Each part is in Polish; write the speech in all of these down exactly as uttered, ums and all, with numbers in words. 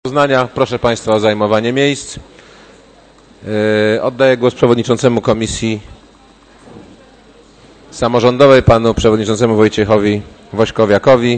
Uznania. Proszę Państwa o zajmowanie miejsc. Yy, oddaję głos przewodniczącemu Komisji Samorządowej, panu przewodniczącemu Wojciechowi Wośkowiakowi.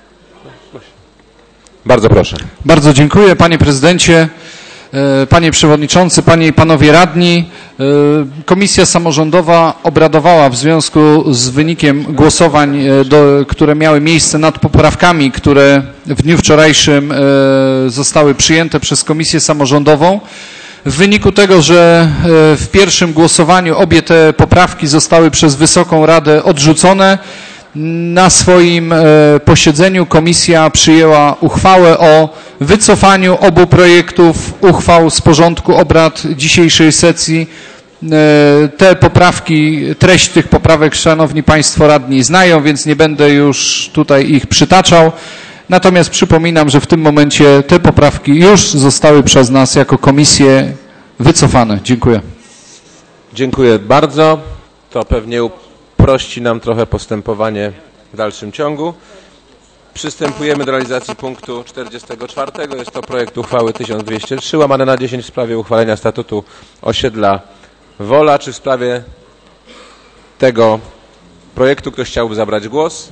Bardzo proszę. Bardzo dziękuję, panie prezydencie, panie przewodniczący, panie i panowie radni. Komisja Samorządowa obradowała w związku z wynikiem głosowań, do, które miały miejsce nad poprawkami, które w dniu wczorajszym zostały przyjęte przez Komisję Samorządową. W wyniku tego, że w pierwszym głosowaniu obie te poprawki zostały przez Wysoką Radę odrzucone, na swoim posiedzeniu komisja przyjęła uchwałę o wycofaniu obu projektów uchwał z porządku obrad dzisiejszej sesji. Te poprawki, treść tych poprawek szanowni państwo radni znają, więc nie będę już tutaj ich przytaczał. Natomiast przypominam, że w tym momencie te poprawki już zostały przez nas jako komisję wycofane. Dziękuję. Dziękuję bardzo. To pewnie uprości nam trochę postępowanie w dalszym ciągu. Przystępujemy do realizacji punktu czterdziestego czwartego. Jest to projekt uchwały tysiąc dwieście trzy łamane na dziesięć w sprawie uchwalenia statutu osiedla Wola. Czy w sprawie tego projektu ktoś chciałby zabrać głos?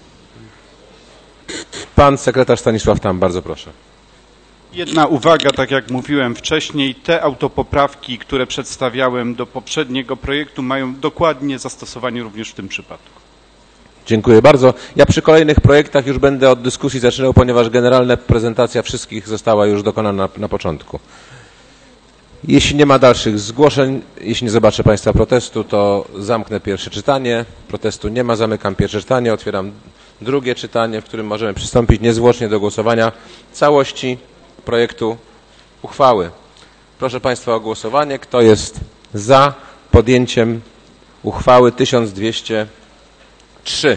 Pan sekretarz Stanisław Tam, bardzo proszę. Jedna uwaga, tak jak mówiłem wcześniej, te autopoprawki, które przedstawiałem do poprzedniego projektu, mają dokładnie zastosowanie również w tym przypadku. Dziękuję bardzo. Ja przy kolejnych projektach już będę od dyskusji zaczynał, ponieważ generalna prezentacja wszystkich została już dokonana na, na początku. Jeśli nie ma dalszych zgłoszeń, jeśli nie zobaczę Państwa protestu, to zamknę pierwsze czytanie. Protestu nie ma, zamykam pierwsze czytanie, otwieram drugie czytanie, w którym możemy przystąpić niezwłocznie do głosowania całości projektu uchwały. Proszę Państwa o głosowanie. Kto jest za podjęciem uchwały tysiąc dwieście trzy?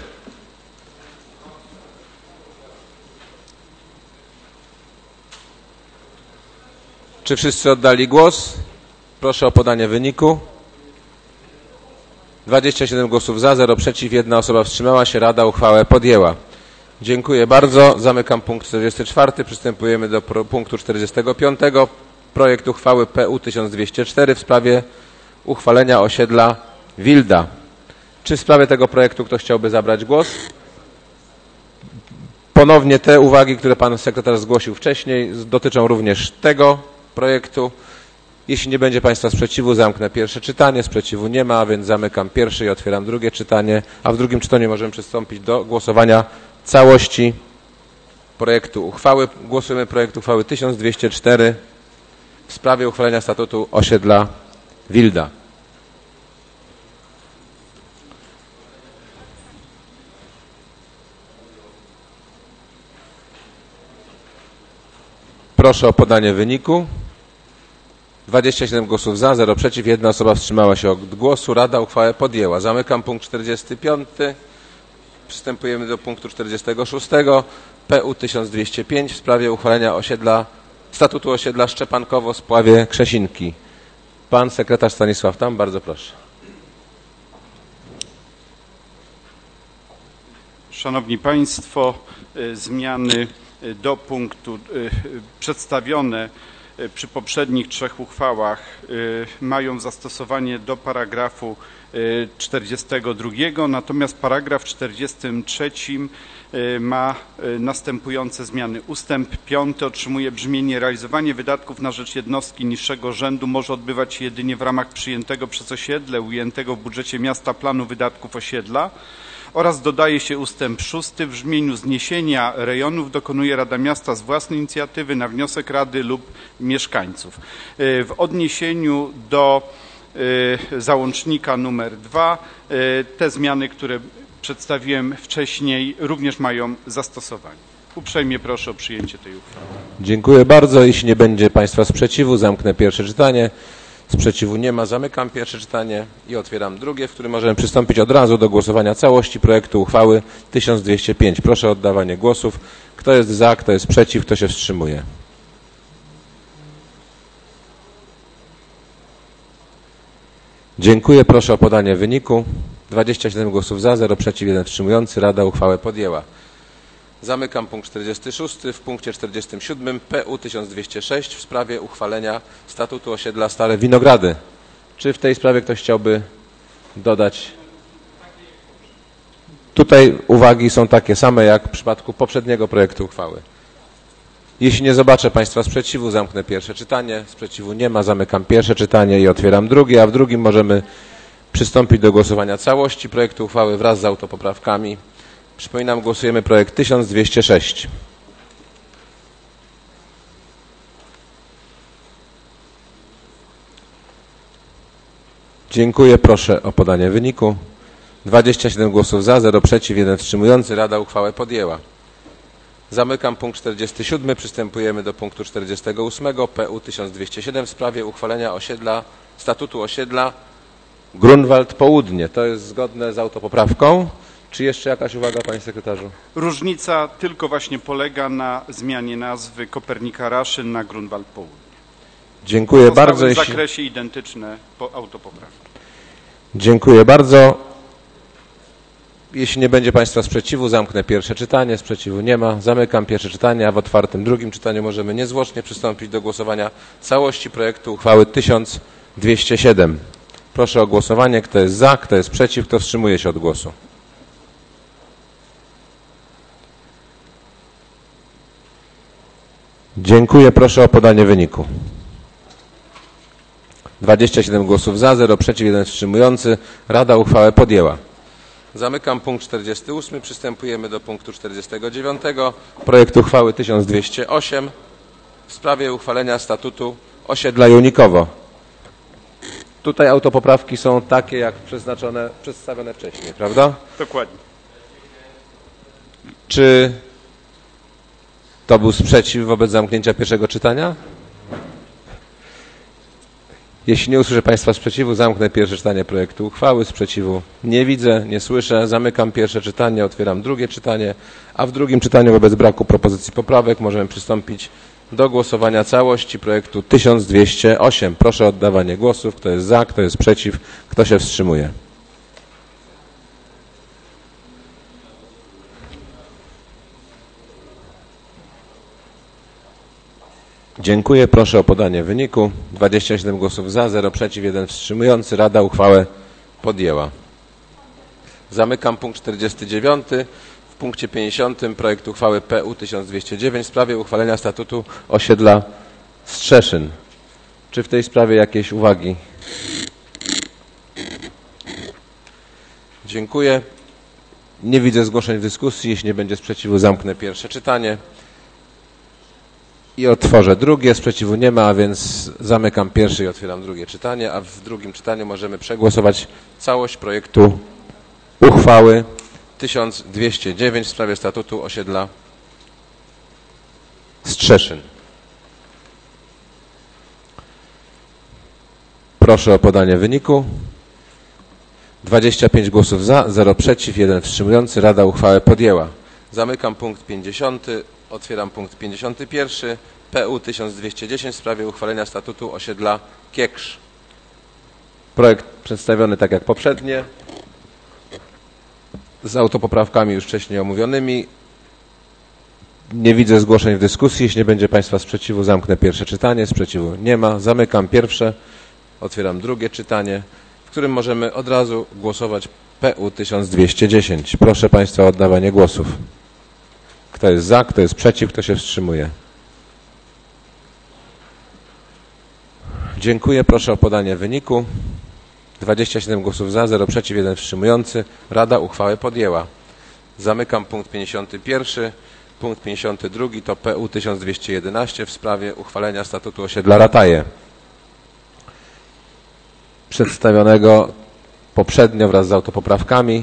Czy wszyscy oddali głos? Proszę o podanie wyniku. dwadzieścia siedem głosów za, zero przeciw, jedna osoba wstrzymała się. Rada uchwałę podjęła. Dziękuję bardzo. Zamykam punkt czterdziesty czwarty. Przystępujemy do punktu czterdziestego piątego. Projekt uchwały P U tysiąc dwieście cztery w sprawie uchwalenia osiedla Wilda. Czy w sprawie tego projektu ktoś chciałby zabrać głos? Ponownie te uwagi, które pan sekretarz zgłosił wcześniej, dotyczą również tego projektu. Jeśli nie będzie Państwa sprzeciwu, zamknę pierwsze czytanie. Sprzeciwu nie ma, więc zamykam pierwsze i otwieram drugie czytanie, a w drugim czytaniu możemy przystąpić do głosowania całości projektu uchwały. Głosujemy projekt uchwały tysiąc dwieście cztery w sprawie uchwalenia statutu osiedla Wilda. Proszę o podanie wyniku. dwadzieścia siedem głosów za, zero przeciw, jedna osoba wstrzymała się od głosu. Rada uchwałę podjęła. Zamykam punkt czterdziesty piąty. Przystępujemy do punktu czterdziestego szóstego. P U tysiąc dwieście pięć w sprawie uchwalenia osiedla, statutu osiedla Szczepankowo w Spławie Krzesinki. Pan sekretarz Stanisław Tam, bardzo proszę. Szanowni Państwo, zmiany do punktu przedstawione przy poprzednich trzech uchwałach mają zastosowanie do paragrafu czterdziestego drugiego, natomiast paragraf czterdziestym trzecim ma następujące zmiany. Ustęp piąty otrzymuje brzmienie: realizowanie wydatków na rzecz jednostki niższego rzędu może odbywać się jedynie w ramach przyjętego przez osiedle ujętego w budżecie miasta planu wydatków osiedla. Oraz dodaje się ustęp szósty. W brzmieniu: zniesienia rejonów dokonuje Rada Miasta z własnej inicjatywy na wniosek Rady lub mieszkańców. W odniesieniu do załącznika numer dwa te zmiany, które przedstawiłem wcześniej, również mają zastosowanie. Uprzejmie proszę o przyjęcie tej uchwały. Dziękuję bardzo. Jeśli nie będzie Państwa sprzeciwu, zamknę pierwsze czytanie. Sprzeciwu nie ma, zamykam pierwsze czytanie i otwieram drugie, w którym możemy przystąpić od razu do głosowania całości projektu uchwały tysiąc dwieście pięć. Proszę o oddawanie głosów. Kto jest za, kto jest przeciw, kto się wstrzymuje? Dziękuję. Proszę o podanie wyniku. dwadzieścia siedem głosów za, zero przeciw, jeden wstrzymujący. Rada uchwałę podjęła. Zamykam punkt czterdziesty szósty. W punkcie czterdziestym siódmym P U tysiąc dwieście sześć w sprawie uchwalenia statutu osiedla Stare Winogrady. Czy w tej sprawie ktoś chciałby dodać? Tutaj uwagi są takie same jak w przypadku poprzedniego projektu uchwały. Jeśli nie zobaczę Państwa sprzeciwu, zamknę pierwsze czytanie. Sprzeciwu nie ma, zamykam pierwsze czytanie i otwieram drugie, a w drugim możemy przystąpić do głosowania całości projektu uchwały wraz z autopoprawkami. Przypominam, głosujemy projekt tysiąc dwieście sześć. Dziękuję. Proszę o podanie wyniku. dwadzieścia siedem głosów za, zero przeciw, jeden wstrzymujący. Rada uchwałę podjęła. Zamykam punkt czterdziesty siódmy. Przystępujemy do punktu czterdziestego ósmego P U tysiąc dwieście siedem w sprawie uchwalenia osiedla, statutu osiedla Grunwald Południe. To jest zgodne z autopoprawką. Czy jeszcze jakaś uwaga, panie sekretarzu? Różnica tylko właśnie polega na zmianie nazwy Kopernika Raszyn na Grunwald Południe. Dziękuję Zostały bardzo. w Jeśli... zakresie identyczne po autopoprawki. Dziękuję bardzo. Jeśli nie będzie Państwa sprzeciwu, zamknę pierwsze czytanie. Sprzeciwu nie ma. Zamykam pierwsze czytanie, a w otwartym drugim czytaniu możemy niezwłocznie przystąpić do głosowania całości projektu uchwały tysiąc dwieście siedem. Proszę o głosowanie. Kto jest za, kto jest przeciw, kto wstrzymuje się od głosu. Dziękuję. Proszę o podanie wyniku. dwadzieścia siedem głosów za, zero przeciw, jeden wstrzymujący. Rada uchwałę podjęła. Zamykam punkt czterdziesty ósmy. Przystępujemy do punktu czterdziestego dziewiątego. Projekt uchwały tysiąc dwieście osiem w sprawie uchwalenia statutu osiedla Junikowo. Tutaj autopoprawki są takie, jak przeznaczone, przedstawione wcześniej, prawda? Dokładnie. Czy to był sprzeciw wobec zamknięcia pierwszego czytania? Jeśli nie usłyszę Państwa sprzeciwu, zamknę pierwsze czytanie projektu uchwały. Sprzeciwu nie widzę, nie słyszę. Zamykam pierwsze czytanie, otwieram drugie czytanie, a w drugim czytaniu wobec braku propozycji poprawek możemy przystąpić do głosowania całości projektu tysiąc dwieście osiem. Proszę o oddawanie głosów. Kto jest za, kto jest przeciw, kto się wstrzymuje. Dziękuję. Proszę o podanie wyniku. dwadzieścia siedem głosów za, zero przeciw, jeden wstrzymujący. Rada uchwałę podjęła. Zamykam punkt czterdziesty dziewiąty. W punkcie pięćdziesiątym projekt uchwały P U tysiąc dwieście dziewięć w sprawie uchwalenia statutu osiedla Strzeszyn. Czy w tej sprawie jakieś uwagi? Dziękuję. Nie widzę zgłoszeń w dyskusji. Jeśli nie będzie sprzeciwu, zamknę pierwsze czytanie i otworzę drugie. Sprzeciwu nie ma, a więc zamykam pierwsze i otwieram drugie czytanie, a w drugim czytaniu możemy przegłosować całość projektu uchwały tysiąc dwieście dziewięć w sprawie statutu osiedla Strzeszyn. Proszę o podanie wyniku. dwadzieścia pięć głosów za, zero przeciw, jeden wstrzymujący. Rada uchwałę podjęła. Zamykam punkt pięćdziesiąty. Otwieram punkt pięćdziesiąty pierwszy. P U tysiąc dwieście dziesięć w sprawie uchwalenia statutu osiedla Kieksz. Projekt przedstawiony tak jak poprzednie, z autopoprawkami już wcześniej omówionymi. Nie widzę zgłoszeń w dyskusji. Jeśli nie będzie Państwa sprzeciwu, zamknę pierwsze czytanie. Sprzeciwu nie ma. Zamykam pierwsze. Otwieram drugie czytanie, w którym możemy od razu głosować P U tysiąc dwieście dziesięć. Proszę Państwa o oddawanie głosów. Kto jest za, kto jest przeciw, kto się wstrzymuje. Dziękuję. Proszę o podanie wyniku. dwadzieścia siedem głosów za, zero przeciw, jeden wstrzymujący. Rada uchwałę podjęła. Zamykam punkt pięćdziesiąty pierwszy. Punkt pięćdziesiąty drugi to P U tysiąc dwieście jedenaście w sprawie uchwalenia statutu osiedla Rataje. Przedstawionego poprzednio wraz z autopoprawkami.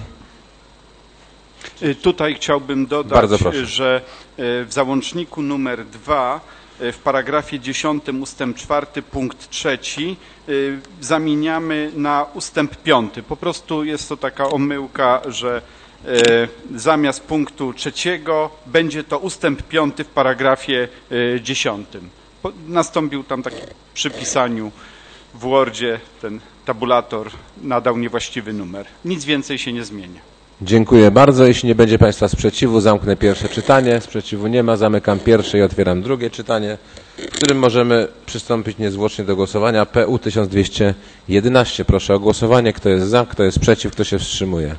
Tutaj chciałbym dodać, że w załączniku numer dwa w paragrafie dziesiątym ustęp czwarty punkt trzeci zamieniamy na ustęp piąty. Po prostu jest to taka omyłka, że zamiast punktu trzeciego będzie to ustęp piąty w paragrafie dziesiątym. Nastąpił tam taki przy pisaniu w Wordzie ten tabulator nadał niewłaściwy numer. Nic więcej się nie zmienia. Dziękuję bardzo. Jeśli nie będzie Państwa sprzeciwu, zamknę pierwsze czytanie. Sprzeciwu nie ma. Zamykam pierwsze i otwieram drugie czytanie, w którym możemy przystąpić niezwłocznie do głosowania. P U tysiąc dwieście jedenaście. Proszę o głosowanie. Kto jest za, kto jest przeciw, kto się wstrzymuje.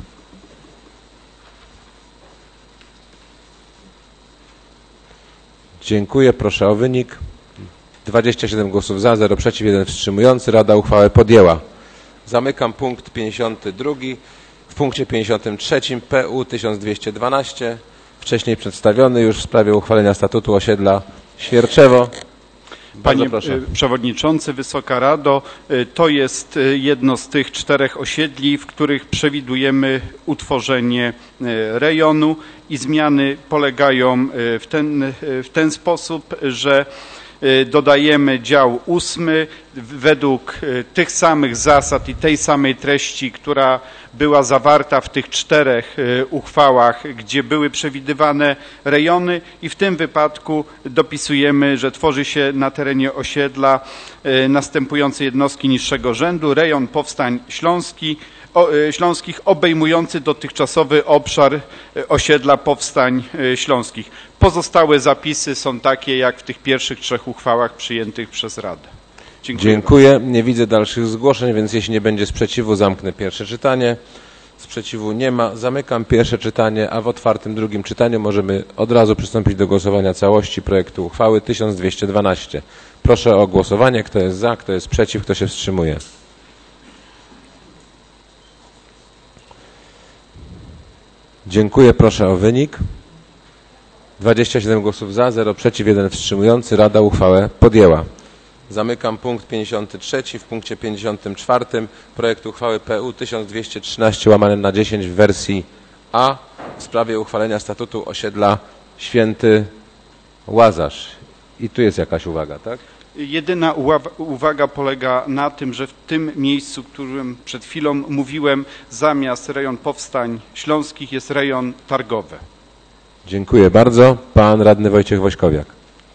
Dziękuję. Proszę o wynik. dwadzieścia siedem głosów za, zero przeciw, jeden wstrzymujący. Rada uchwałę podjęła. Zamykam punkt pięćdziesiąty drugi. W punkcie pięćdziesiątym trzecim P U tysiąc dwieście dwanaście, wcześniej przedstawiony już w sprawie uchwalenia statutu osiedla Świerczewo. Panie Przewodniczący, Wysoka Rado, to jest jedno z tych czterech osiedli, w których przewidujemy utworzenie rejonu i zmiany polegają w ten, w ten sposób, że dodajemy dział ósmy według tych samych zasad i tej samej treści, która była zawarta w tych czterech uchwałach, gdzie były przewidywane rejony, i w tym wypadku dopisujemy, że tworzy się na terenie osiedla następujące jednostki niższego rzędu: rejon powstań śląski, o, śląskich obejmujący dotychczasowy obszar osiedla powstań śląskich. Pozostałe zapisy są takie jak w tych pierwszych trzech uchwałach przyjętych przez Radę. Dziękuję. Dziękuję. Nie widzę dalszych zgłoszeń, więc jeśli nie będzie sprzeciwu, zamknę pierwsze czytanie. Sprzeciwu nie ma. Zamykam pierwsze czytanie, a w otwartym drugim czytaniu możemy od razu przystąpić do głosowania całości projektu uchwały tysiąc dwieście dwanaście. Proszę o głosowanie. Kto jest za, kto jest przeciw, kto się wstrzymuje. Dziękuję. Proszę o wynik. dwadzieścia siedem głosów za, zero przeciw, jeden wstrzymujący. Rada uchwałę podjęła. Zamykam punkt pięćdziesiąty trzeci. W punkcie pięćdziesiątym czwartym projekt uchwały P U tysiąc dwieście trzynaście łamane na dziesięć w wersji A w sprawie uchwalenia statutu osiedla Święty Łazarz. I tu jest jakaś uwaga, tak? Jedyna uwaga polega na tym, że w tym miejscu, o którym przed chwilą mówiłem, zamiast rejon powstań śląskich jest rejon targowy. Dziękuję bardzo. Pan radny Wojciech Wośkowiak.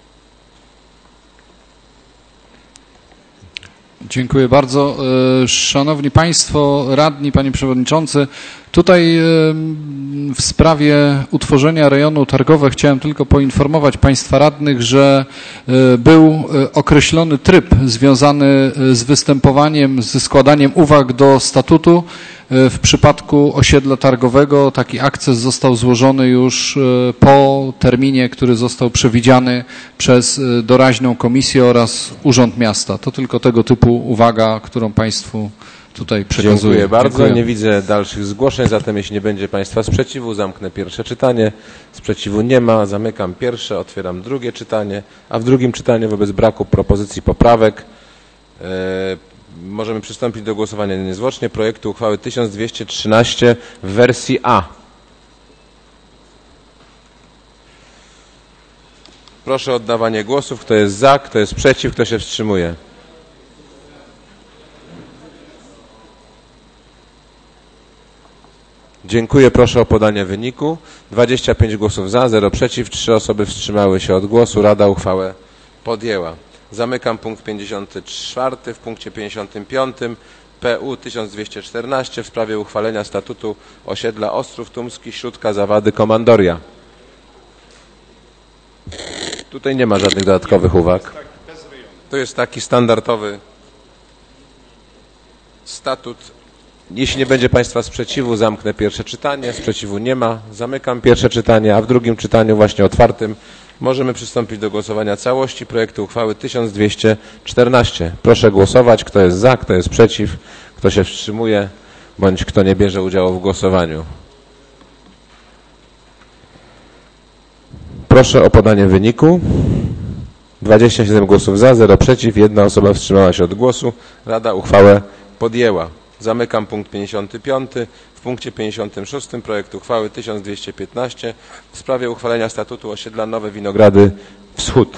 Dziękuję bardzo. Szanowni Państwo radni, Panie Przewodniczący, tutaj w sprawie utworzenia rejonu targowe chciałem tylko poinformować Państwa radnych, że był określony tryb związany z występowaniem, ze składaniem uwag do statutu. W przypadku osiedla targowego taki akces został złożony już po terminie, który został przewidziany przez doraźną komisję oraz Urząd Miasta. To tylko tego typu uwaga, którą Państwu tutaj przekazuję. Dziękuję bardzo. Dziękuję. Nie widzę dalszych zgłoszeń, zatem jeśli nie będzie Państwa sprzeciwu, zamknę pierwsze czytanie. Sprzeciwu nie ma. Zamykam pierwsze, otwieram drugie czytanie, a w drugim czytaniu wobec braku propozycji poprawek yy, możemy przystąpić do głosowania niezwłocznie projektu uchwały tysiąc dwieście trzynaście w wersji A. Proszę o oddawanie głosów. Kto jest za, kto jest przeciw, kto się wstrzymuje. Dziękuję. Proszę o podanie wyniku. dwadzieścia pięć głosów za, zero przeciw, trzy osoby wstrzymały się od głosu. Rada uchwałę podjęła. Zamykam punkt pięćdziesiąty czwarty. W punkcie pięćdziesiątym piątym P U tysiąc dwieście czternaście w sprawie uchwalenia statutu osiedla Ostrów Tumski, Śródka, Zawady, Komandoria. Tutaj nie ma żadnych dodatkowych uwag. To jest taki standardowy statut. Jeśli nie będzie Państwa sprzeciwu, zamknę pierwsze czytanie. Sprzeciwu nie ma. Zamykam pierwsze czytanie, a w drugim czytaniu, właśnie otwartym, możemy przystąpić do głosowania całości projektu uchwały tysiąc dwieście czternaście. Proszę głosować. Kto jest za, kto jest przeciw, kto się wstrzymuje, bądź kto nie bierze udziału w głosowaniu. Proszę o podanie wyniku. dwadzieścia siedem głosów za, zero przeciw, jedna osoba wstrzymała się od głosu. Rada uchwałę podjęła. Zamykam punkt pięćdziesiąty piąty. W punkcie pięćdziesiątym szóstym projekt uchwały tysiąc dwieście piętnaście w sprawie uchwalenia statutu osiedla Nowe Winogrady Wschód.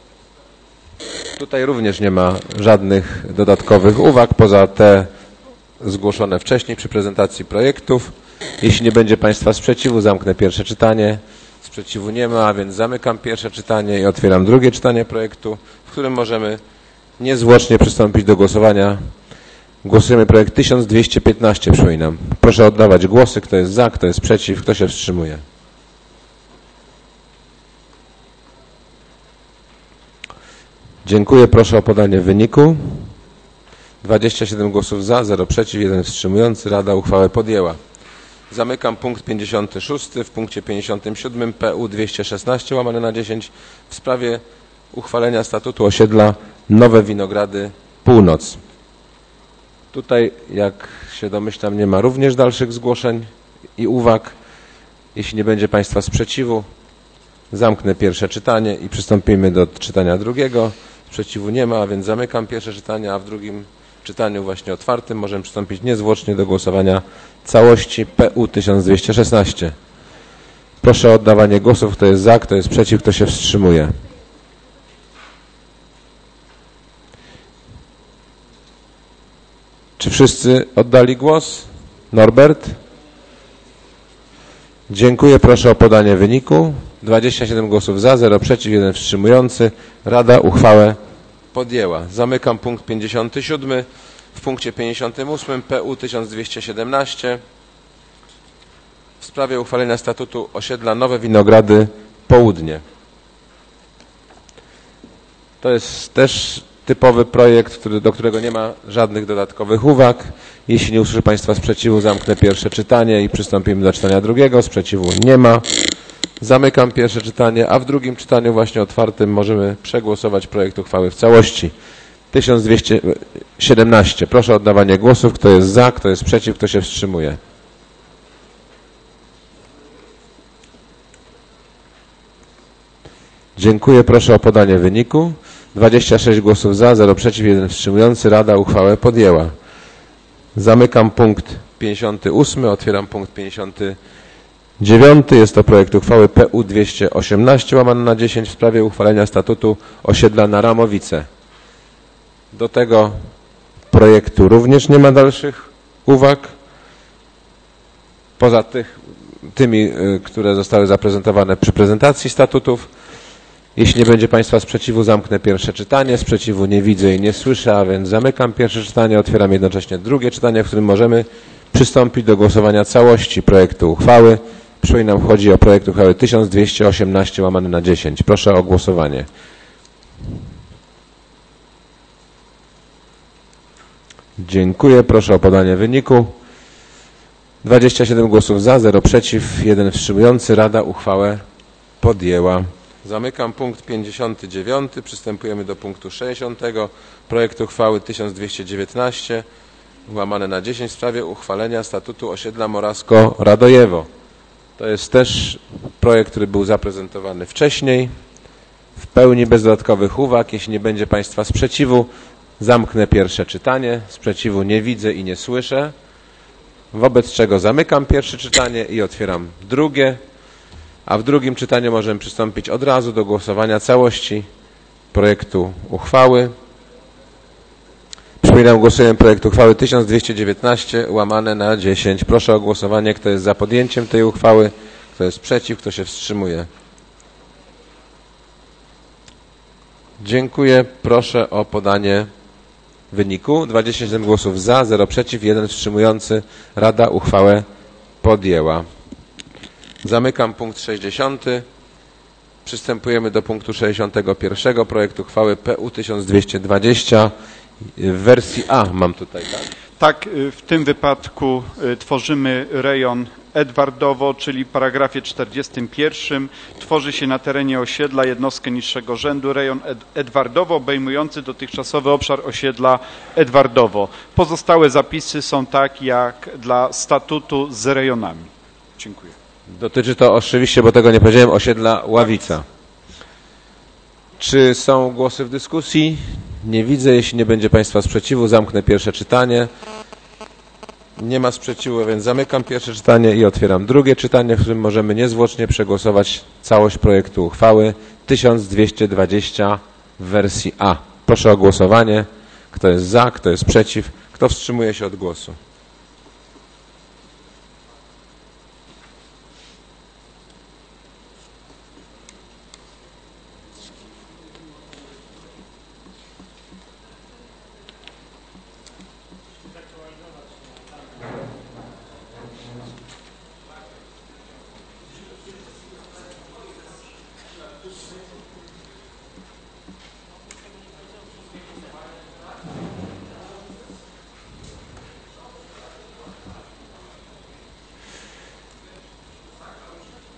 Tutaj również nie ma żadnych dodatkowych uwag poza te zgłoszone wcześniej przy prezentacji projektów. Jeśli nie będzie Państwa sprzeciwu, zamknę pierwsze czytanie. Sprzeciwu nie ma, a więc zamykam pierwsze czytanie i otwieram drugie czytanie projektu, w którym możemy niezwłocznie przystąpić do głosowania Głosujemy projekt tysiąc dwieście piętnaście, przypominam. Proszę oddawać głosy, kto jest za, kto jest przeciw, kto się wstrzymuje. Dziękuję, proszę o podanie wyniku. dwadzieścia siedem głosów za, zero przeciw, jeden wstrzymujący. Rada uchwałę podjęła. Zamykam punkt pięćdziesiąty szósty. W punkcie pięćdziesiątym siódmym P U dwieście szesnaście łamane na dziesięć w sprawie uchwalenia statutu osiedla Nowe Winogrady Północ. Tutaj, jak się domyślam, nie ma również dalszych zgłoszeń i uwag. Jeśli nie będzie Państwa sprzeciwu, zamknę pierwsze czytanie i przystąpimy do czytania drugiego. Sprzeciwu nie ma, a więc zamykam pierwsze czytanie, a w drugim czytaniu właśnie otwartym możemy przystąpić niezwłocznie do głosowania całości P U tysiąc dwieście szesnaście. Proszę o oddawanie głosów, kto jest za, kto jest przeciw, kto się wstrzymuje. Czy wszyscy oddali głos? Norbert? Dziękuję, proszę o podanie wyniku. dwadzieścia siedem głosów za, zero przeciw, jeden wstrzymujący. Rada uchwałę podjęła. Zamykam punkt pięćdziesiąty siódmy. W punkcie pięćdziesiątym ósmym P U tysiąc dwieście siedemnaście w sprawie uchwalenia statutu osiedla Nowe Winogrady Południe. To jest też typowy projekt, który, do którego nie ma żadnych dodatkowych uwag. Jeśli nie usłyszę Państwa sprzeciwu, zamknę pierwsze czytanie i przystąpimy do czytania drugiego. Sprzeciwu nie ma. Zamykam pierwsze czytanie, a w drugim czytaniu właśnie otwartym możemy przegłosować projekt uchwały w całości. tysiąc dwieście siedemnaście. Proszę o oddawanie głosów. Kto jest za, kto jest przeciw, kto się wstrzymuje. Dziękuję. Proszę o podanie wyniku. dwadzieścia sześć głosów za, zero przeciw, jeden wstrzymujący. Rada uchwałę podjęła. Zamykam punkt pięćdziesiąty ósmy. Otwieram punkt pięćdziesiąty dziewiąty. Jest to projekt uchwały P U dwieście osiemnaście łamane na dziesięć w sprawie uchwalenia statutu osiedla na Ramowice. Do tego projektu również nie ma dalszych uwag. Poza tych, tymi, które zostały zaprezentowane przy prezentacji statutów. Jeśli nie będzie Państwa sprzeciwu, zamknę pierwsze czytanie. Sprzeciwu nie widzę i nie słyszę, a więc zamykam pierwsze czytanie. Otwieram jednocześnie drugie czytanie, w którym możemy przystąpić do głosowania całości projektu uchwały. Przypominam, chodzi o projekt uchwały tysiąc dwieście osiemnaście łamane na dziesięć. Proszę o głosowanie. Dziękuję. Proszę o podanie wyniku. dwadzieścia siedem głosów za, zero przeciw, jeden wstrzymujący. Rada uchwałę podjęła. Zamykam punkt pięćdziesiąty dziewiąty. Przystępujemy do punktu sześćdziesiątego. Projekt uchwały tysiąc dwieście dziewiętnaście łamane na dziesięć w sprawie uchwalenia statutu osiedla Morawsko-Radojewo. To jest też projekt, który był zaprezentowany wcześniej. W pełni bez dodatkowych uwag. Jeśli nie będzie Państwa sprzeciwu, zamknę pierwsze czytanie. Sprzeciwu nie widzę i nie słyszę. Wobec czego zamykam pierwsze czytanie i otwieram drugie. A w drugim czytaniu możemy przystąpić od razu do głosowania całości projektu uchwały. Przypominam, głosujemy projekt uchwały tysiąc dwieście dziewiętnaście łamane na dziesięć. Proszę o głosowanie, kto jest za podjęciem tej uchwały, kto jest przeciw, kto się wstrzymuje. Dziękuję. Proszę o podanie wyniku. dwadzieścia siedem głosów za, zero przeciw, jeden wstrzymujący. Rada uchwałę podjęła. Zamykam punkt sześćdziesiąty. Przystępujemy do punktu sześćdziesiątego pierwszego. Projekt uchwały P U tysiąc dwieście dwadzieścia w wersji A mam tutaj, tak? Tak, w tym wypadku tworzymy rejon Edwardowo, czyli w paragrafie czterdziestym pierwszym tworzy się na terenie osiedla jednostkę niższego rzędu rejon Ed Edwardowo obejmujący dotychczasowy obszar osiedla Edwardowo. Pozostałe zapisy są tak jak dla statutu z rejonami. Dziękuję. Dotyczy to oczywiście, bo tego nie powiedziałem, osiedla Ławica. Czy są głosy w dyskusji? Nie widzę. Jeśli nie będzie Państwa sprzeciwu, zamknę pierwsze czytanie. Nie ma sprzeciwu, więc zamykam pierwsze czytanie i otwieram drugie czytanie, w którym możemy niezwłocznie przegłosować całość projektu uchwały tysiąc dwieście dwadzieścia w wersji A. Proszę o głosowanie. Kto jest za, kto jest przeciw, kto wstrzymuje się od głosu.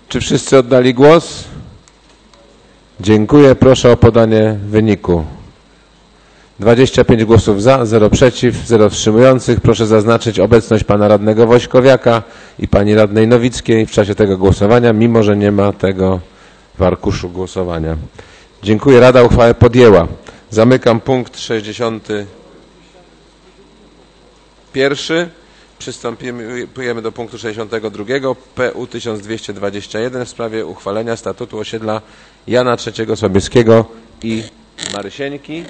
Czy wszyscy oddali głos? Dziękuję. Proszę o podanie wyniku. dwadzieścia pięć głosów za, zero przeciw, zero wstrzymujących. Proszę zaznaczyć obecność pana radnego Wośkowiaka i pani radnej Nowickiej w czasie tego głosowania, mimo że nie ma tego w arkuszu głosowania. Dziękuję. Rada uchwałę podjęła. Zamykam punkt sześćdziesiąty pierwszy. Przystępujemy do punktu sześćdziesiątego drugiego. P U tysiąc dwieście dwadzieścia jeden w sprawie uchwalenia statutu osiedla Jana trzeciego Sobieskiego i Marysieńki.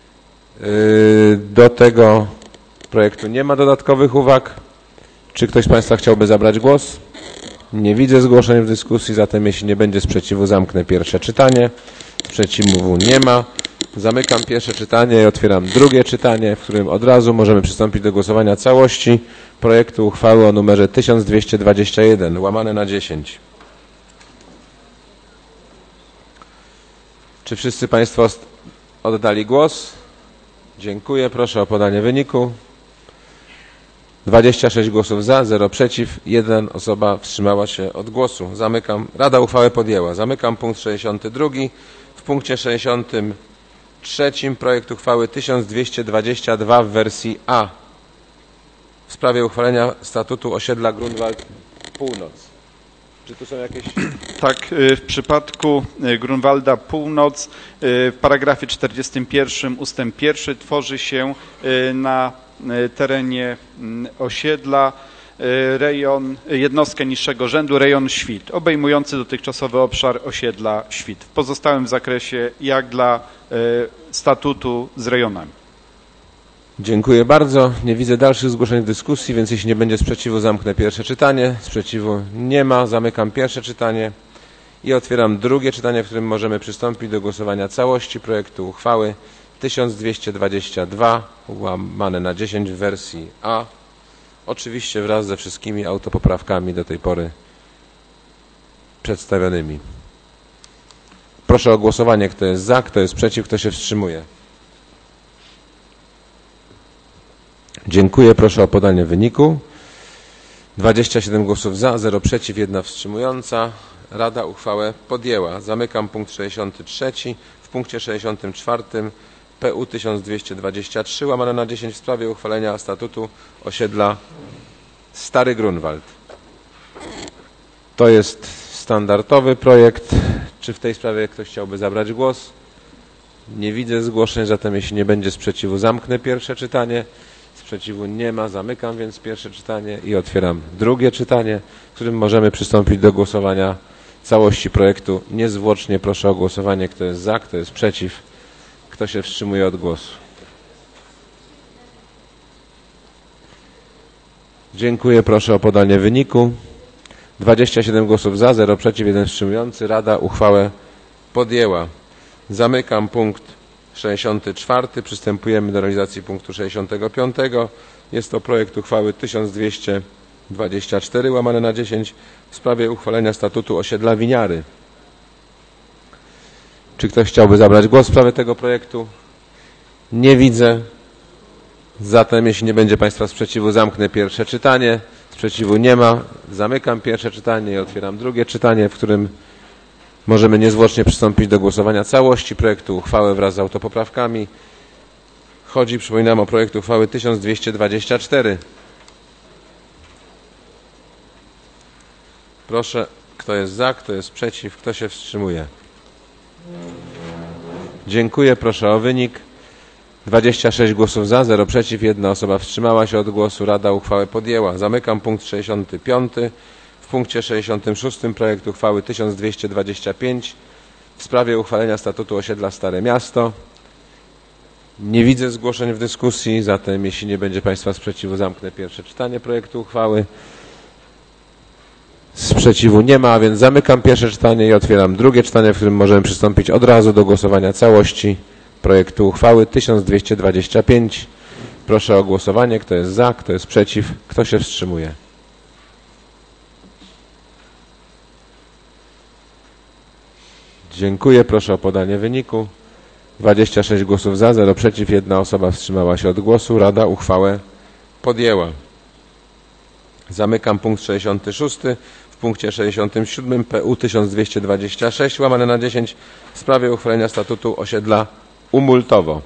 Do tego projektu nie ma dodatkowych uwag. Czy ktoś z państwa chciałby zabrać głos? Nie widzę zgłoszeń w dyskusji, zatem jeśli nie będzie sprzeciwu, zamknę pierwsze czytanie. Sprzeciwu nie ma. Zamykam pierwsze czytanie i otwieram drugie czytanie, w którym od razu możemy przystąpić do głosowania całości projektu uchwały o numerze tysiąc dwieście dwadzieścia jeden, łamane na dziesięć. Czy wszyscy państwo oddali głos? Dziękuję. Proszę o podanie wyniku. dwadzieścia sześć głosów za, zero przeciw, jedna osoba wstrzymała się od głosu. Zamykam. Rada uchwałę podjęła. Zamykam punkt sześćdziesiąty drugi. W punkcie sześćdziesiątym trzecim projekt uchwały tysiąc dwieście dwadzieścia dwa w wersji A w sprawie uchwalenia statutu osiedla Grunwald Północ. Czy tu są jakieś... Tak, w przypadku Grunwalda Północ w paragrafie czterdziestym pierwszym ustęp pierwszy tworzy się na terenie osiedla rejon, jednostkę niższego rzędu, rejon Świt, obejmujący dotychczasowy obszar osiedla Świt, w pozostałym zakresie jak dla statutu z rejonami. Dziękuję bardzo. Nie widzę dalszych zgłoszeń w dyskusji, więc jeśli nie będzie sprzeciwu, zamknę pierwsze czytanie. Sprzeciwu nie ma. Zamykam pierwsze czytanie i otwieram drugie czytanie, w którym możemy przystąpić do głosowania całości projektu uchwały tysiąc dwieście dwadzieścia dwa, łamane na dziesięć w wersji A. Oczywiście wraz ze wszystkimi autopoprawkami do tej pory przedstawionymi. Proszę o głosowanie, kto jest za, kto jest przeciw, kto się wstrzymuje. Dziękuję. Proszę o podanie wyniku. dwadzieścia siedem głosów za, zero przeciw, jedna wstrzymująca. Rada uchwałę podjęła. Zamykam punkt sześćdziesiąty trzeci. W punkcie sześćdziesiątym czwartym P U tysiąc dwieście dwadzieścia trzy, łamane na dziesięć w sprawie uchwalenia statutu osiedla Stary Grunwald. To jest standardowy projekt. Czy w tej sprawie ktoś chciałby zabrać głos? Nie widzę zgłoszeń, zatem jeśli nie będzie sprzeciwu, zamknę pierwsze czytanie. Sprzeciwu nie ma. Zamykam więc pierwsze czytanie i otwieram drugie czytanie, w którym możemy przystąpić do głosowania całości projektu. Niezwłocznie proszę o głosowanie, kto jest za, kto jest przeciw, kto się wstrzymuje od głosu. Dziękuję. Proszę o podanie wyniku. dwadzieścia siedem głosów za, zero przeciw, jeden wstrzymujący. Rada uchwałę podjęła. Zamykam punkt sześćdziesiąty czwarty. Przystępujemy do realizacji punktu sześćdziesiątego piątego. Jest to projekt uchwały tysiąc dwieście dwadzieścia cztery, łamane na dziesięć w sprawie uchwalenia statutu osiedla Winiary. Czy ktoś chciałby zabrać głos w sprawie tego projektu? Nie widzę. Zatem, jeśli nie będzie państwa sprzeciwu, zamknę pierwsze czytanie. Sprzeciwu nie ma. Zamykam pierwsze czytanie i otwieram drugie czytanie, w którym możemy niezwłocznie przystąpić do głosowania całości projektu uchwały wraz z autopoprawkami. Chodzi, przypominam, o projekt uchwały tysiąc dwieście dwadzieścia cztery. Proszę, kto jest za, kto jest przeciw, kto się wstrzymuje. Dziękuję. Proszę o wynik. dwadzieścia sześć głosów za, zero przeciw, jedna osoba wstrzymała się od głosu. Rada uchwałę podjęła. Zamykam punkt sześćdziesiąty piąty. W punkcie sześćdziesiątym szóstym projekt uchwały tysiąc dwieście dwadzieścia pięć w sprawie uchwalenia statutu osiedla Stare Miasto. Nie widzę zgłoszeń w dyskusji, zatem jeśli nie będzie państwa sprzeciwu, zamknę pierwsze czytanie projektu uchwały. Sprzeciwu nie ma, a więc zamykam pierwsze czytanie i otwieram drugie czytanie, w którym możemy przystąpić od razu do głosowania całości projektu uchwały tysiąc dwieście dwadzieścia pięć. Proszę o głosowanie, kto jest za, kto jest przeciw, kto się wstrzymuje. Dziękuję. Proszę o podanie wyniku. dwadzieścia sześć głosów za, zero przeciw, jedna osoba wstrzymała się od głosu. Rada uchwałę podjęła. Zamykam punkt sześćdziesiąty szósty. w punkcie sześćdziesiątym siódmym P U tysiąc dwieście dwadzieścia sześć łamane na dziesięć w sprawie uchwalenia statutu osiedla Umultowo.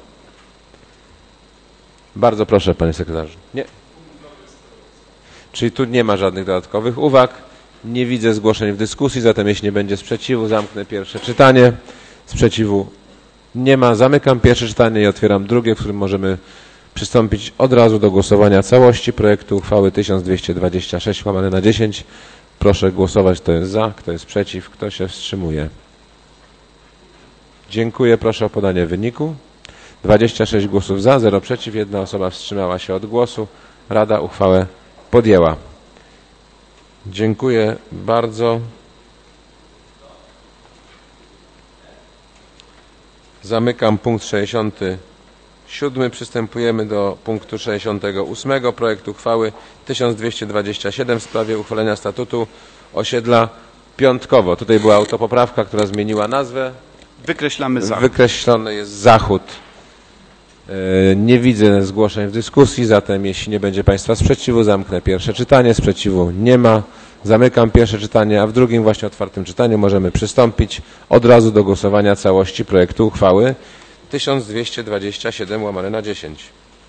Bardzo proszę, panie sekretarzu. Nie. Czyli tu nie ma żadnych dodatkowych uwag. Nie widzę zgłoszeń w dyskusji, zatem jeśli nie będzie sprzeciwu, zamknę pierwsze czytanie. Sprzeciwu nie ma. Zamykam pierwsze czytanie i otwieram drugie, w którym możemy przystąpić od razu do głosowania całości projektu uchwały tysiąc dwieście dwadzieścia sześć łamane na dziesięć. Proszę głosować, kto jest za, kto jest przeciw, kto się wstrzymuje. Dziękuję. Proszę o podanie wyniku. dwadzieścia sześć głosów za, zero przeciw, jedna osoba wstrzymała się od głosu. Rada uchwałę podjęła. Dziękuję bardzo. Zamykam punkt sześćdziesiąty siódmy. Przystępujemy do punktu sześćdziesiątego ósmego. Projekt uchwały tysiąc dwieście dwadzieścia siedem w sprawie uchwalenia statutu osiedla Piątkowo. Tutaj była autopoprawka, która zmieniła nazwę. Wykreślamy zachód. Wykreślony jest Zachód. Nie widzę zgłoszeń w dyskusji, zatem jeśli nie będzie państwa sprzeciwu, zamknę pierwsze czytanie. Sprzeciwu nie ma. Zamykam pierwsze czytanie, a w drugim właśnie otwartym czytaniu możemy przystąpić od razu do głosowania całości projektu uchwały tysiąc dwieście dwadzieścia siedem łamane na dziesięć.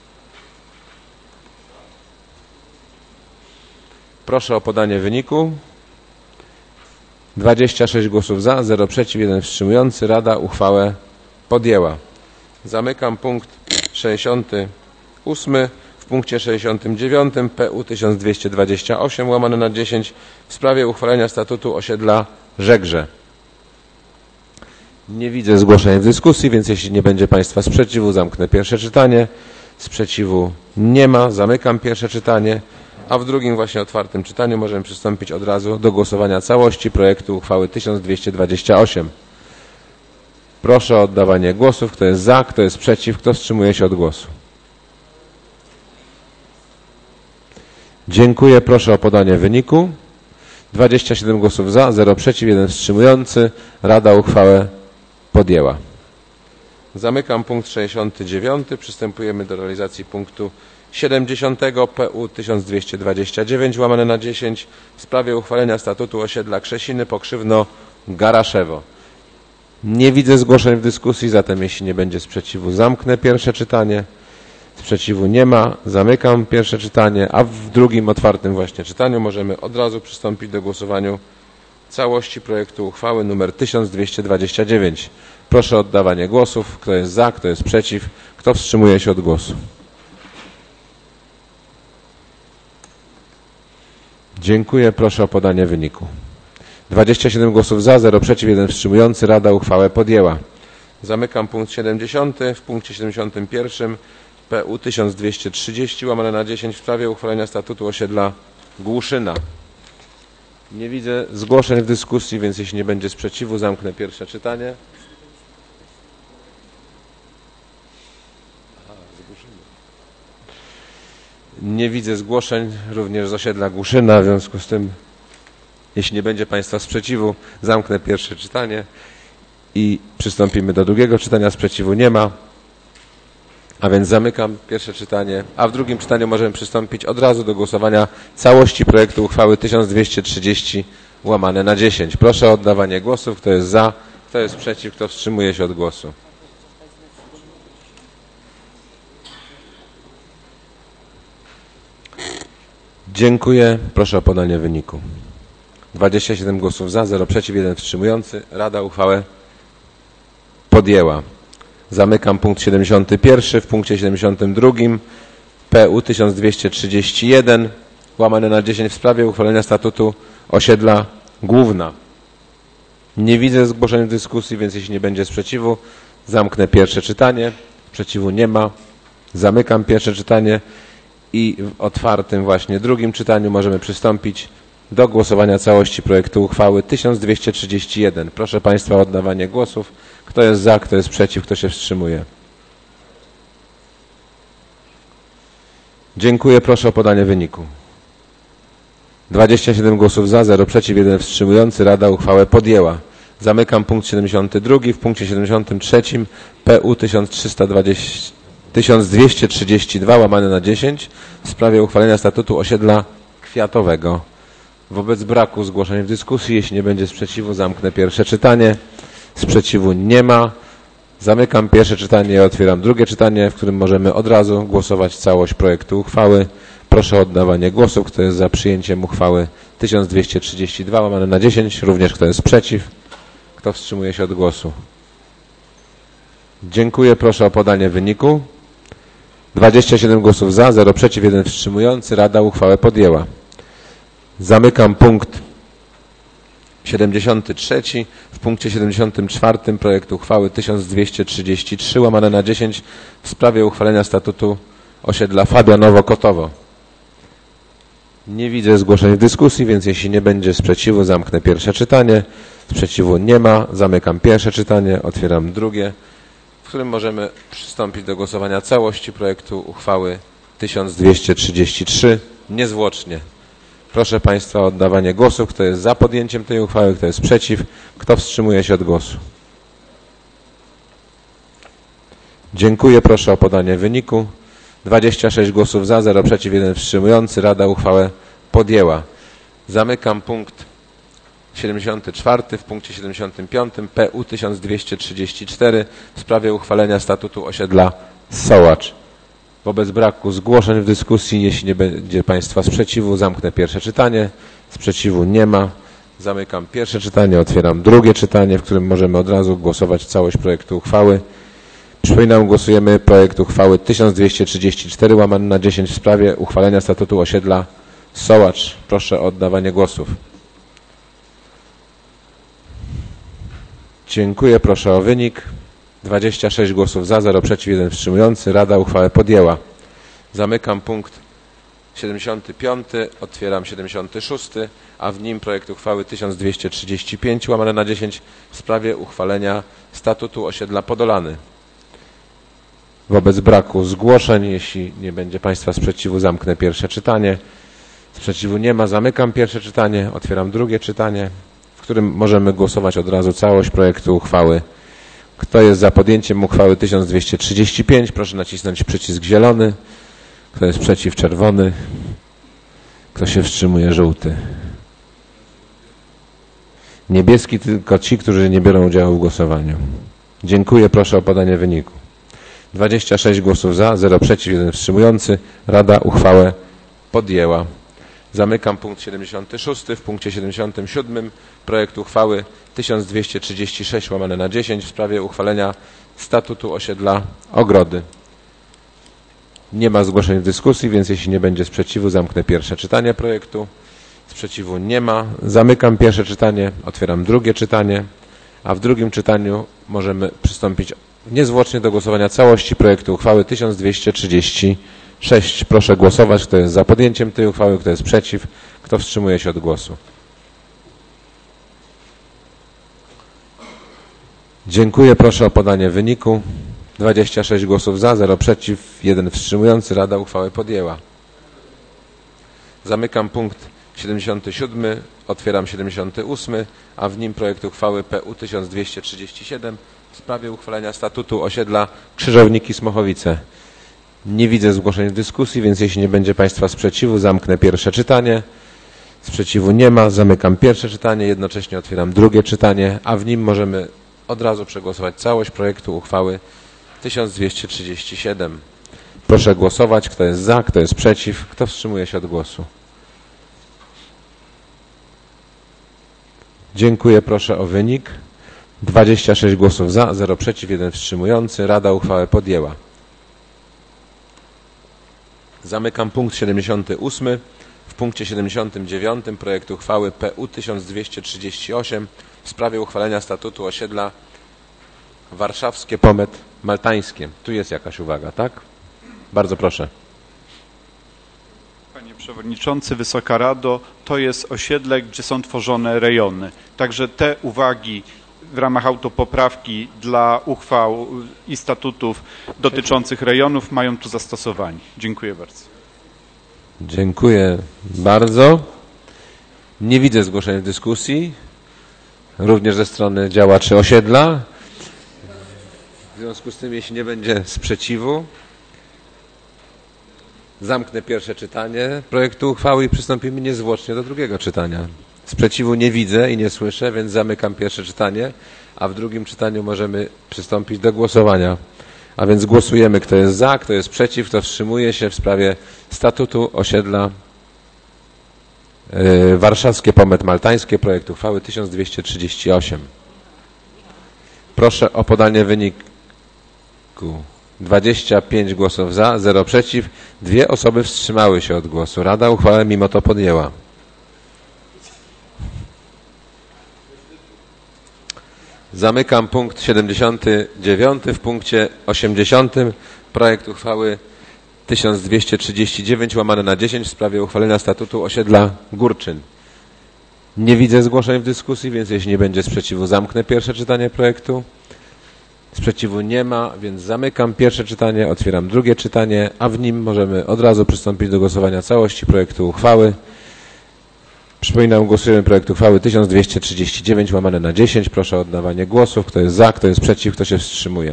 Proszę o podanie wyniku. dwadzieścia sześć głosów za, zero przeciw, jeden wstrzymujący. Rada uchwałę podjęła. Zamykam punkt sześćdziesiąty ósmy. W punkcie sześćdziesiątym dziewiątym P U tysiąc dwieście dwadzieścia osiem łamane na dziesięć w sprawie uchwalenia statutu osiedla Żegrze. Nie widzę zgłoszeń w dyskusji, więc jeśli nie będzie państwa sprzeciwu, zamknę pierwsze czytanie. Sprzeciwu nie ma. Zamykam pierwsze czytanie, a w drugim właśnie otwartym czytaniu możemy przystąpić od razu do głosowania całości projektu uchwały tysiąc dwieście dwadzieścia osiem. Proszę o oddawanie głosów. Kto jest za, kto jest przeciw, kto wstrzymuje się od głosu. Dziękuję. Proszę o podanie wyniku. dwadzieścia siedem głosów za, zero przeciw, jeden wstrzymujący. Rada uchwałę podjęła. Zamykam punkt sześćdziesiąty dziewiąty. Przystępujemy do realizacji punktu siedemdziesiątego P U tysiąc dwieście dwadzieścia dziewięć łamane na dziesięć w sprawie uchwalenia statutu osiedla Krzesiny Pokrzywno Garaszewo. Nie widzę zgłoszeń w dyskusji, zatem jeśli nie będzie sprzeciwu, zamknę pierwsze czytanie. Sprzeciwu nie ma. Zamykam pierwsze czytanie, a w drugim otwartym właśnie czytaniu możemy od razu przystąpić do głosowania całości projektu uchwały nr tysiąc dwieście dwadzieścia dziewięć. Proszę o oddawanie głosów. Kto jest za, kto jest przeciw, kto wstrzymuje się od głosu. Dziękuję. Proszę o podanie wyniku. dwadzieścia siedem głosów za, zero przeciw, jeden wstrzymujący. Rada uchwałę podjęła. Zamykam punkt siedemdziesiąty. W punkcie siedemdziesiątym pierwszym P U tysiąc dwieście trzydzieści łamane na dziesięć w sprawie uchwalenia statutu osiedla Głuszyna. Nie widzę zgłoszeń w dyskusji, więc jeśli nie będzie sprzeciwu, zamknę pierwsze czytanie. Nie widzę zgłoszeń również z osiedla Głuszyna, w związku z tym, jeśli nie będzie państwa sprzeciwu, zamknę pierwsze czytanie i przystąpimy do drugiego czytania. Sprzeciwu nie ma, a więc zamykam pierwsze czytanie, a w drugim czytaniu możemy przystąpić od razu do głosowania całości projektu uchwały tysiąc dwieście trzydzieści łamane na dziesięć. Proszę o oddawanie głosów. Kto jest za, kto jest przeciw, kto wstrzymuje się od głosu. Dziękuję. Proszę o podanie wyniku. dwadzieścia siedem głosów za, zero przeciw, jeden wstrzymujący. Rada uchwałę podjęła. Zamykam punkt siedemdziesiąty pierwszy. W punkcie siedemdziesiątym drugim P U tysiąc dwieście trzydzieści jeden łamane na dziesięć w sprawie uchwalenia statutu osiedla Główna. Nie widzę zgłoszeń w dyskusji, więc jeśli nie będzie sprzeciwu, zamknę pierwsze czytanie. Sprzeciwu nie ma. Zamykam pierwsze czytanie i w otwartym właśnie drugim czytaniu możemy przystąpić do głosowania całości projektu uchwały tysiąc dwieście trzydzieści jeden. Proszę państwa o oddawanie głosów. Kto jest za, kto jest przeciw, kto się wstrzymuje. Dziękuję. Proszę o podanie wyniku. dwadzieścia siedem głosów za, zero przeciw, jeden wstrzymujący. Rada uchwałę podjęła. Zamykam punkt siedemdziesiąty drugi. W punkcie siedemdziesiątym trzecim P U tysiąc dwieście trzydzieści dwa łamane na dziesięć w sprawie uchwalenia statutu osiedla Kwiatowego. Wobec braku zgłoszeń w dyskusji, jeśli nie będzie sprzeciwu, zamknę pierwsze czytanie. Sprzeciwu nie ma. Zamykam pierwsze czytanie i otwieram drugie czytanie, w którym możemy od razu głosować całość projektu uchwały. Proszę o oddawanie głosu. Kto jest za przyjęciem uchwały tysiąc dwieście trzydzieści dwa łamane na dziesięć? Również kto jest przeciw? Kto wstrzymuje się od głosu? Dziękuję. Proszę o podanie wyniku. dwadzieścia siedem głosów za, zero przeciw, jeden wstrzymujący. Rada uchwałę podjęła. Zamykam punkt siedemdziesiąty trzeci. W punkcie siedemdziesiątym czwartym projekt uchwały tysiąc dwieście trzydzieści trzy łamane na dziesięć w sprawie uchwalenia statutu osiedla Fabianowo-Kotowo. Nie widzę zgłoszeń w dyskusji, więc jeśli nie będzie sprzeciwu, zamknę pierwsze czytanie. Sprzeciwu nie ma. Zamykam pierwsze czytanie. Otwieram drugie, w którym możemy przystąpić do głosowania całości projektu uchwały tysiąc dwieście trzydzieści trzy niezwłocznie. Proszę Państwa o oddawanie głosu. Kto jest za podjęciem tej uchwały, kto jest przeciw, kto wstrzymuje się od głosu. Dziękuję. Proszę o podanie wyniku. dwadzieścia sześć głosów za, zero przeciw, jeden wstrzymujący. Rada uchwałę podjęła. Zamykam punkt siedemdziesiąty czwarty. W punkcie siedemdziesiątym piątym P U tysiąc dwieście trzydzieści cztery w sprawie uchwalenia statutu osiedla Sołacz. Wobec braku zgłoszeń w dyskusji, jeśli nie będzie Państwa sprzeciwu, zamknę pierwsze czytanie. Sprzeciwu nie ma. Zamykam pierwsze czytanie, otwieram drugie czytanie, w którym możemy od razu głosować całość projektu uchwały. Przypominam, głosujemy projekt uchwały tysiąc dwieście trzydzieści cztery łamane na dziesięć w sprawie uchwalenia statutu osiedla Sołacz. Proszę o oddawanie głosów. Dziękuję. Proszę o wynik. dwadzieścia sześć głosów za, zero przeciw, jeden wstrzymujący. Rada uchwałę podjęła. Zamykam punkt siedemdziesiąty piąty. Otwieram siedemdziesiąty szósty, a w nim projekt uchwały tysiąc dwieście trzydzieści pięć łamane na dziesięć w sprawie uchwalenia statutu osiedla Podolany. Wobec braku zgłoszeń, jeśli nie będzie Państwa sprzeciwu, zamknę pierwsze czytanie. Sprzeciwu nie ma. Zamykam pierwsze czytanie. Otwieram drugie czytanie, w którym możemy głosować od razu całość projektu uchwały. Kto jest za podjęciem uchwały tysiąc dwieście trzydzieści pięć? Proszę nacisnąć przycisk zielony. Kto jest przeciw? Czerwony. Kto się wstrzymuje? Żółty. Niebieski tylko ci, którzy nie biorą udziału w głosowaniu. Dziękuję. Proszę o podanie wyniku. dwadzieścia sześć głosów za, zero przeciw, jeden wstrzymujący. Rada uchwałę podjęła. Zamykam punkt siedemdziesiąty szósty. W punkcie siedemdziesiątym siódmym projekt uchwały tysiąc dwieście trzydzieści sześć łamane na dziesięć w sprawie uchwalenia statutu osiedla Ogrody. Nie ma zgłoszeń w dyskusji, więc jeśli nie będzie sprzeciwu, zamknę pierwsze czytanie projektu. Sprzeciwu nie ma. Zamykam pierwsze czytanie. Otwieram drugie czytanie, a w drugim czytaniu możemy przystąpić niezwłocznie do głosowania całości projektu uchwały tysiąc dwieście trzydzieści sześć. Proszę głosować, kto jest za podjęciem tej uchwały, kto jest przeciw, kto wstrzymuje się od głosu. Dziękuję. Proszę o podanie wyniku. dwadzieścia sześć głosów za, zero przeciw, jeden wstrzymujący. Rada uchwałę podjęła. Zamykam punkt siedemdziesiąty siódmy. Otwieram siedemdziesiąty ósmy, a w nim projekt uchwały P U tysiąc dwieście trzydzieści siedem w sprawie uchwalenia statutu osiedla Krzyżowniki-Smochowice. Nie widzę zgłoszeń w dyskusji, więc jeśli nie będzie Państwa sprzeciwu, zamknę pierwsze czytanie. Sprzeciwu nie ma. Zamykam pierwsze czytanie, jednocześnie otwieram drugie czytanie, a w nim możemy od razu przegłosować całość projektu uchwały tysiąc dwieście trzydzieści siedem. Proszę głosować, kto jest za, kto jest przeciw, kto wstrzymuje się od głosu. Dziękuję. Proszę o wynik. dwadzieścia sześć głosów za, zero przeciw, jeden wstrzymujący. Rada uchwałę podjęła. Zamykam punkt siedemdziesiąty ósmy. W punkcie siedemdziesiątym dziewiątym projekt uchwały P U tysiąc dwieście trzydzieści osiem w sprawie uchwalenia statutu osiedla Warszawskie Pomet Maltańskie. Tu jest jakaś uwaga, tak? Bardzo proszę. Panie Przewodniczący, Wysoka Rado, to jest osiedle, gdzie są tworzone rejony. Także te uwagi w ramach autopoprawki dla uchwał i statutów dotyczących rejonów mają tu zastosowanie. Dziękuję bardzo. Dziękuję bardzo. Nie widzę zgłoszeń w dyskusji, również ze strony działaczy osiedla. W związku z tym, jeśli nie będzie sprzeciwu, Zamknę pierwsze czytanie projektu uchwały i przystąpimy niezwłocznie do drugiego czytania. Sprzeciwu nie widzę i nie słyszę, więc zamykam pierwsze czytanie, a w drugim czytaniu możemy przystąpić do głosowania. A więc głosujemy, kto jest za, kto jest przeciw, kto wstrzymuje się w sprawie statutu osiedla yy, Warszawskie Pomet Maltańskie, projekt uchwały tysiąc dwieście trzydzieści osiem. Proszę o podanie wyniku. dwadzieścia pięć głosów za, zero przeciw, dwie osoby wstrzymały się od głosu. Rada uchwałę mimo to podjęła. Zamykam punkt siedemdziesiąty dziewiąty. W punkcie osiemdziesiątym projekt uchwały tysiąc dwieście trzydzieści dziewięć łamane na dziesięć w sprawie uchwalenia statutu osiedla Górczyn. Nie widzę zgłoszeń w dyskusji, więc jeśli nie będzie sprzeciwu, zamknę pierwsze czytanie projektu. Sprzeciwu nie ma, więc zamykam pierwsze czytanie, otwieram drugie czytanie, a w nim możemy od razu przystąpić do głosowania całości projektu uchwały. Przypominam, głosujemy projekt uchwały tysiąc dwieście trzydzieści dziewięć łamane na dziesięć. Proszę o oddawanie głosów. Kto jest za, kto jest przeciw, kto się wstrzymuje.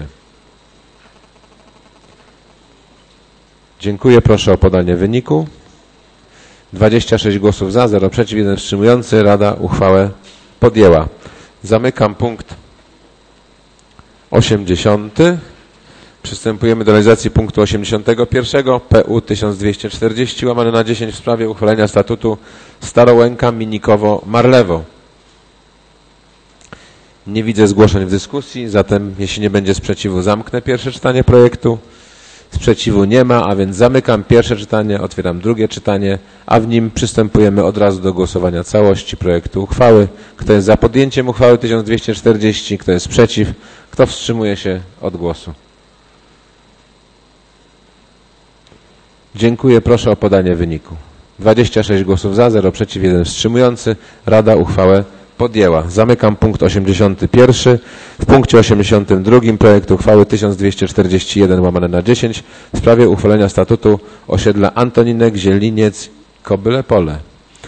Dziękuję. Proszę o podanie wyniku. dwadzieścia sześć głosów za, zero przeciw, jeden wstrzymujący. Rada uchwałę podjęła. Zamykam punkt osiemdziesiąty. Przystępujemy do realizacji punktu osiemdziesiątego pierwszego. P U tysiąc dwieście czterdzieści łamane na dziesięć w sprawie uchwalenia statutu Starołęka Minikowo Marlewo. Nie widzę zgłoszeń w dyskusji, zatem jeśli nie będzie sprzeciwu, zamknę pierwsze czytanie projektu. Sprzeciwu nie ma, a więc zamykam pierwsze czytanie, otwieram drugie czytanie, a w nim przystępujemy od razu do głosowania całości projektu uchwały. Kto jest za podjęciem uchwały tysiąc dwieście czterdzieści, kto jest przeciw, kto wstrzymuje się od głosu. Dziękuję. Proszę o podanie wyniku. dwadzieścia sześć głosów za, zero przeciw, jeden wstrzymujący. Rada uchwałę podjęła. Zamykam punkt osiemdziesiąty pierwszy. W punkcie osiemdziesiątym drugim projekt uchwały tysiąc dwieście czterdzieści jeden łamane na dziesięć w sprawie uchwalenia statutu osiedla Antoninek, Zieliniec, Kobyle Pole.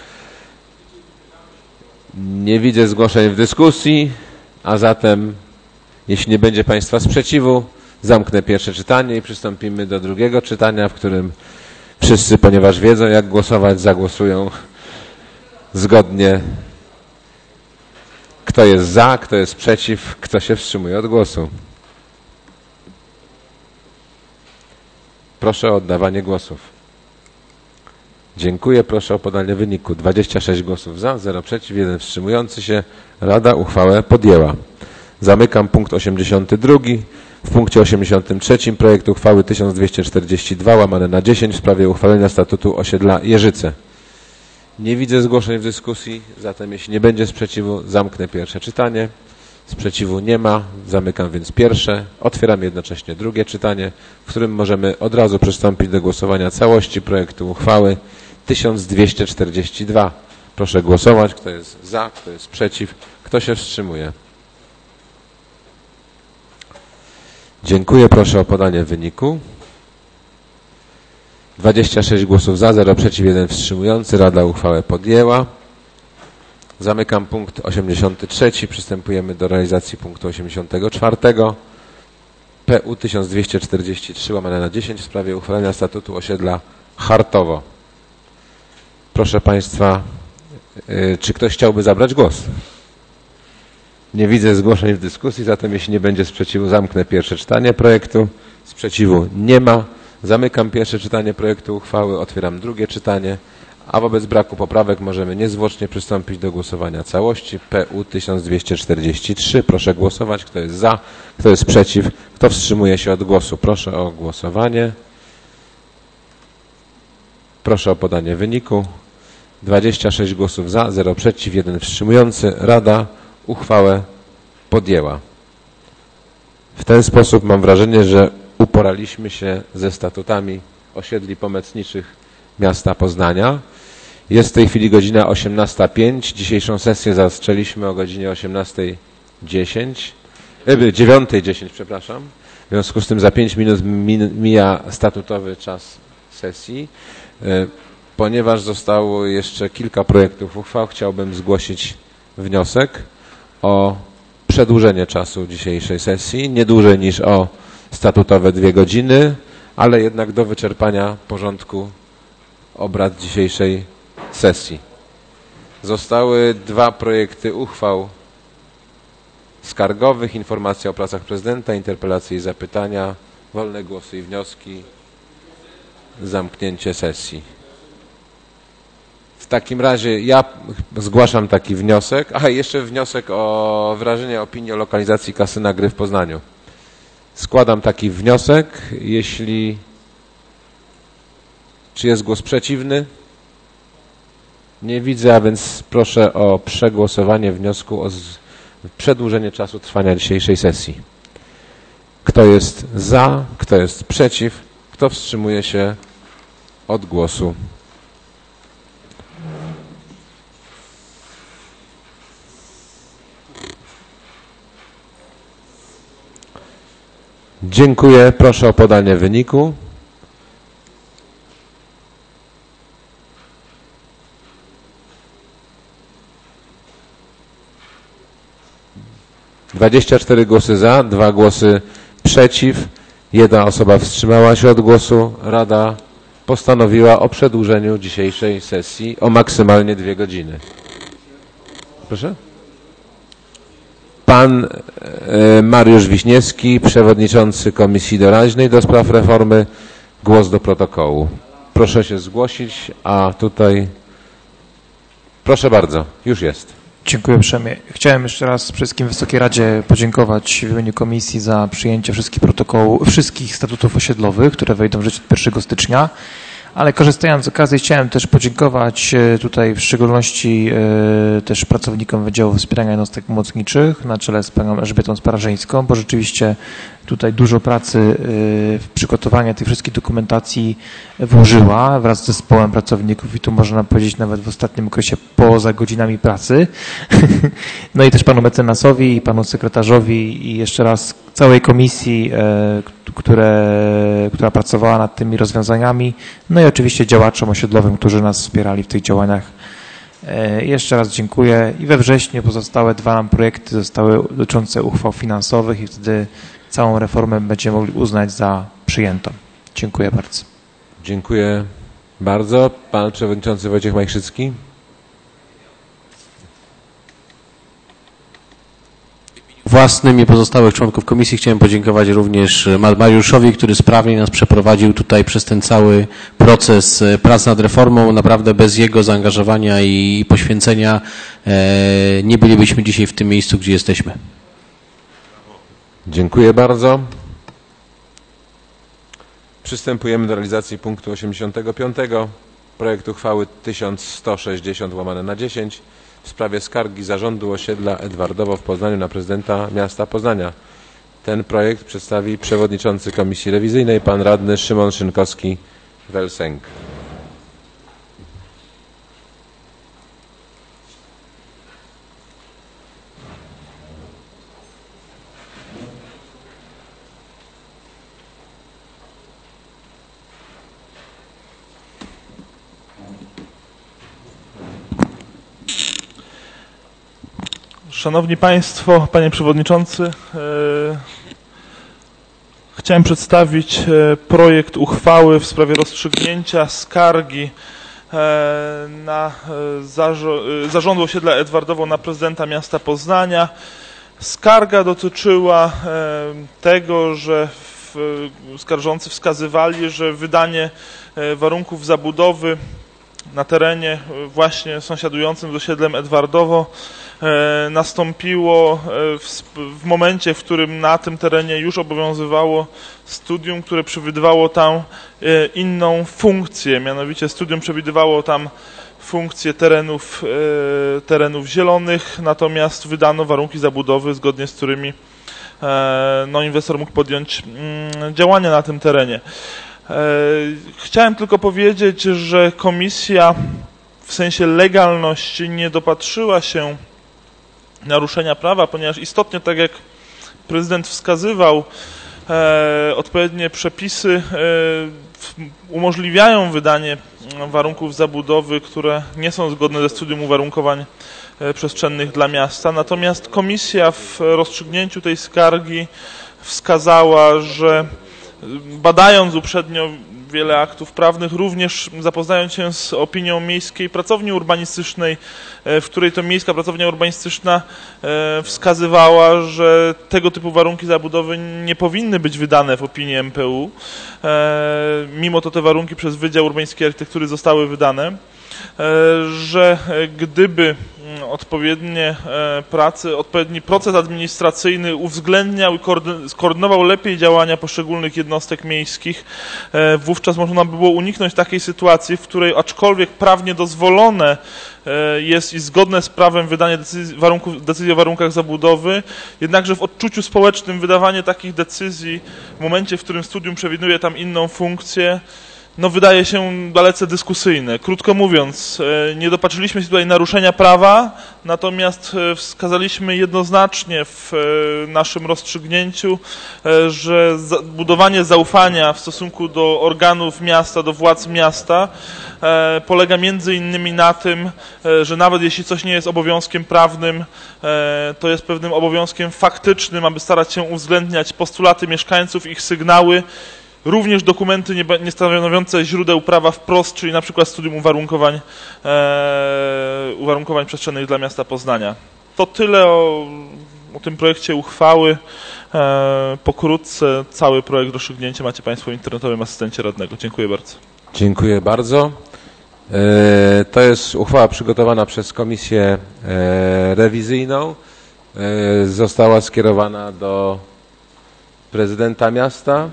Nie widzę zgłoszeń w dyskusji, a zatem jeśli nie będzie Państwa sprzeciwu, zamknę pierwsze czytanie i przystąpimy do drugiego czytania, w którym wszyscy, ponieważ wiedzą jak głosować, zagłosują zgodnie. Kto jest za, kto jest przeciw, kto się wstrzymuje od głosu. Proszę o oddawanie głosów. Dziękuję. Proszę o podanie wyniku. dwadzieścia sześć głosów za, zero przeciw, jeden wstrzymujący się. Rada uchwałę podjęła. Zamykam punkt osiemdziesiąty drugi. W punkcie osiemdziesiątym trzecim projekt uchwały tysiąc dwieście czterdzieści dwa łamane na dziesięć w sprawie uchwalenia statutu osiedla Jeżyce. Nie widzę zgłoszeń w dyskusji, zatem jeśli nie będzie sprzeciwu, zamknę pierwsze czytanie. Sprzeciwu nie ma, zamykam więc pierwsze. Otwieram jednocześnie drugie czytanie, w którym możemy od razu przystąpić do głosowania całości projektu uchwały tysiąc dwieście czterdzieści dwa. Proszę głosować, kto jest za, kto jest przeciw, kto się wstrzymuje. Dziękuję. Proszę o podanie wyniku. dwadzieścia sześć głosów za, zero przeciw, jeden wstrzymujący. Rada uchwałę podjęła. Zamykam punkt osiemdziesiąty trzeci. Przystępujemy do realizacji punktu osiemdziesiątego czwartego. P U tysiąc dwieście czterdzieści trzy łamane na dziesięć w sprawie uchwalenia statutu osiedla Chartowo. Proszę Państwa, yy, czy ktoś chciałby zabrać głos? Nie widzę zgłoszeń w dyskusji, zatem jeśli nie będzie sprzeciwu, zamknę pierwsze czytanie projektu. Sprzeciwu nie ma. Zamykam pierwsze czytanie projektu uchwały, otwieram drugie czytanie, a wobec braku poprawek możemy niezwłocznie przystąpić do głosowania całości. P U tysiąc dwieście czterdzieści trzy. Proszę głosować, kto jest za, kto jest przeciw, kto wstrzymuje się od głosu. Proszę o głosowanie. Proszę o podanie wyniku. dwadzieścia sześć głosów za, zero przeciw, jeden wstrzymujący. Rada uchwałę podjęła. W ten sposób mam wrażenie, że uporaliśmy się ze statutami osiedli pomocniczych miasta Poznania. Jest w tej chwili godzina osiemnasta pięć. Dzisiejszą sesję zaczęliśmy o godzinie osiemnastej dziesięć. dziewiątej dziesięć, przepraszam. W związku z tym za pięć minut mija statutowy czas sesji. Ponieważ zostało jeszcze kilka projektów uchwał, chciałbym zgłosić wniosek o przedłużenie czasu dzisiejszej sesji, nie dłużej niż o statutowe dwie godziny, ale jednak do wyczerpania porządku obrad dzisiejszej sesji. Zostały dwa projekty uchwał skargowych, informacja o pracach prezydenta, interpelacje i zapytania, wolne głosy i wnioski, zamknięcie sesji. W takim razie ja zgłaszam taki wniosek. Aha, jeszcze wniosek o wyrażenie opinii o lokalizacji kasyna Gry w Poznaniu. Składam taki wniosek, jeśli... Czy jest głos przeciwny? Nie widzę, a więc proszę o przegłosowanie wniosku o przedłużenie czasu trwania dzisiejszej sesji. Kto jest za, kto jest przeciw, kto wstrzymuje się od głosu? Dziękuję. Proszę o podanie wyniku. dwadzieścia cztery głosy za, dwa głosy przeciw, jedna osoba wstrzymała się od głosu. Rada postanowiła o przedłużeniu dzisiejszej sesji o maksymalnie dwie godziny. Proszę? Pan e, Mariusz Wiśniewski, przewodniczący Komisji Doraźnej do spraw reformy, głos do protokołu. Proszę się zgłosić, a tutaj proszę bardzo, już jest. Dziękuję uprzejmie. Chciałem jeszcze raz wszystkim Wysokiej Radzie podziękować w imieniu Komisji za przyjęcie wszystkich protokołów, wszystkich statutów osiedlowych, które wejdą w życie od pierwszego stycznia. Ale korzystając z okazji chciałem też podziękować tutaj w szczególności też pracownikom Wydziału Wspierania Jednostek Pomocniczych na czele z panią Elżbietą Sparażyńską, bo rzeczywiście tutaj dużo pracy w przygotowanie tej wszystkich dokumentacji włożyła wraz z zespołem pracowników i tu można powiedzieć nawet w ostatnim okresie poza godzinami pracy. No i też panu mecenasowi i panu sekretarzowi i jeszcze raz całej komisji, które, która pracowała nad tymi rozwiązaniami, no i oczywiście działaczom osiedlowym, którzy nas wspierali w tych działaniach. Jeszcze raz dziękuję i we wrześniu pozostałe dwa nam projekty zostały dotyczące uchwał finansowych i wtedy całą reformę będziemy mogli uznać za przyjętą. Dziękuję bardzo. Dziękuję bardzo. Pan przewodniczący Wojciech Majchrzycki. Własnym i pozostałych członków komisji chciałem podziękować również Mariuszowi, który sprawnie nas przeprowadził tutaj przez ten cały proces prac nad reformą. Naprawdę bez jego zaangażowania i poświęcenia nie bylibyśmy dzisiaj w tym miejscu, gdzie jesteśmy. Dziękuję bardzo. Przystępujemy do realizacji punktu osiemdziesiątego piątego. Projekt uchwały tysiąc sto sześćdziesiąt łamane na dziesięć w sprawie skargi Zarządu Osiedla Edwardowo w Poznaniu na prezydenta miasta Poznania. Ten projekt przedstawi przewodniczący Komisji Rewizyjnej, pan radny Szymon Szynkowski-Welsenk. Szanowni Państwo, Panie Przewodniczący, chciałem przedstawić projekt uchwały w sprawie rozstrzygnięcia skargi na Zarządu Osiedla Edwardowo na prezydenta miasta Poznania. Skarga dotyczyła tego, że skarżący wskazywali, że wydanie warunków zabudowy na terenie właśnie sąsiadującym z osiedlem Edwardowo nastąpiło w, w momencie, w którym na tym terenie już obowiązywało studium, które przewidywało tam inną funkcję. Mianowicie studium przewidywało tam funkcję terenów, terenów zielonych, natomiast wydano warunki zabudowy, zgodnie z którymi no, inwestor mógł podjąć działania na tym terenie. Chciałem tylko powiedzieć, że komisja w sensie legalności nie dopatrzyła się naruszenia prawa, ponieważ istotnie, tak jak prezydent wskazywał, e, odpowiednie przepisy e, umożliwiają wydanie warunków zabudowy, które nie są zgodne ze studium uwarunkowań e, przestrzennych dla miasta. Natomiast komisja w rozstrzygnięciu tej skargi wskazała, że badając uprzednio wiele aktów prawnych, również zapoznając się z opinią Miejskiej Pracowni Urbanistycznej, w której to Miejska Pracownia Urbanistyczna wskazywała, że tego typu warunki zabudowy nie powinny być wydane w opinii M P U. Mimo to te warunki przez Wydział Urbańskiej Architektury zostały wydane, że gdyby odpowiednie prace, odpowiedni proces administracyjny uwzględniał i skoordynował lepiej działania poszczególnych jednostek miejskich, wówczas można by było uniknąć takiej sytuacji, w której aczkolwiek prawnie dozwolone jest i zgodne z prawem wydanie decyzji, warunków, decyzji o warunkach zabudowy, jednakże w odczuciu społecznym wydawanie takich decyzji w momencie, w którym studium przewiduje tam inną funkcję, no wydaje się dalece dyskusyjne. Krótko mówiąc, nie dopatrzyliśmy się tutaj naruszenia prawa, natomiast wskazaliśmy jednoznacznie w naszym rozstrzygnięciu, że budowanie zaufania w stosunku do organów miasta, do władz miasta polega między innymi na tym, że nawet jeśli coś nie jest obowiązkiem prawnym, to jest pewnym obowiązkiem faktycznym, aby starać się uwzględniać postulaty mieszkańców, ich sygnały, również dokumenty nie, nie stanowiące źródeł prawa wprost, czyli na przykład studium uwarunkowań, e, uwarunkowań przestrzennych dla miasta Poznania. To tyle o, o tym projekcie uchwały. E, pokrótce cały projekt rozstrzygnięcia macie Państwo w internetowym asystencie radnego. Dziękuję bardzo. Dziękuję bardzo. E, to jest uchwała przygotowana przez Komisję e, Rewizyjną. E, została skierowana do prezydenta miasta.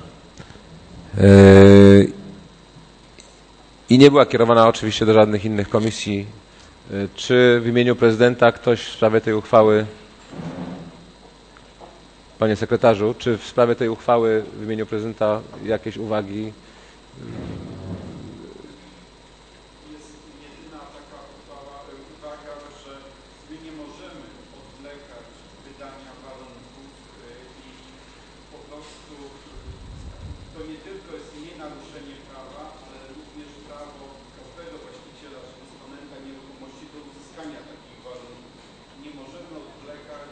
I nie była kierowana oczywiście do żadnych innych komisji. Czy w imieniu prezydenta ktoś w sprawie tej uchwały, panie sekretarzu, czy w sprawie tej uchwały w imieniu prezydenta jakieś uwagi? Jest jedyna taka uchwała, uwaga, że my nie możemy odwlekać wydania warunków i po prostu to nie tylko jest nie naruszenie prawa, ale również prawo każdego właściciela czy dysponenta nieruchomości do uzyskania takich warunków. Nie możemy odwlekać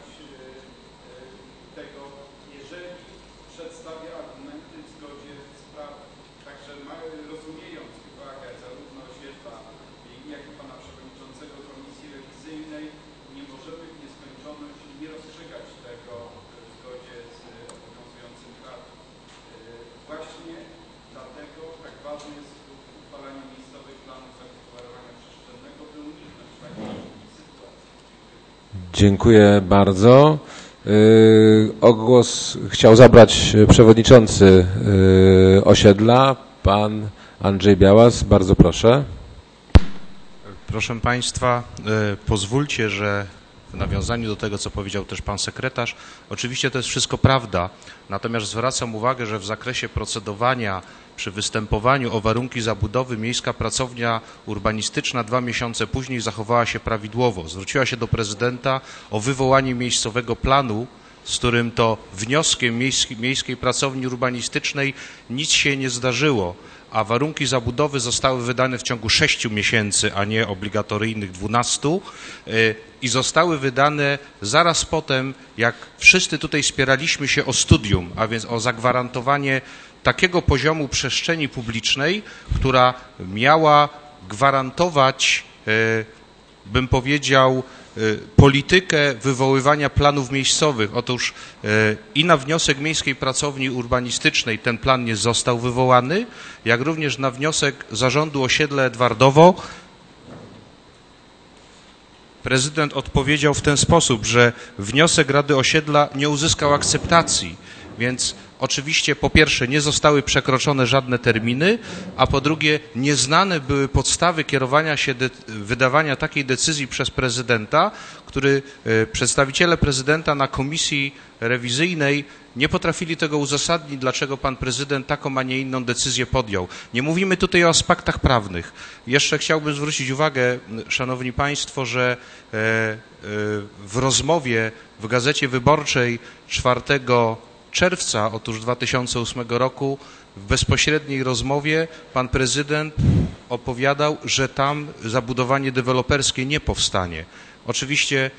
tego, jeżeli przedstawia argumenty w zgodzie z prawem. Także rozumiejąc uwagę zarówno osiedla, jak i pana przewodniczącego Komisji Rewizyjnej, nie możemy w nieskończoność nie rozstrzygać tego w zgodzie z obowiązującym prawem. Właśnie dlatego tak ważne jest uchwalanie miejscowych planów zagospodarowania przestrzennego, by uniknąć takich sytuacji. Dziękuję bardzo. O głos chciał zabrać przewodniczący osiedla, pan Andrzej Białas. Bardzo proszę. Proszę Państwa, pozwólcie, że w nawiązaniu do tego, co powiedział też pan sekretarz, oczywiście to jest wszystko prawda, natomiast zwracam uwagę, że w zakresie procedowania przy występowaniu o warunki zabudowy Miejska Pracownia Urbanistyczna dwa miesiące później zachowała się prawidłowo. Zwróciła się do prezydenta o wywołanie miejscowego planu, z którym to wnioskiem Miejskiej, Miejskiej Pracowni Urbanistycznej nic się nie zdarzyło, a warunki zabudowy zostały wydane w ciągu sześciu miesięcy, a nie obligatoryjnych dwunastu i zostały wydane zaraz potem, jak wszyscy tutaj spieraliśmy się o studium, a więc o zagwarantowanie takiego poziomu przestrzeni publicznej, która miała gwarantować, bym powiedział, politykę wywoływania planów miejscowych. Otóż i na wniosek Miejskiej Pracowni Urbanistycznej ten plan nie został wywołany, jak również na wniosek Zarządu Osiedla Edwardowo prezydent odpowiedział w ten sposób, że wniosek Rady Osiedla nie uzyskał akceptacji, więc oczywiście po pierwsze nie zostały przekroczone żadne terminy, a po drugie nieznane były podstawy kierowania się, wydawania takiej decyzji przez prezydenta, który przedstawiciele prezydenta na komisji rewizyjnej nie potrafili tego uzasadnić, dlaczego pan prezydent taką, a nie inną decyzję podjął. Nie mówimy tutaj o aspektach prawnych. Jeszcze chciałbym zwrócić uwagę, szanowni państwo, że w rozmowie w Gazecie Wyborczej czwartego czerwca otóż dwa tysiące ósmego roku w bezpośredniej rozmowie pan prezydent opowiadał, że tam zabudowanie deweloperskie nie powstanie. Oczywiście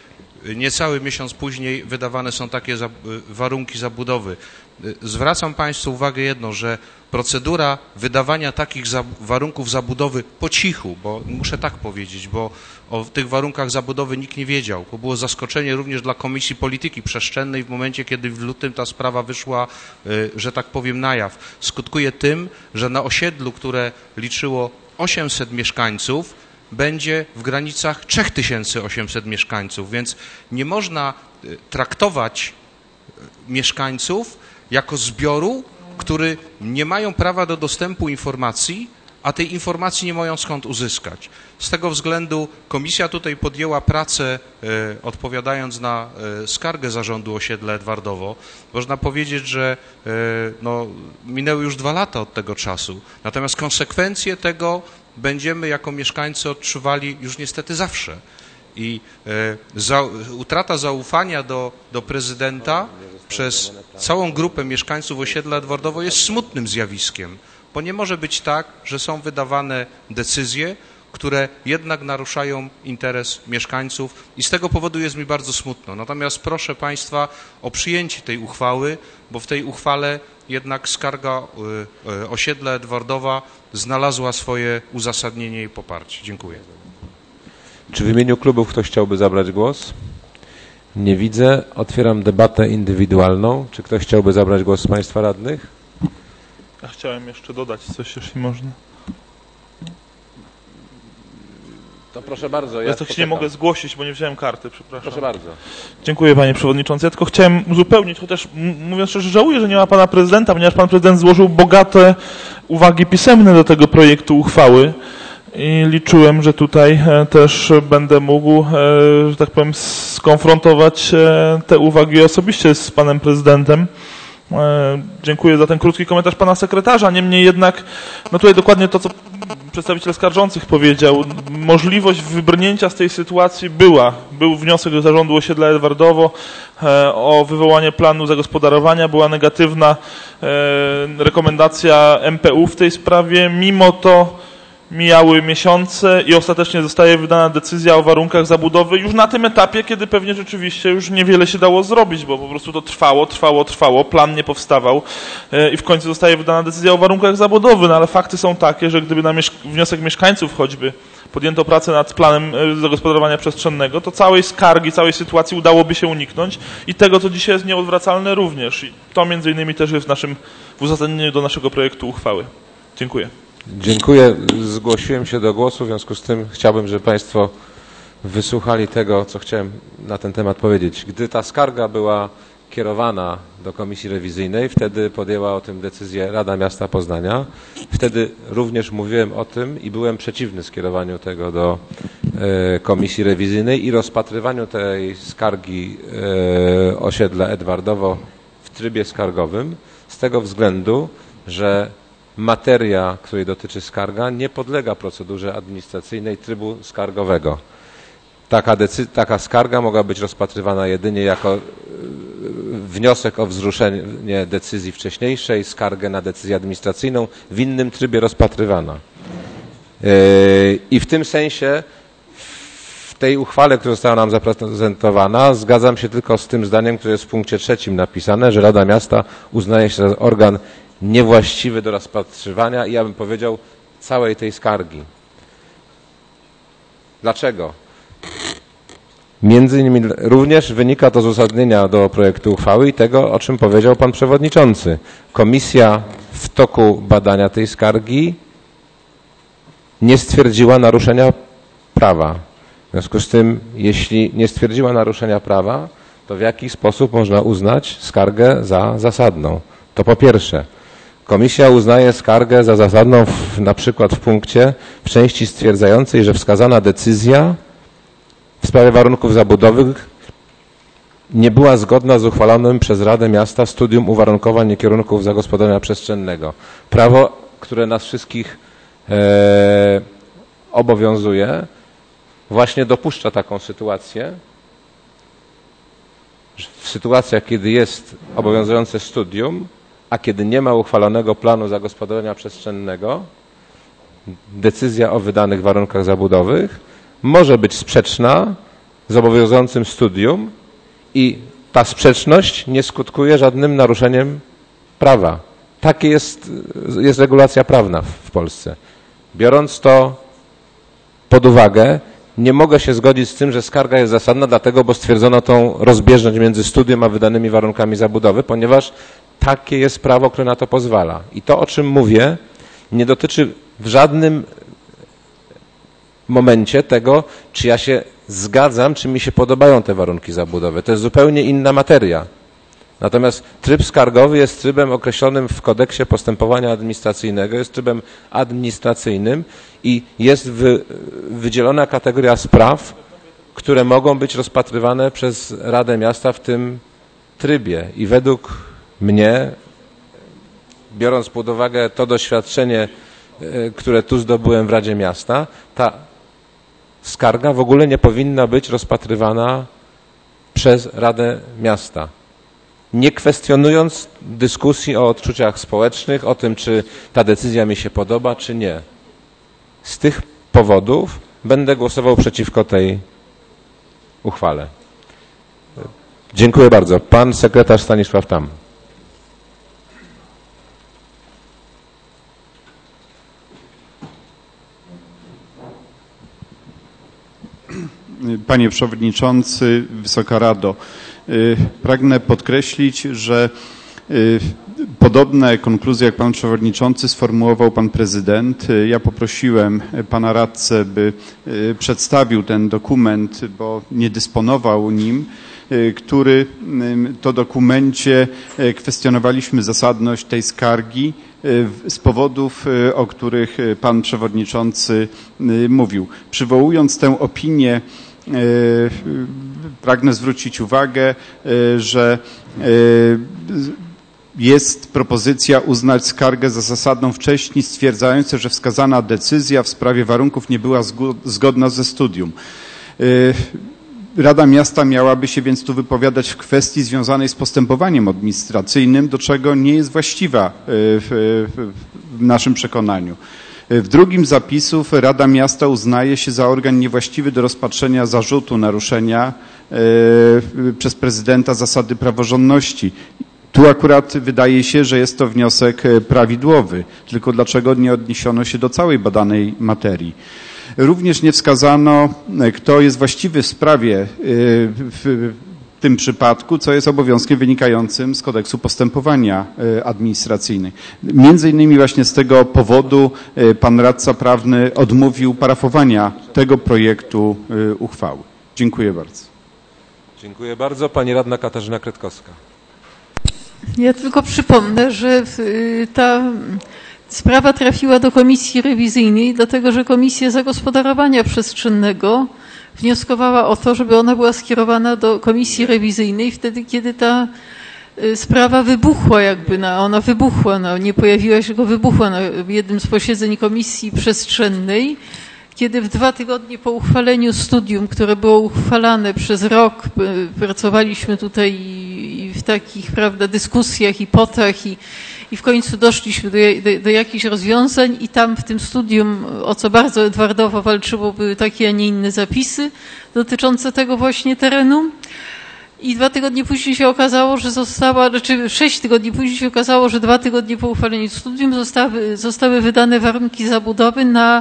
niecały miesiąc później wydawane są takie za, warunki zabudowy. Zwracam Państwu uwagę jedno, że procedura wydawania takich za, warunków zabudowy po cichu, bo muszę tak powiedzieć, bo o tych warunkach zabudowy nikt nie wiedział, bo było zaskoczenie również dla Komisji Polityki Przestrzennej w momencie, kiedy w lutym ta sprawa wyszła, że tak powiem, na jaw. Skutkuje tym, że na osiedlu, które liczyło osiemset mieszkańców, będzie w granicach trzy tysiące osiemset mieszkańców, więc nie można traktować mieszkańców jako zbioru, który nie mają prawa do dostępu informacji, a tej informacji nie mają skąd uzyskać. Z tego względu komisja tutaj podjęła pracę, e, odpowiadając na e, skargę zarządu osiedla Edwardowo. Można powiedzieć, że e, no, minęły już dwa lata od tego czasu. Natomiast konsekwencje tego będziemy jako mieszkańcy odczuwali już niestety zawsze. I e, za, utrata zaufania do, do prezydenta przez całą grupę mieszkańców osiedla Edwardowo jest smutnym zjawiskiem, bo nie może być tak, że są wydawane decyzje, które jednak naruszają interes mieszkańców i z tego powodu jest mi bardzo smutno. Natomiast proszę Państwa o przyjęcie tej uchwały, bo w tej uchwale jednak skarga osiedla Edwardowa znalazła swoje uzasadnienie i poparcie. Dziękuję. Czy w imieniu klubów ktoś chciałby zabrać głos? Nie widzę. Otwieram debatę indywidualną. Czy ktoś chciałby zabrać głos z Państwa radnych? Ja chciałem jeszcze dodać coś, jeśli można. To proszę bardzo. Ja, ja to się nie mogę zgłosić, bo nie wziąłem karty, przepraszam. Proszę bardzo. Dziękuję, panie przewodniczący. Ja tylko chciałem uzupełnić, chociaż mówiąc szczerze, żałuję, że nie ma pana prezydenta, ponieważ pan prezydent złożył bogate uwagi pisemne do tego projektu uchwały i liczyłem, że tutaj też będę mógł, że tak powiem, skonfrontować te uwagi osobiście z panem prezydentem. Dziękuję za ten krótki komentarz pana sekretarza. Niemniej jednak, no tutaj dokładnie to, co przedstawiciel skarżących powiedział. Możliwość wybrnięcia z tej sytuacji była. Był wniosek do zarządu osiedla Edwardowo o wywołanie planu zagospodarowania. Była negatywna rekomendacja M P U w tej sprawie. Mimo to mijały miesiące i ostatecznie zostaje wydana decyzja o warunkach zabudowy już na tym etapie, kiedy pewnie rzeczywiście już niewiele się dało zrobić, bo po prostu to trwało, trwało, trwało, plan nie powstawał i w końcu zostaje wydana decyzja o warunkach zabudowy, no ale fakty są takie, że gdyby na mieszk wniosek mieszkańców choćby podjęto pracę nad planem zagospodarowania przestrzennego, to całej skargi, całej sytuacji udałoby się uniknąć i tego, co dzisiaj jest nieodwracalne również. I to między innymi też jest w naszym w uzasadnieniu do naszego projektu uchwały. Dziękuję. Dziękuję. Zgłosiłem się do głosu, w związku z tym chciałbym, żeby Państwo wysłuchali tego, co chciałem na ten temat powiedzieć. Gdy ta skarga była kierowana do Komisji Rewizyjnej, wtedy podjęła o tym decyzję Rada Miasta Poznania. Wtedy również mówiłem o tym i byłem przeciwny skierowaniu tego do e, Komisji Rewizyjnej i rozpatrywaniu tej skargi e, osiedla Edwardowo w trybie skargowym z tego względu, że materia, której dotyczy skarga, nie podlega procedurze administracyjnej trybu skargowego. Taka, taka skarga mogła być rozpatrywana jedynie jako wniosek o wzruszenie decyzji wcześniejszej, skargę na decyzję administracyjną w innym trybie rozpatrywana. I w tym sensie w tej uchwale, która została nam zaprezentowana, zgadzam się tylko z tym zdaniem, które jest w punkcie trzecim napisane, że Rada Miasta uznaje się za organ niewłaściwy do rozpatrywania i ja bym powiedział całej tej skargi. Dlaczego? Między innymi również wynika to z uzasadnienia do projektu uchwały i tego, o czym powiedział pan przewodniczący. Komisja w toku badania tej skargi nie stwierdziła naruszenia prawa. W związku z tym, jeśli nie stwierdziła naruszenia prawa, to w jaki sposób można uznać skargę za zasadną? To po pierwsze. Komisja uznaje skargę za zasadną w, na przykład w punkcie w części stwierdzającej, że wskazana decyzja w sprawie warunków zabudowych nie była zgodna z uchwalonym przez Radę Miasta studium uwarunkowań i kierunków zagospodarowania przestrzennego. Prawo, które nas wszystkich e, obowiązuje, właśnie dopuszcza taką sytuację. W sytuacjach, kiedy jest obowiązujące studium, a kiedy nie ma uchwalonego planu zagospodarowania przestrzennego, decyzja o wydanych warunkach zabudowych może być sprzeczna zobowiązującym studium i ta sprzeczność nie skutkuje żadnym naruszeniem prawa. Taka jest, jest regulacja prawna w, w Polsce. Biorąc to pod uwagę, nie mogę się zgodzić z tym, że skarga jest zasadna, dlatego, bo stwierdzono tą rozbieżność między studium a wydanymi warunkami zabudowy, ponieważ takie jest prawo, które na to pozwala. I to, o czym mówię, nie dotyczy w żadnym momencie tego, czy ja się zgadzam, czy mi się podobają te warunki zabudowy. To jest zupełnie inna materia. Natomiast tryb skargowy jest trybem określonym w kodeksie postępowania administracyjnego, jest trybem administracyjnym i jest wy, wydzielona kategoria spraw, które mogą być rozpatrywane przez Radę Miasta w tym trybie. I według mnie, biorąc pod uwagę to doświadczenie, które tu zdobyłem w Radzie Miasta, ta skarga w ogóle nie powinna być rozpatrywana przez Radę Miasta. Nie kwestionując dyskusji o odczuciach społecznych, o tym, czy ta decyzja mi się podoba, czy nie. Z tych powodów będę głosował przeciwko tej uchwale. Dziękuję bardzo. Pan sekretarz Stanisław Tam. Panie Przewodniczący, Wysoka Rado, pragnę podkreślić, że podobne konkluzje, jak Pan Przewodniczący, sformułował Pan Prezydent. Ja poprosiłem Pana Radcę, by przedstawił ten dokument, bo nie dysponował nim, który to dokumencie kwestionowaliśmy zasadność tej skargi z powodów, o których Pan Przewodniczący mówił. Przywołując tę opinię, pragnę zwrócić uwagę, że jest propozycja uznać skargę za zasadną wcześniej, stwierdzająca, że wskazana decyzja w sprawie warunków nie była zgodna ze studium. Rada Miasta miałaby się więc tu wypowiadać w kwestii związanej z postępowaniem administracyjnym, do czego nie jest właściwa w, w naszym przekonaniu. W drugim zapisów Rada Miasta uznaje się za organ niewłaściwy do rozpatrzenia zarzutu naruszenia przez prezydenta zasady praworządności. Tu akurat wydaje się, że jest to wniosek prawidłowy, tylko dlaczego nie odniesiono się do całej badanej materii. Również nie wskazano, kto jest właściwy w sprawie w tym przypadku, co jest obowiązkiem wynikającym z kodeksu postępowania administracyjnego. Między innymi właśnie z tego powodu pan radca prawny odmówił parafowania tego projektu uchwały. Dziękuję bardzo. Dziękuję bardzo. Pani radna Katarzyna Kretkowska. Ja tylko przypomnę, że ta sprawa trafiła do komisji rewizyjnej, dlatego że Komisja Zagospodarowania Przestrzennego wnioskowała o to, żeby ona była skierowana do komisji rewizyjnej wtedy, kiedy ta sprawa wybuchła jakby, na, ona wybuchła, no, nie pojawiła się, tylko wybuchła na jednym z posiedzeń Komisji Przestrzennej, kiedy w dwa tygodnie po uchwaleniu studium, które było uchwalane przez rok, pracowaliśmy tutaj w takich, prawda, dyskusjach i potach i, i w końcu doszliśmy do, do, do jakichś rozwiązań i tam w tym studium, o co bardzo Edwardowo walczyło, były takie, a nie inne zapisy dotyczące tego właśnie terenu. I dwa tygodnie później się okazało, że została, znaczy sześć tygodni później się okazało, że dwa tygodnie po uchwaleniu studium zostały, zostały wydane warunki zabudowy na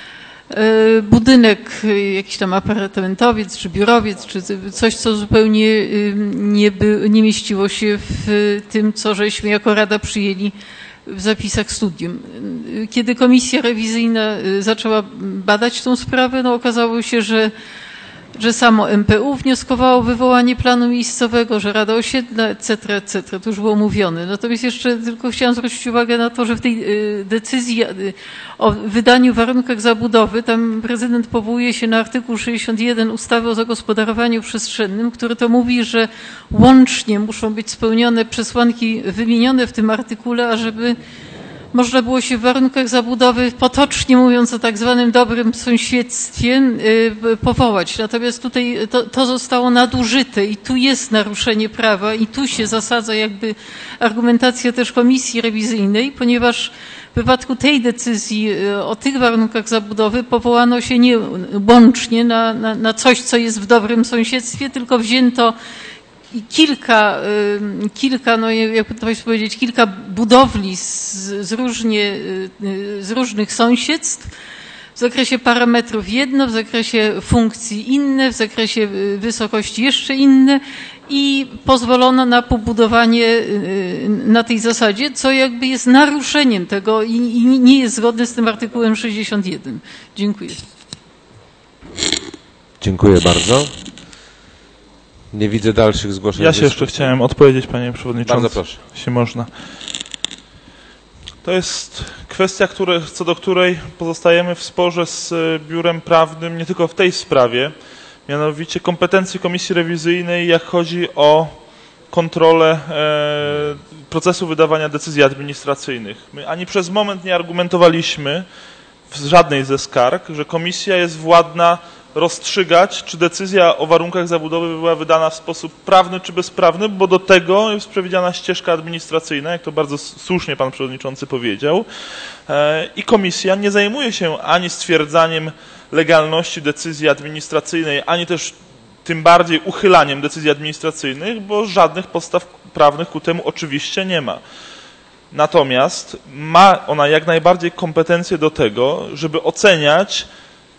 budynek, jakiś tam apartamentowiec, czy biurowiec, czy coś, co zupełnie nie, by, nie mieściło się w tym, co żeśmy jako Rada przyjęli w zapisach studium. Kiedy komisja rewizyjna zaczęła badać tą sprawę, no okazało się, że że samo M P U wnioskowało o wywołanie planu miejscowego, że Rada Osiedla, et cetera, et cetera. To już było mówione. Natomiast jeszcze tylko chciałam zwrócić uwagę na to, że w tej decyzji o wydaniu warunkach zabudowy, tam prezydent powołuje się na artykuł sześćdziesiąt jeden ustawy o zagospodarowaniu przestrzennym, który to mówi, że łącznie muszą być spełnione przesłanki wymienione w tym artykule, ażeby można było się w warunkach zabudowy, potocznie mówiąc o tak zwanym dobrym sąsiedztwie, powołać. Natomiast tutaj to, to zostało nadużyte i tu jest naruszenie prawa i tu się zasadza jakby argumentacja też komisji rewizyjnej, ponieważ wypadku tej decyzji o tych warunkach zabudowy powołano się nie łącznie na, na, na coś, co jest w dobrym sąsiedztwie, tylko wzięto kilka, kilka, no jakby to powiedzieć, kilka budowli z, z, różnie, z różnych sąsiedztw, w zakresie parametrów jedno, w zakresie funkcji inne, w zakresie wysokości jeszcze inne i pozwolono na pobudowanie na tej zasadzie, co jakby jest naruszeniem tego i, i nie jest zgodne z tym artykułem sześćdziesiąt jeden. Dziękuję. Dziękuję bardzo. Nie widzę dalszych zgłoszeń. Ja się jeszcze chciałem odpowiedzieć, panie przewodniczący. Bardzo proszę. Jeśli można. To jest kwestia, które, co do której pozostajemy w sporze z Biurem Prawnym, nie tylko w tej sprawie, mianowicie kompetencji Komisji Rewizyjnej, jak chodzi o kontrolę e, procesu wydawania decyzji administracyjnych. My ani przez moment nie argumentowaliśmy w żadnej ze skarg, że komisja jest władna rozstrzygać, czy decyzja o warunkach zabudowy była wydana w sposób prawny czy bezprawny, bo do tego jest przewidziana ścieżka administracyjna, jak to bardzo słusznie pan przewodniczący powiedział. I komisja nie zajmuje się ani stwierdzaniem legalności decyzji administracyjnej, ani też tym bardziej uchylaniem decyzji administracyjnych, bo żadnych podstaw prawnych ku temu oczywiście nie ma. Natomiast ma ona jak najbardziej kompetencje do tego, żeby oceniać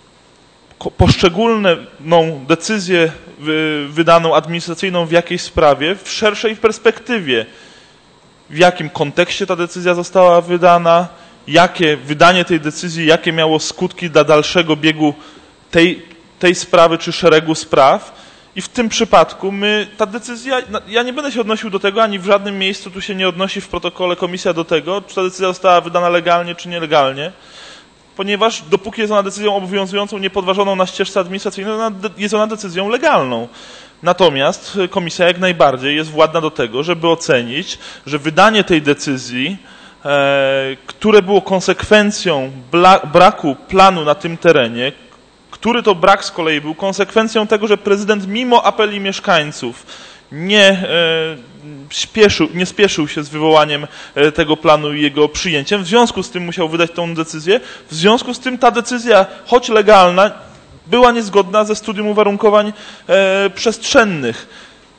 poszczególną decyzję wydaną administracyjną w jakiejś sprawie w szerszej perspektywie. W jakim kontekście ta decyzja została wydana, jakie wydanie tej decyzji, jakie miało skutki dla dalszego biegu tej, tej sprawy czy szeregu spraw. I w tym przypadku my, ta decyzja, ja nie będę się odnosił do tego, ani w żadnym miejscu tu się nie odnosi w protokole komisja do tego, czy ta decyzja została wydana legalnie, czy nielegalnie, ponieważ dopóki jest ona decyzją obowiązującą, niepodważoną na ścieżce administracyjnej, jest ona decyzją legalną. Natomiast komisja jak najbardziej jest władna do tego, żeby ocenić, że wydanie tej decyzji, e, które było konsekwencją braku planu na tym terenie, który to brak z kolei był konsekwencją tego, że prezydent mimo apeli mieszkańców nie, e, spieszył, nie spieszył się z wywołaniem e, tego planu i jego przyjęciem. W związku z tym musiał wydać tą decyzję. W związku z tym ta decyzja, choć legalna, była niezgodna ze studium uwarunkowań e, przestrzennych.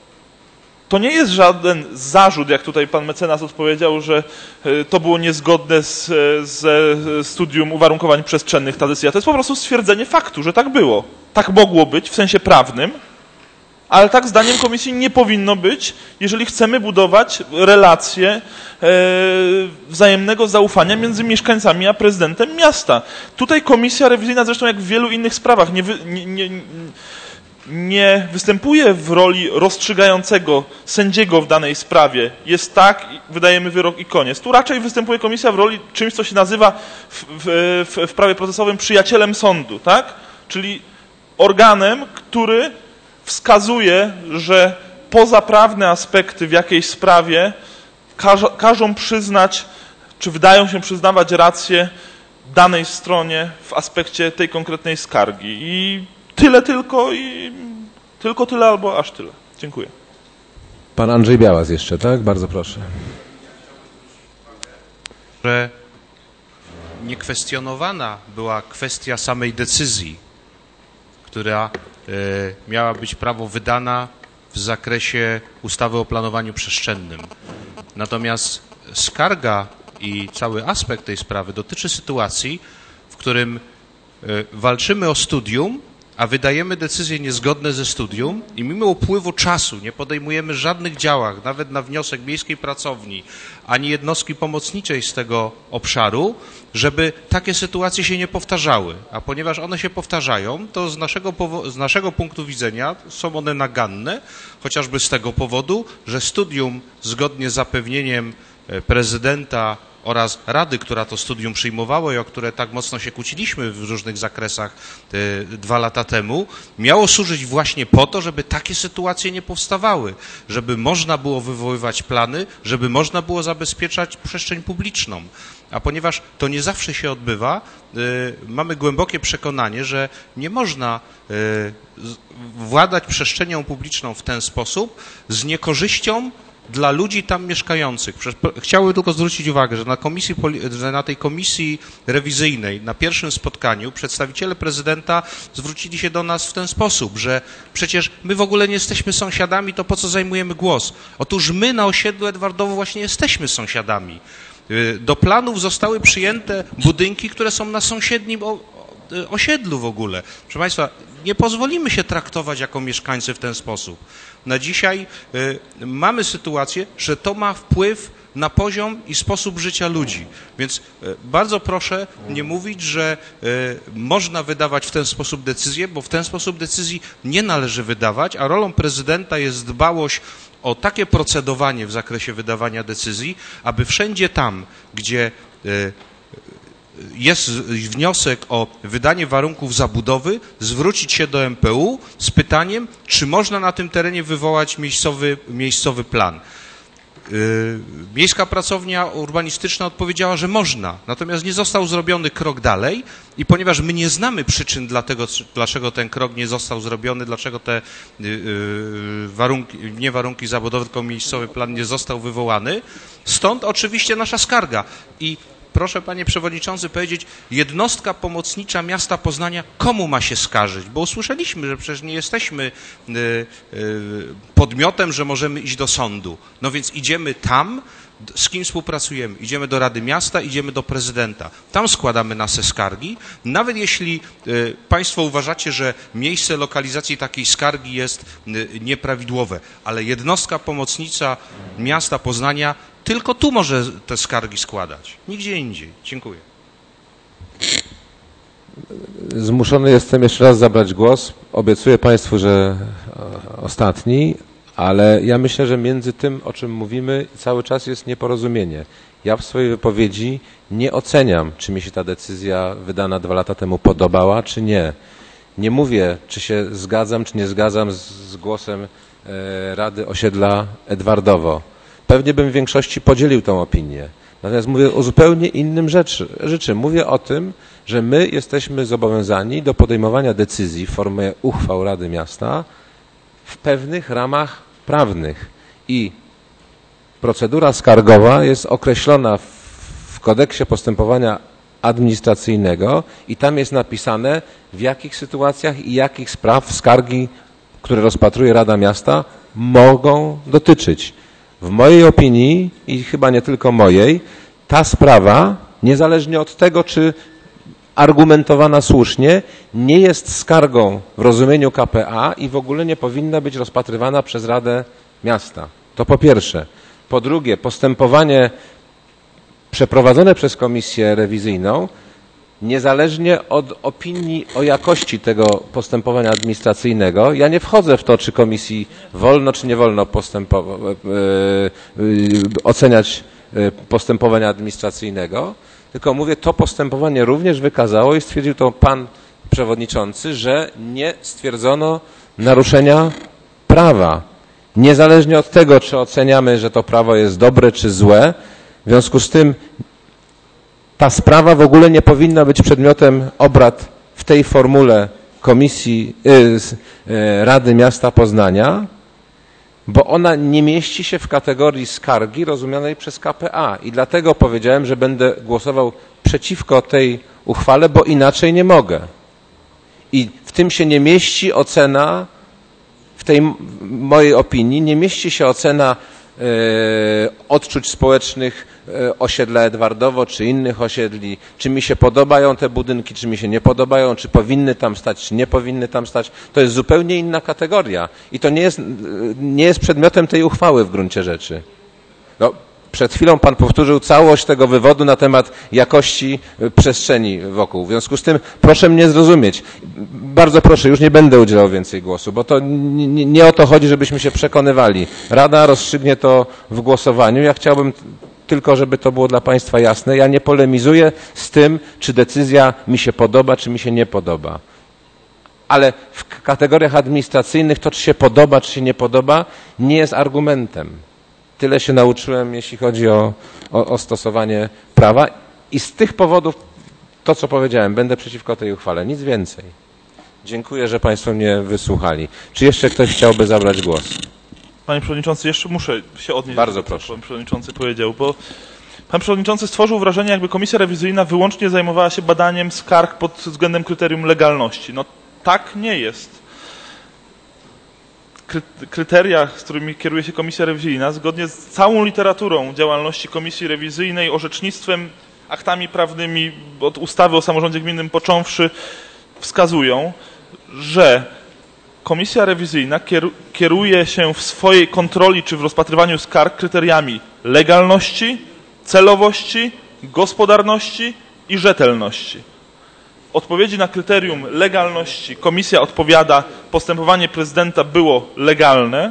To nie jest żaden zarzut, jak tutaj pan mecenas odpowiedział, że to było niezgodne z, ze studium uwarunkowań przestrzennych ta decyzja. To jest po prostu stwierdzenie faktu, że tak było. Tak mogło być w sensie prawnym, ale tak zdaniem komisji nie powinno być, jeżeli chcemy budować relacje e, wzajemnego zaufania między mieszkańcami a prezydentem miasta. Tutaj komisja rewizyjna, zresztą jak w wielu innych sprawach, nie, wy, nie, nie, nie występuje w roli rozstrzygającego sędziego w danej sprawie. Jest tak, wydajemy wyrok i koniec. Tu raczej występuje komisja w roli czymś, co się nazywa w, w, w prawie procesowym przyjacielem sądu, tak? Czyli organem, który wskazuje, że pozaprawne aspekty w jakiejś sprawie każ, każą przyznać, czy wydają się przyznawać rację danej stronie w aspekcie tej konkretnej skargi. I tyle tylko i tylko tyle albo aż tyle. Dziękuję. Pan Andrzej Białas jeszcze, tak? Bardzo proszę. Że niekwestionowana była kwestia samej decyzji, która y, miała być prawo wydana w zakresie ustawy o planowaniu przestrzennym. Natomiast skarga i cały aspekt tej sprawy dotyczy sytuacji, w którym y, walczymy o studium, a wydajemy decyzje niezgodne ze studium i mimo upływu czasu nie podejmujemy żadnych działań, nawet na wniosek miejskiej pracowni, ani jednostki pomocniczej z tego obszaru, żeby takie sytuacje się nie powtarzały. A ponieważ one się powtarzają, to z naszego, z naszego punktu widzenia są one naganne, chociażby z tego powodu, że studium zgodnie z zapewnieniem prezydenta oraz Rady, która to studium przyjmowała i o które tak mocno się kłóciliśmy w różnych zakresach y, dwa lata temu, miało służyć właśnie po to, żeby takie sytuacje nie powstawały, żeby można było wywoływać plany, żeby można było zabezpieczać przestrzeń publiczną. A ponieważ to nie zawsze się odbywa, y, mamy głębokie przekonanie, że nie można y, władać przestrzenią publiczną w ten sposób z niekorzyścią dla ludzi tam mieszkających. Chciałbym tylko zwrócić uwagę, że na, komisji, że na tej komisji rewizyjnej, na pierwszym spotkaniu przedstawiciele prezydenta zwrócili się do nas w ten sposób, że przecież my w ogóle nie jesteśmy sąsiadami, to po co zajmujemy głos? Otóż my na osiedlu Edwardowo właśnie jesteśmy sąsiadami. Do planów zostały przyjęte budynki, które są na sąsiednim osiedlu w ogóle. Proszę Państwa, nie pozwolimy się traktować jako mieszkańcy w ten sposób. Na dzisiaj y, mamy sytuację, że to ma wpływ na poziom i sposób życia ludzi. Więc y, bardzo proszę nie mówić, że y, można wydawać w ten sposób decyzje, bo w ten sposób decyzji nie należy wydawać, a rolą prezydenta jest dbałość o takie procedowanie w zakresie wydawania decyzji, aby wszędzie tam, gdzie y, jest wniosek o wydanie warunków zabudowy, zwrócić się do M P U z pytaniem, czy można na tym terenie wywołać miejscowy, miejscowy plan. Miejska Pracownia Urbanistyczna odpowiedziała, że można, natomiast nie został zrobiony krok dalej i ponieważ my nie znamy przyczyn dla tego, dlaczego ten krok nie został zrobiony, dlaczego te warunki, nie warunki zabudowy, tylko miejscowy plan nie został wywołany, stąd oczywiście nasza skarga. I proszę, panie przewodniczący, powiedzieć, jednostka pomocnicza miasta Poznania komu ma się skarżyć? Bo usłyszeliśmy, że przecież nie jesteśmy y, y, podmiotem, że możemy iść do sądu. No więc idziemy tam, z kim współpracujemy? Idziemy do Rady Miasta, idziemy do prezydenta. Tam składamy nasze skargi. Nawet jeśli y, państwo uważacie, że miejsce lokalizacji takiej skargi jest y, nieprawidłowe, ale jednostka pomocnicza miasta Poznania tylko tu może te skargi składać, nigdzie indziej. Dziękuję. Zmuszony jestem jeszcze raz zabrać głos. Obiecuję Państwu, że ostatni, ale ja myślę, że między tym, o czym mówimy, cały czas jest nieporozumienie. Ja w swojej wypowiedzi nie oceniam, czy mi się ta decyzja wydana dwa lata temu podobała, czy nie. Nie mówię, czy się zgadzam, czy nie zgadzam z, z głosem e, Rady Osiedla Edwardowo. Pewnie bym w większości podzielił tą opinię. Natomiast mówię o zupełnie innym rzeczy. rzeczy. Mówię o tym, że my jesteśmy zobowiązani do podejmowania decyzji w formie uchwał Rady Miasta w pewnych ramach prawnych. I procedura skargowa jest określona w kodeksie postępowania administracyjnego i tam jest napisane, w jakich sytuacjach i jakich spraw skargi, które rozpatruje Rada Miasta, mogą dotyczyć. W mojej opinii, i chyba nie tylko mojej, ta sprawa, niezależnie od tego, czy argumentowana słusznie, nie jest skargą w rozumieniu K P A i w ogóle nie powinna być rozpatrywana przez Radę Miasta. To po pierwsze. Po drugie, postępowanie przeprowadzone przez komisję rewizyjną, niezależnie od opinii o jakości tego postępowania administracyjnego, ja nie wchodzę w to, czy komisji wolno, czy nie wolno postępować, oceniać postępowania administracyjnego, tylko mówię, to postępowanie również wykazało i stwierdził to pan przewodniczący, że nie stwierdzono naruszenia prawa. Niezależnie od tego, czy oceniamy, że to prawo jest dobre, czy złe, w związku z tym ta sprawa w ogóle nie powinna być przedmiotem obrad w tej formule Komisji yy, Rady Miasta Poznania, bo ona nie mieści się w kategorii skargi rozumianej przez K P A i dlatego powiedziałem, że będę głosował przeciwko tej uchwale, bo inaczej nie mogę. I w tym się nie mieści ocena, w tej mojej opinii, nie mieści się ocena yy, odczuć społecznych yy, osiedla Edwardowo czy innych osiedli, czy mi się podobają te budynki, czy mi się nie podobają, czy powinny tam stać, czy nie powinny tam stać. To jest zupełnie inna kategoria i to nie jest, yy, nie jest przedmiotem tej uchwały w gruncie rzeczy. No, przed chwilą pan powtórzył całość tego wywodu na temat jakości przestrzeni wokół. W związku z tym proszę mnie zrozumieć. Bardzo proszę, już nie będę udzielał więcej głosu, bo to nie, nie o to chodzi, żebyśmy się przekonywali. Rada rozstrzygnie to w głosowaniu. Ja chciałbym tylko, żeby to było dla państwa jasne. Ja nie polemizuję z tym, czy decyzja mi się podoba, czy mi się nie podoba. Ale w kategoriach administracyjnych to, czy się podoba, czy się nie podoba, nie jest argumentem. Tyle się nauczyłem, jeśli chodzi o, o, o stosowanie prawa i z tych powodów, to co powiedziałem, będę przeciwko tej uchwale, nic więcej. Dziękuję, że państwo mnie wysłuchali. Czy jeszcze ktoś chciałby zabrać głos? Panie Przewodniczący, jeszcze muszę się odnieść Bardzo do tego, proszę. co Pan Przewodniczący powiedział, bo Pan Przewodniczący stworzył wrażenie, jakby Komisja Rewizyjna wyłącznie zajmowała się badaniem skarg pod względem kryterium legalności. No tak nie jest. Kryteria, z którymi kieruje się Komisja Rewizyjna, zgodnie z całą literaturą działalności Komisji Rewizyjnej, orzecznictwem, aktami prawnymi od ustawy o samorządzie gminnym począwszy, wskazują, że Komisja Rewizyjna kieruje się w swojej kontroli czy w rozpatrywaniu skarg kryteriami legalności, celowości, gospodarności i rzetelności. Odpowiedzi na kryterium legalności komisja odpowiada, postępowanie prezydenta było legalne.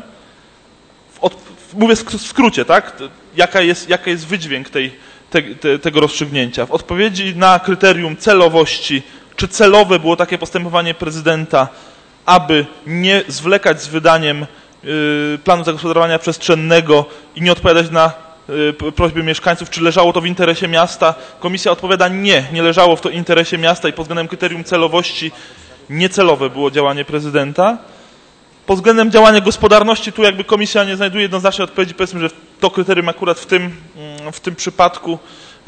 Od, mówię w skrócie, tak? Jaka jest, jaka jest wydźwięk tej, te, te, tego rozstrzygnięcia. W odpowiedzi na kryterium celowości, czy celowe było takie postępowanie prezydenta, aby nie zwlekać z wydaniem y, planu zagospodarowania przestrzennego i nie odpowiadać na prośby mieszkańców, czy leżało to w interesie miasta. Komisja odpowiada nie, nie leżało w to interesie miasta i pod względem kryterium celowości niecelowe było działanie prezydenta. Pod względem działania gospodarności tu jakby komisja nie znajduje jednoznacznej odpowiedzi, powiedzmy, że to kryterium akurat w tym, w tym przypadku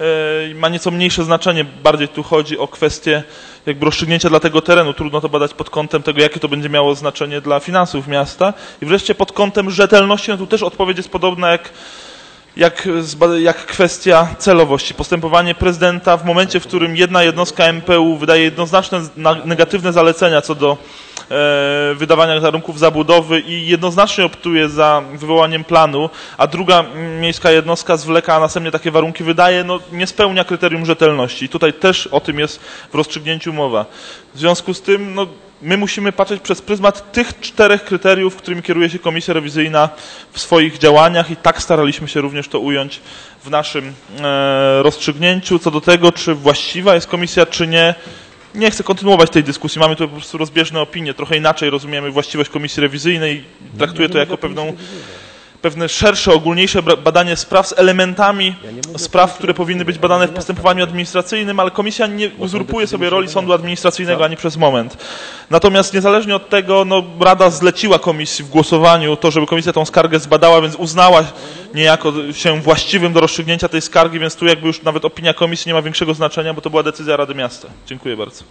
ma nieco mniejsze znaczenie, bardziej tu chodzi o kwestię jakby rozstrzygnięcia dla tego terenu. Trudno to badać pod kątem tego, jakie to będzie miało znaczenie dla finansów miasta. I wreszcie pod kątem rzetelności, no tu też odpowiedź jest podobna jak Jak, jak kwestia celowości. Postępowanie prezydenta w momencie, w którym jedna jednostka M P U wydaje jednoznaczne negatywne zalecenia co do e, wydawania warunków zabudowy i jednoznacznie optuje za wywołaniem planu, a druga miejska jednostka zwleka, a następnie takie warunki wydaje, no nie spełnia kryterium rzetelności. I tutaj też o tym jest w rozstrzygnięciu mowa. W związku z tym, no, my musimy patrzeć przez pryzmat tych czterech kryteriów, którymi kieruje się Komisja Rewizyjna w swoich działaniach i tak staraliśmy się również to ująć w naszym e, rozstrzygnięciu. Co do tego, czy właściwa jest komisja, czy nie, nie chcę kontynuować tej dyskusji. Mamy tu po prostu rozbieżne opinie. Trochę inaczej rozumiemy właściwość Komisji Rewizyjnej. Traktuję to jako pewną, pewne szersze, ogólniejsze badanie spraw z elementami spraw, które powinny być badane w postępowaniu administracyjnym, ale komisja nie uzurpuje sobie roli sądu administracyjnego ani przez moment. Natomiast niezależnie od tego, no, Rada zleciła komisji w głosowaniu to, żeby komisja tą skargę zbadała, więc uznała niejako się właściwym do rozstrzygnięcia tej skargi, więc tu jakby już nawet opinia komisji nie ma większego znaczenia, bo to była decyzja Rady Miasta. Dziękuję bardzo.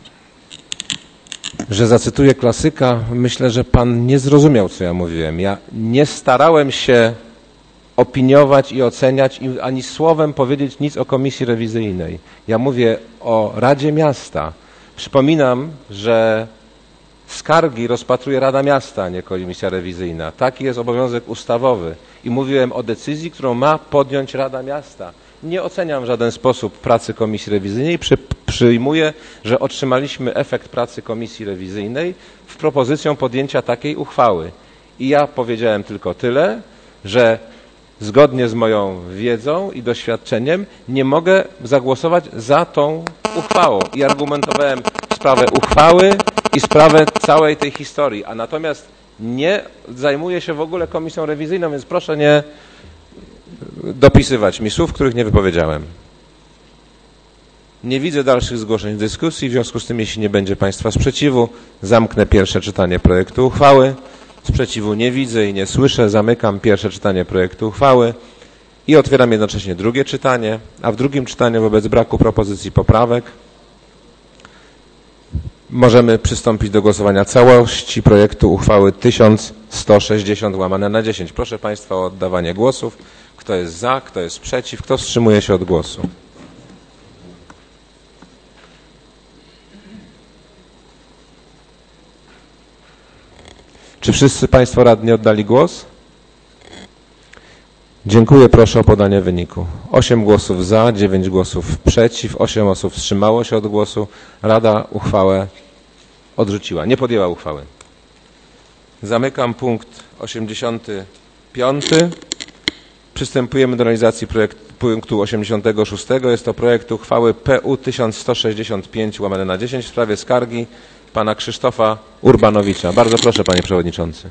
Że zacytuję klasyka, myślę, że pan nie zrozumiał, co ja mówiłem. Ja nie starałem się opiniować i oceniać, i ani słowem powiedzieć nic o Komisji Rewizyjnej. Ja mówię o Radzie Miasta. Przypominam, że skargi rozpatruje Rada Miasta, a nie Komisja Rewizyjna. Taki jest obowiązek ustawowy. I mówiłem o decyzji, którą ma podjąć Rada Miasta. Nie oceniam w żaden sposób pracy Komisji Rewizyjnej. Przy, przyjmuję, że otrzymaliśmy efekt pracy Komisji Rewizyjnej w propozycją podjęcia takiej uchwały. I ja powiedziałem tylko tyle, że zgodnie z moją wiedzą i doświadczeniem nie mogę zagłosować za tą uchwałą. I argumentowałem sprawę uchwały i sprawę całej tej historii. A natomiast nie zajmuję się w ogóle Komisją Rewizyjną, więc proszę nie dopisywać mi słów, których nie wypowiedziałem. Nie widzę dalszych zgłoszeń w dyskusji, w związku z tym, jeśli nie będzie Państwa sprzeciwu, zamknę pierwsze czytanie projektu uchwały. Sprzeciwu nie widzę i nie słyszę, zamykam pierwsze czytanie projektu uchwały i otwieram jednocześnie drugie czytanie, a w drugim czytaniu wobec braku propozycji poprawek możemy przystąpić do głosowania całości projektu uchwały tysiąc sto sześćdziesiąt łamane na dziesięć. Proszę Państwa o oddawanie głosów. Kto jest za, kto jest przeciw, kto wstrzymuje się od głosu? Czy wszyscy Państwo radni oddali głos? Dziękuję, proszę o podanie wyniku. osiem głosów za, dziewięć głosów przeciw, osiem osób wstrzymało się od głosu. Rada uchwałę odrzuciła, nie podjęła uchwały. Zamykam punkt osiemdziesiąty piąty. Przystępujemy do realizacji projektu, punktu osiemdziesiątego szóstego. Jest to projekt uchwały P U tysiąc sto sześćdziesiąt pięć łamane na dziesięć w sprawie skargi pana Krzysztofa Urbanowicza. Bardzo proszę, panie przewodniczący.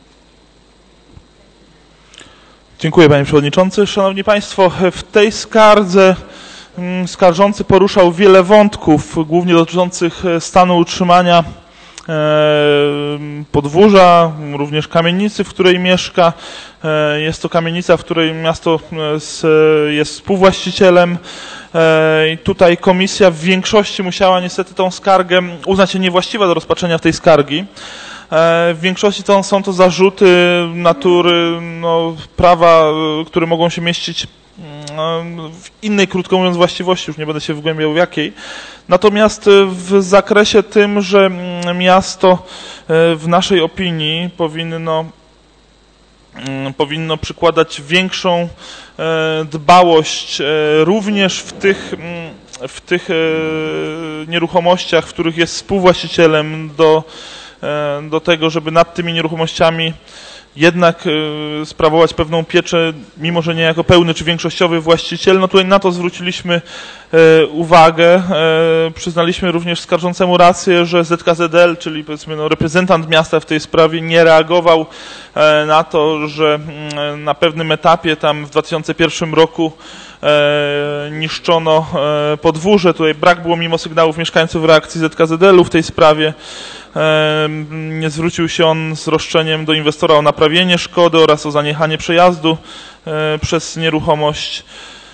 Dziękuję, panie przewodniczący. Szanowni państwo, w tej skardze skarżący poruszał wiele wątków, głównie dotyczących stanu utrzymania podwórza, również kamienicy, w której mieszka. Jest to kamienica, w której miasto jest współwłaścicielem. I tutaj komisja w większości musiała niestety tą skargę uznać się niewłaściwa do rozpatrzenia w tej skargi. W większości to są to zarzuty natury no, prawa, które mogą się mieścić w innej, krótko mówiąc, właściwości, już nie będę się wgłębiał w jakiej. Natomiast w zakresie tym, że miasto w naszej opinii powinno, powinno przykładać większą dbałość również w tych, w tych nieruchomościach, w których jest współwłaścicielem, do, do tego, żeby nad tymi nieruchomościami jednak y, sprawować pewną pieczę, mimo że nie jako pełny czy większościowy właściciel. No tutaj na to zwróciliśmy y, uwagę. Y, przyznaliśmy również skarżącemu rację, że Z K Z L, czyli powiedzmy no, reprezentant miasta w tej sprawie, nie reagował y, na to, że y, na pewnym etapie tam w dwa tysiące pierwszym roku y, niszczono y, podwórze. Tutaj brak było mimo sygnałów mieszkańców reakcji Z K Z L-u w tej sprawie. Nie zwrócił się on z roszczeniem do inwestora o naprawienie szkody oraz o zaniechanie przejazdu przez nieruchomość.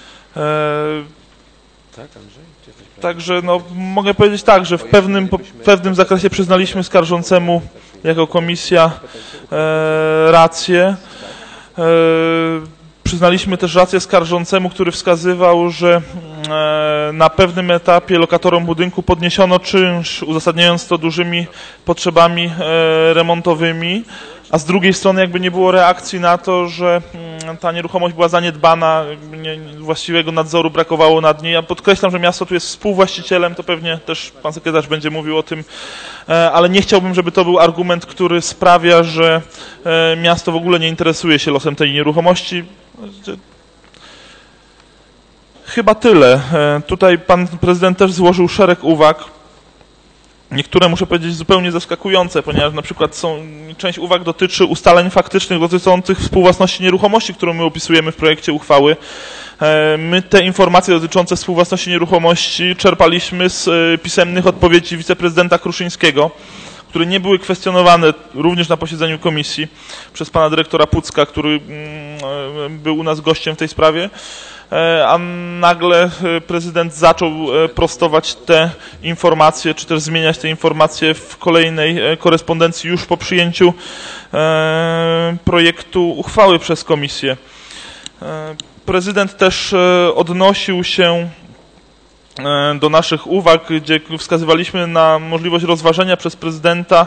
Także no, mogę powiedzieć tak, że w pewnym, w pewnym zakresie przyznaliśmy skarżącemu jako komisja rację. Przyznaliśmy też rację skarżącemu, który wskazywał, że na pewnym etapie lokatorom budynku podniesiono czynsz, uzasadniając to dużymi potrzebami remontowymi, a z drugiej strony jakby nie było reakcji na to, że ta nieruchomość była zaniedbana, nie, właściwego nadzoru brakowało nad niej. Ja podkreślam, że miasto tu jest współwłaścicielem, to pewnie też pan sekretarz będzie mówił o tym, ale nie chciałbym, żeby to był argument, który sprawia, że miasto w ogóle nie interesuje się losem tej nieruchomości. Chyba tyle. Tutaj pan prezydent też złożył szereg uwag. Niektóre, muszę powiedzieć, zupełnie zaskakujące, ponieważ na przykład są, część uwag dotyczy ustaleń faktycznych dotyczących współwłasności nieruchomości, którą my opisujemy w projekcie uchwały. My te informacje dotyczące współwłasności nieruchomości czerpaliśmy z pisemnych odpowiedzi wiceprezydenta Kruszyńskiego, które nie były kwestionowane również na posiedzeniu komisji przez pana dyrektora Pucka, który był u nas gościem w tej sprawie. A nagle prezydent zaczął prostować te informacje, czy też zmieniać te informacje w kolejnej korespondencji już po przyjęciu projektu uchwały przez komisję. Prezydent też odnosił się do naszych uwag, gdzie wskazywaliśmy na możliwość rozważenia przez prezydenta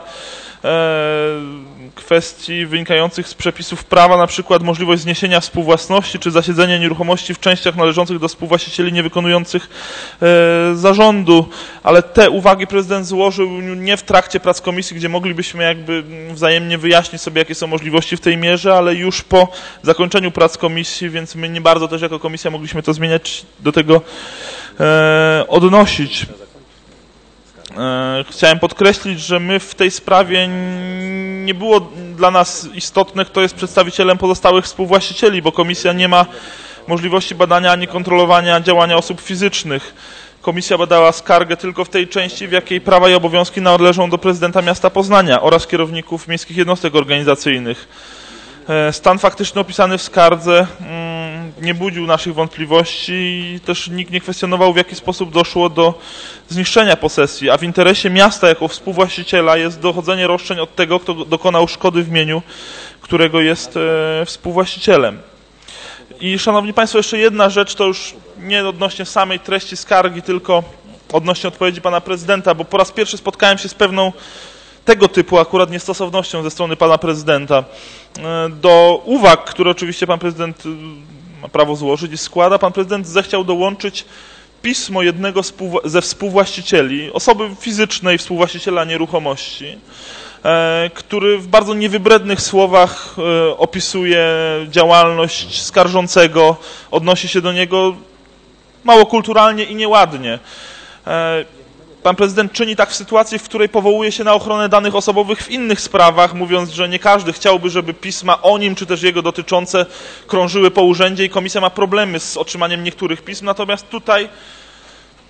kwestii wynikających z przepisów prawa, na przykład możliwość zniesienia współwłasności czy zasiedzenia nieruchomości w częściach należących do współwłaścicieli niewykonujących e, zarządu, ale te uwagi prezydent złożył nie w trakcie prac komisji, gdzie moglibyśmy jakby wzajemnie wyjaśnić sobie, jakie są możliwości w tej mierze, ale już po zakończeniu prac komisji, więc my nie bardzo też jako komisja mogliśmy to zmieniać, do tego e, odnosić. Chciałem podkreślić, że my w tej sprawie nie było dla nas istotne, kto jest przedstawicielem pozostałych współwłaścicieli, bo komisja nie ma możliwości badania ani kontrolowania działania osób fizycznych. Komisja badała skargę tylko w tej części, w jakiej prawa i obowiązki należą do prezydenta miasta Poznania oraz kierowników miejskich jednostek organizacyjnych. Stan faktyczny opisany w skardze nie budził naszych wątpliwości i też nikt nie kwestionował, w jaki sposób doszło do zniszczenia posesji, a w interesie miasta jako współwłaściciela jest dochodzenie roszczeń od tego, kto dokonał szkody w mieniu, którego jest współwłaścicielem. I szanowni państwo, jeszcze jedna rzecz, to już nie odnośnie samej treści skargi, tylko odnośnie odpowiedzi pana prezydenta, bo po raz pierwszy spotkałem się z pewną tego typu akurat niestosownością ze strony pana prezydenta. Do uwag, które oczywiście pan prezydent ma prawo złożyć i składa, pan prezydent zechciał dołączyć pismo jednego ze współwłaścicieli, osoby fizycznej współwłaściciela nieruchomości, który w bardzo niewybrednych słowach opisuje działalność skarżącego, odnosi się do niego mało kulturalnie i nieładnie. Pan prezydent czyni tak w sytuacji, w której powołuje się na ochronę danych osobowych w innych sprawach, mówiąc, że nie każdy chciałby, żeby pisma o nim, czy też jego dotyczące krążyły po urzędzie i komisja ma problemy z otrzymaniem niektórych pism. Natomiast tutaj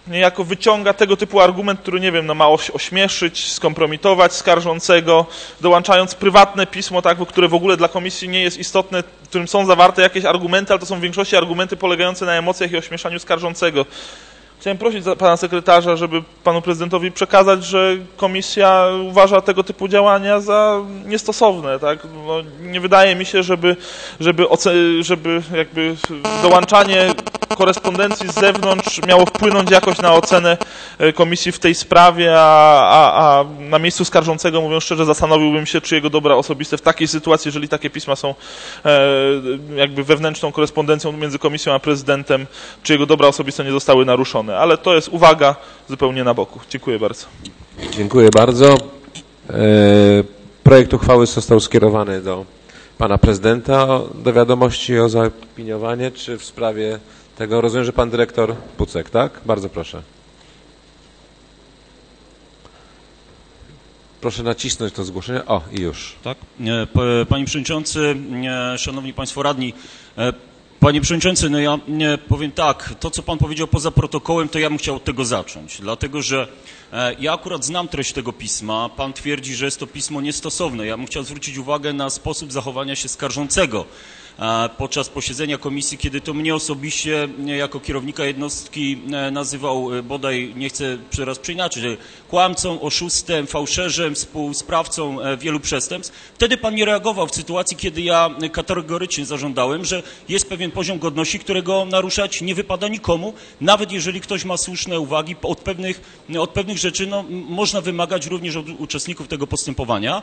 niejako wyciąga tego typu argument, który, nie wiem, no ma ośmieszyć, skompromitować skarżącego, dołączając prywatne pismo, tak, które w ogóle dla komisji nie jest istotne, w którym są zawarte jakieś argumenty, ale to są w większości argumenty polegające na emocjach i ośmieszaniu skarżącego. Chciałem prosić pana sekretarza, żeby panu prezydentowi przekazać, że komisja uważa tego typu działania za niestosowne. Tak? No, nie wydaje mi się, żeby, żeby, żeby jakby dołączanie korespondencji z zewnątrz miało wpłynąć jakoś na ocenę komisji w tej sprawie, a, a, a na miejscu skarżącego, mówiąc szczerze, zastanowiłbym się, czy jego dobra osobiste w takiej sytuacji, jeżeli takie pisma są e, jakby wewnętrzną korespondencją między komisją a prezydentem, czy jego dobra osobiste nie zostały naruszone. Ale to jest uwaga zupełnie na boku. Dziękuję bardzo. Dziękuję bardzo. E, projekt uchwały został skierowany do pana prezydenta do wiadomości o zaopiniowanie, czy w sprawie tego rozumiem, że pan dyrektor Pucek, tak? Bardzo proszę. Proszę nacisnąć to zgłoszenie. O, i już. Tak. Panie Przewodniczący, Szanowni Państwo Radni, Panie Przewodniczący, no ja powiem tak, to co Pan powiedział poza protokołem, to ja bym chciał od tego zacząć, dlatego że ja akurat znam treść tego pisma, Pan twierdzi, że jest to pismo niestosowne. Ja bym chciał zwrócić uwagę na sposób zachowania się skarżącego podczas posiedzenia komisji, kiedy to mnie osobiście jako kierownika jednostki nazywał bodaj, nie chcę teraz przeinaczyć, kłamcą, oszustem, fałszerzem, współsprawcą wielu przestępstw. Wtedy Pan nie reagował w sytuacji, kiedy ja kategorycznie zażądałem, że jest pewien poziom godności, którego naruszać nie wypada nikomu, nawet jeżeli ktoś ma słuszne uwagi od pewnych, od pewnych rzeczy, no, można wymagać również od uczestników tego postępowania.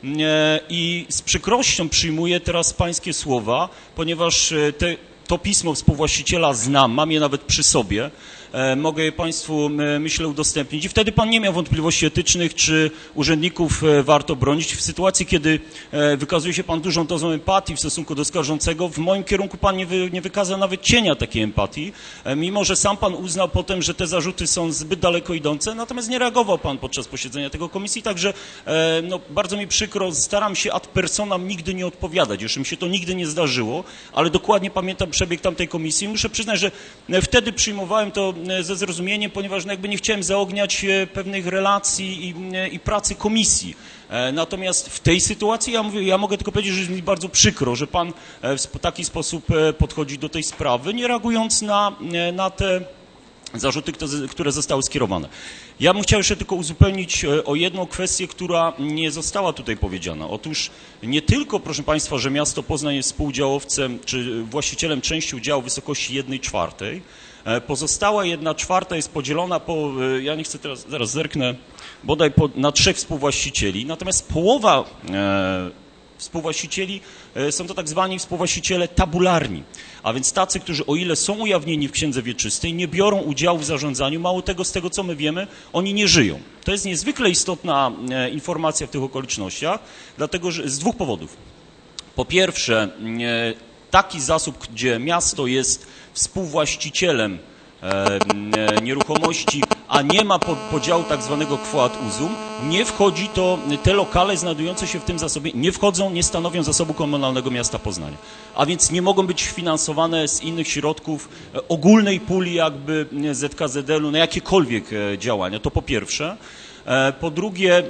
I z przykrością przyjmuję teraz Pańskie słowa, ponieważ te, to pismo współwłaściciela znam, mam je nawet przy sobie, e, mogę je Państwu, e, myślę, udostępnić i wtedy Pan nie miał wątpliwości etycznych, czy urzędników e, warto bronić. W sytuacji, kiedy e, wykazuje się Pan dużą dozą empatii w stosunku do skarżącego, w moim kierunku Pan nie, wy, nie wykazał nawet cienia takiej empatii, e, mimo że sam Pan uznał potem, że te zarzuty są zbyt daleko idące, natomiast nie reagował Pan podczas posiedzenia tego komisji, także e, no, bardzo mi przykro, staram się ad personam nigdy nie odpowiadać, już mi się to nigdy nie zdarzyło, ale dokładnie pamiętam przebieg tamtej komisji. Muszę przyznać, że wtedy przyjmowałem to ze zrozumieniem, ponieważ no jakby nie chciałem zaogniać pewnych relacji i, i pracy komisji. Natomiast w tej sytuacji ja, mówię, ja mogę tylko powiedzieć, że jest mi bardzo przykro, że Pan w taki sposób podchodzi do tej sprawy, nie reagując na, na te zarzuty, które zostały skierowane. Ja bym chciał jeszcze tylko uzupełnić o jedną kwestię, która nie została tutaj powiedziana. Otóż nie tylko, proszę Państwa, że miasto Poznań jest współudziałowcem czy właścicielem części udziału w wysokości jednej czwartej, pozostała jedna czwarta jest podzielona po, ja nie chcę teraz, zaraz zerknę, bodaj po, na trzech współwłaścicieli, natomiast połowa e, współwłaścicieli e, są to tak zwani współwłaściciele tabularni, a więc tacy, którzy o ile są ujawnieni w księdze wieczystej, nie biorą udziału w zarządzaniu, mało tego, z tego co my wiemy, oni nie żyją. To jest niezwykle istotna e, informacja w tych okolicznościach, dlatego że z dwóch powodów. Po pierwsze, e, taki zasób, gdzie miasto jest współwłaścicielem e, nieruchomości, a nie ma po, podziału tak zwanego quoad usum, nie wchodzi to, te lokale znajdujące się w tym zasobie nie wchodzą, nie stanowią zasobu komunalnego miasta Poznania. A więc nie mogą być finansowane z innych środków e, ogólnej puli jakby Z K Z L u na jakiekolwiek e, działania. To po pierwsze. Po drugie,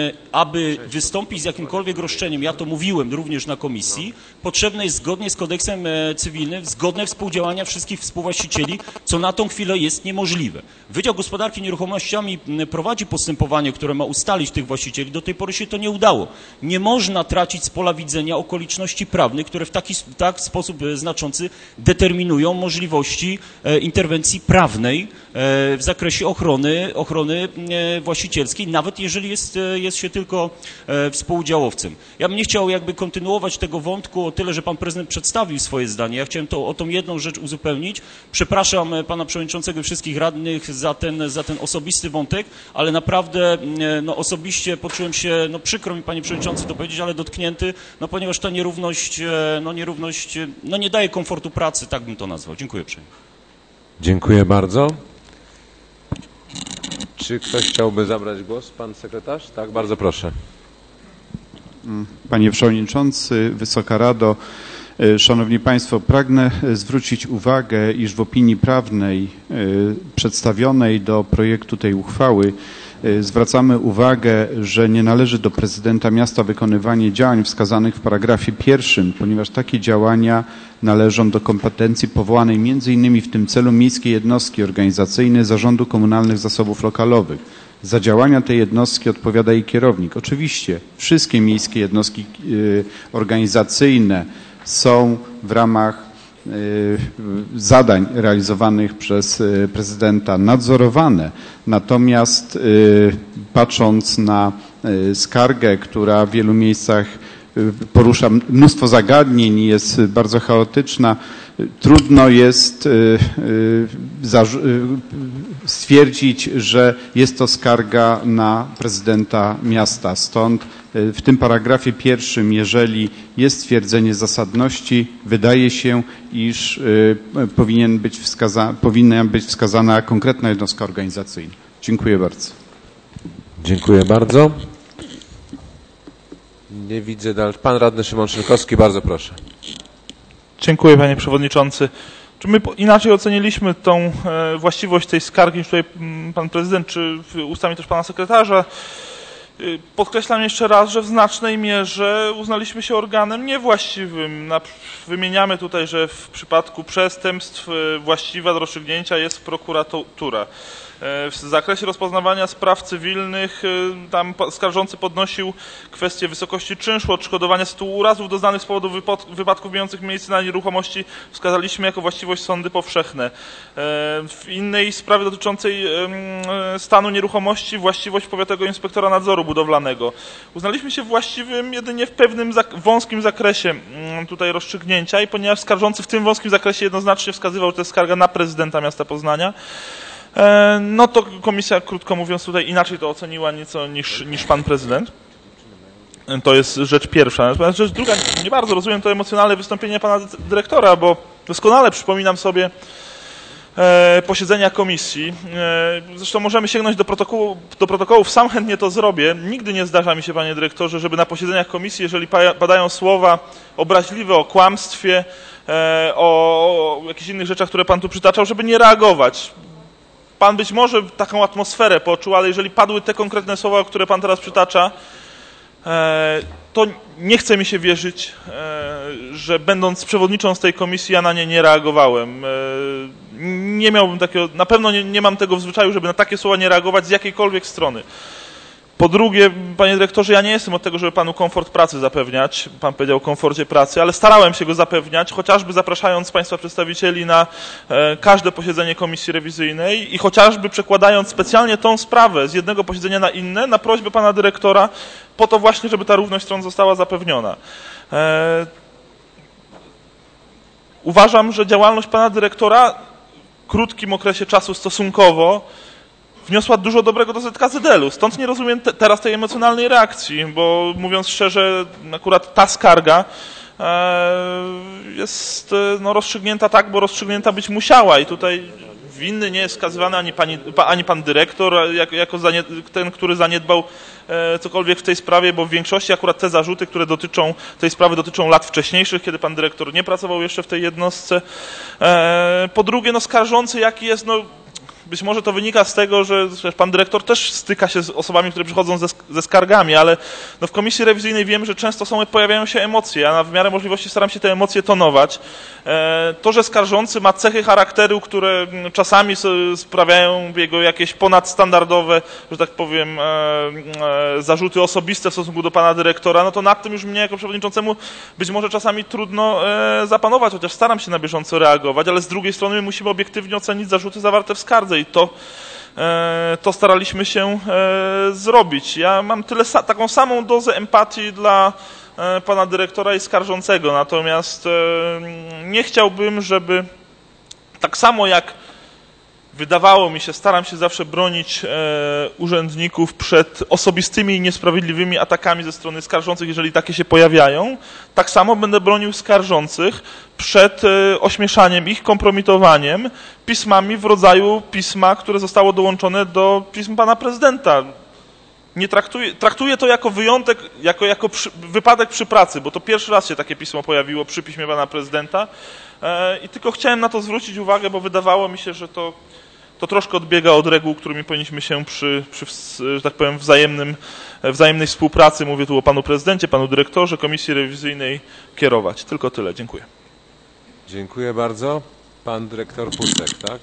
aby wystąpić z jakimkolwiek roszczeniem, ja to mówiłem również na komisji, potrzebne jest zgodnie z kodeksem cywilnym zgodne współdziałania wszystkich współwłaścicieli, co na tą chwilę jest niemożliwe. Wydział Gospodarki Nieruchomościami prowadzi postępowanie, które ma ustalić tych właścicieli. Do tej pory się to nie udało. Nie można tracić z pola widzenia okoliczności prawnych, które w taki tak sposób znaczący determinują możliwości interwencji prawnej w zakresie ochrony, ochrony właścicieli, nawet jeżeli jest, jest się tylko e, współudziałowcem. Ja bym nie chciał jakby kontynuować tego wątku o tyle, że pan prezydent przedstawił swoje zdanie. Ja chciałem to, o tą jedną rzecz uzupełnić. Przepraszam pana przewodniczącego i wszystkich radnych za ten, za ten osobisty wątek, ale naprawdę e, no, osobiście poczułem się, no przykro mi panie przewodniczący to powiedzieć, ale dotknięty, no ponieważ ta nierówność, e, no nierówność, no nie daje komfortu pracy, tak bym to nazwał. Dziękuję uprzejmie. Dziękuję bardzo. Czy ktoś chciałby zabrać głos? Pan sekretarz? Tak, bardzo proszę. Panie Przewodniczący, Wysoka Rado, Szanowni Państwo, pragnę zwrócić uwagę, iż w opinii prawnej przedstawionej do projektu tej uchwały zwracamy uwagę, że nie należy do prezydenta miasta wykonywanie działań wskazanych w paragrafie pierwszym, ponieważ takie działania należą do kompetencji powołanej między innymi w tym celu miejskiej jednostki organizacyjnej Zarządu Komunalnych Zasobów Lokalowych. Za działania tej jednostki odpowiada jej kierownik. Oczywiście wszystkie miejskie jednostki organizacyjne są w ramach zadań realizowanych przez prezydenta nadzorowane. Natomiast patrząc na skargę, która w wielu miejscach porusza mnóstwo zagadnień i jest bardzo chaotyczna, trudno jest stwierdzić, że jest to skarga na prezydenta miasta. Stąd w tym paragrafie pierwszym, jeżeli jest stwierdzenie zasadności, wydaje się, iż powinien być wskaza, powinna być wskazana konkretna jednostka organizacyjna. Dziękuję bardzo. Dziękuję bardzo. Nie widzę dalej. Pan radny Szymon Szynkowski, bardzo proszę. Dziękuję, panie przewodniczący. Czy my inaczej oceniliśmy tą właściwość tej skargi niż tutaj pan prezydent, czy ustami też pana sekretarza? Podkreślam jeszcze raz, że w znacznej mierze uznaliśmy się organem niewłaściwym. Wymieniamy tutaj, że w przypadku przestępstw właściwa do rozstrzygnięcia jest prokuratura. W zakresie rozpoznawania spraw cywilnych tam skarżący podnosił kwestię wysokości czynszu, odszkodowania z tytułu urazów doznanych z powodu wypadków mających miejsce na nieruchomości wskazaliśmy jako właściwość sądy powszechne. W innej sprawie dotyczącej stanu nieruchomości właściwość powiatowego inspektora nadzoru budowlanego. Uznaliśmy się właściwym jedynie w pewnym wąskim zakresie tutaj rozstrzygnięcia i ponieważ skarżący w tym wąskim zakresie jednoznacznie wskazywał, że to jest skarga na prezydenta miasta Poznania, no to komisja, krótko mówiąc, tutaj inaczej to oceniła nieco niż, niż pan prezydent. To jest rzecz pierwsza. Natomiast rzecz druga, nie bardzo rozumiem to emocjonalne wystąpienie pana dyrektora, bo doskonale przypominam sobie e, posiedzenia komisji. E, zresztą możemy sięgnąć do, protokołu, do protokołów, sam chętnie to zrobię. Nigdy nie zdarza mi się, panie dyrektorze, żeby na posiedzeniach komisji, jeżeli padają słowa obraźliwe o kłamstwie, e, o, o jakichś innych rzeczach, które pan tu przytaczał, żeby nie reagować. Pan być może taką atmosferę poczuł, ale jeżeli padły te konkretne słowa, które pan teraz przytacza, to nie chce mi się wierzyć, że będąc przewodniczącą z tej komisji, ja na nie nie reagowałem. Nie miałbym takiego, na pewno nie, nie mam tego w zwyczaju, żeby na takie słowa nie reagować z jakiejkolwiek strony. Po drugie, panie dyrektorze, ja nie jestem od tego, żeby panu komfort pracy zapewniać. Pan powiedział o komforcie pracy, ale starałem się go zapewniać, chociażby zapraszając państwa przedstawicieli na e, każde posiedzenie komisji rewizyjnej i chociażby przekładając specjalnie tą sprawę z jednego posiedzenia na inne na prośbę pana dyrektora, po to właśnie, żeby ta równość stron została zapewniona. E, uważam, że działalność pana dyrektora w krótkim okresie czasu stosunkowo wniosła dużo dobrego do Z K Z L u. Stąd nie rozumiem te, teraz tej emocjonalnej reakcji, bo mówiąc szczerze, akurat ta skarga e, jest no, rozstrzygnięta tak, bo rozstrzygnięta być musiała i tutaj winny nie jest wskazywany ani, pani, ani pan dyrektor, jako, jako zanie, ten, który zaniedbał e, cokolwiek w tej sprawie, bo w większości akurat te zarzuty, które dotyczą tej sprawy, dotyczą lat wcześniejszych, kiedy pan dyrektor nie pracował jeszcze w tej jednostce. E, po drugie, no skarżący jaki jest, no być może to wynika z tego, że pan dyrektor też styka się z osobami, które przychodzą ze, ze skargami, ale no w komisji rewizyjnej wiem, że często są, pojawiają się emocje, a na w miarę możliwości staram się te emocje tonować. To, że skarżący ma cechy charakteru, które czasami sprawiają jego jakieś ponadstandardowe, że tak powiem, zarzuty osobiste w stosunku do pana dyrektora, no to nad tym już mnie jako przewodniczącemu być może czasami trudno zapanować, chociaż staram się na bieżąco reagować, ale z drugiej strony my musimy obiektywnie ocenić zarzuty zawarte w skardze i to, to staraliśmy się zrobić. Ja mam tyle, taką samą dozę empatii dla pana dyrektora i skarżącego, natomiast nie chciałbym, żeby tak samo jak wydawało mi się, staram się zawsze bronić urzędników przed osobistymi i niesprawiedliwymi atakami ze strony skarżących, jeżeli takie się pojawiają, tak samo będę bronił skarżących przed ośmieszaniem ich, kompromitowaniem pismami w rodzaju pisma, które zostało dołączone do pism pana prezydenta. nie traktuję, traktuję to jako wyjątek, jako, jako przy, wypadek przy pracy, bo to pierwszy raz się takie pismo pojawiło przy piśmie pana prezydenta e, i tylko chciałem na to zwrócić uwagę, bo wydawało mi się, że to, to troszkę odbiega od reguł, którymi powinniśmy się przy, przy że tak powiem, wzajemnym, wzajemnej współpracy, mówię tu o panu prezydencie, panu dyrektorze Komisji Rewizyjnej, kierować. Tylko tyle. Dziękuję. Dziękuję bardzo. Pan dyrektor Puczek, tak?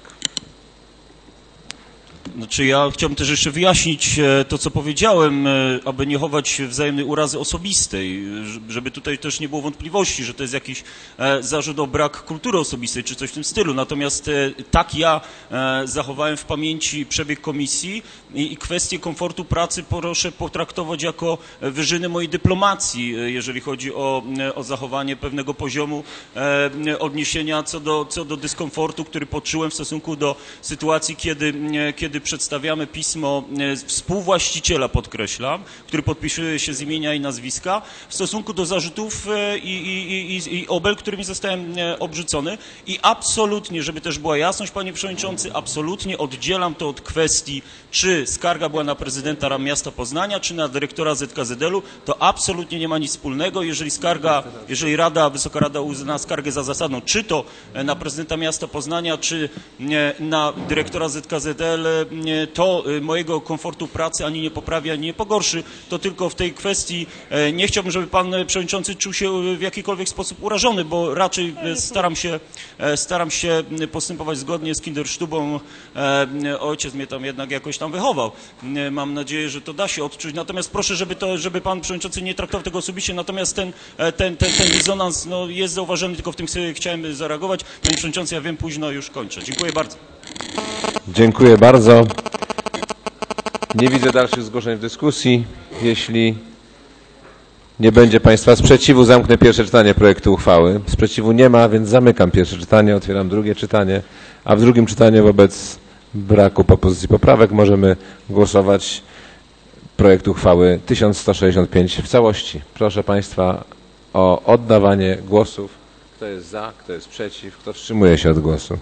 Znaczy ja chciałbym też jeszcze wyjaśnić to, co powiedziałem, aby nie chować wzajemnej urazy osobistej, żeby tutaj też nie było wątpliwości, że to jest jakiś zarzut o brak kultury osobistej, czy coś w tym stylu. Natomiast tak ja zachowałem w pamięci przebieg komisji i kwestię komfortu pracy proszę potraktować jako wyżyny mojej dyplomacji, jeżeli chodzi o, o zachowanie pewnego poziomu odniesienia co do, co do dyskomfortu, który poczułem w stosunku do sytuacji, kiedy, kiedy przedstawiamy pismo współwłaściciela, podkreślam, który podpisuje się z imienia i nazwiska, w stosunku do zarzutów i, i, i, i obel, którymi zostałem obrzucony. I absolutnie, żeby też była jasność, panie przewodniczący, absolutnie oddzielam to od kwestii, czy skarga była na prezydenta miasta Poznania, czy na dyrektora Z K Z L-u. To absolutnie nie ma nic wspólnego. Jeżeli skarga, jeżeli Rada, Wysoka Rada uzna skargę za zasadną, czy to na prezydenta miasta Poznania, czy na dyrektora Z K Z L, to mojego komfortu pracy ani nie poprawi, ani nie pogorszy. To tylko w tej kwestii nie chciałbym, żeby pan przewodniczący czuł się w jakikolwiek sposób urażony, bo raczej staram się, staram się postępować zgodnie z Kindersztubą. Ojciec mnie tam jednak jakoś tam wychował. Mam nadzieję, że to da się odczuć. Natomiast proszę, żeby, to, żeby pan przewodniczący nie traktował tego osobiście. Natomiast ten, ten, ten, ten dysonans no, jest zauważony, tylko w tym chciałem zareagować. Panie przewodniczący, ja wiem, późno już kończę. Dziękuję bardzo. Dziękuję bardzo. Nie widzę dalszych zgłoszeń w dyskusji. Jeśli nie będzie państwa sprzeciwu, zamknę pierwsze czytanie projektu uchwały. Sprzeciwu nie ma, więc zamykam pierwsze czytanie, otwieram drugie czytanie, a w drugim czytaniu wobec braku propozycji poprawek możemy głosować projekt uchwały tysiąc sto sześćdziesiąt pięć w całości. Proszę państwa o oddawanie głosów. Kto jest za, kto jest przeciw, kto wstrzymuje się od głosu.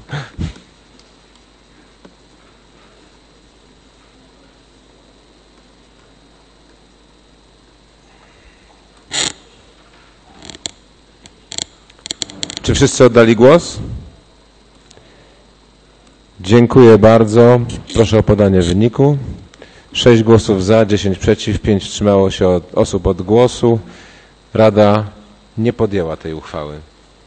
Czy wszyscy oddali głos? Dziękuję bardzo. Proszę o podanie wyniku. sześć głosów za, dziesięć przeciw, pięć wstrzymało się od osób od głosu. Rada nie podjęła tej uchwały.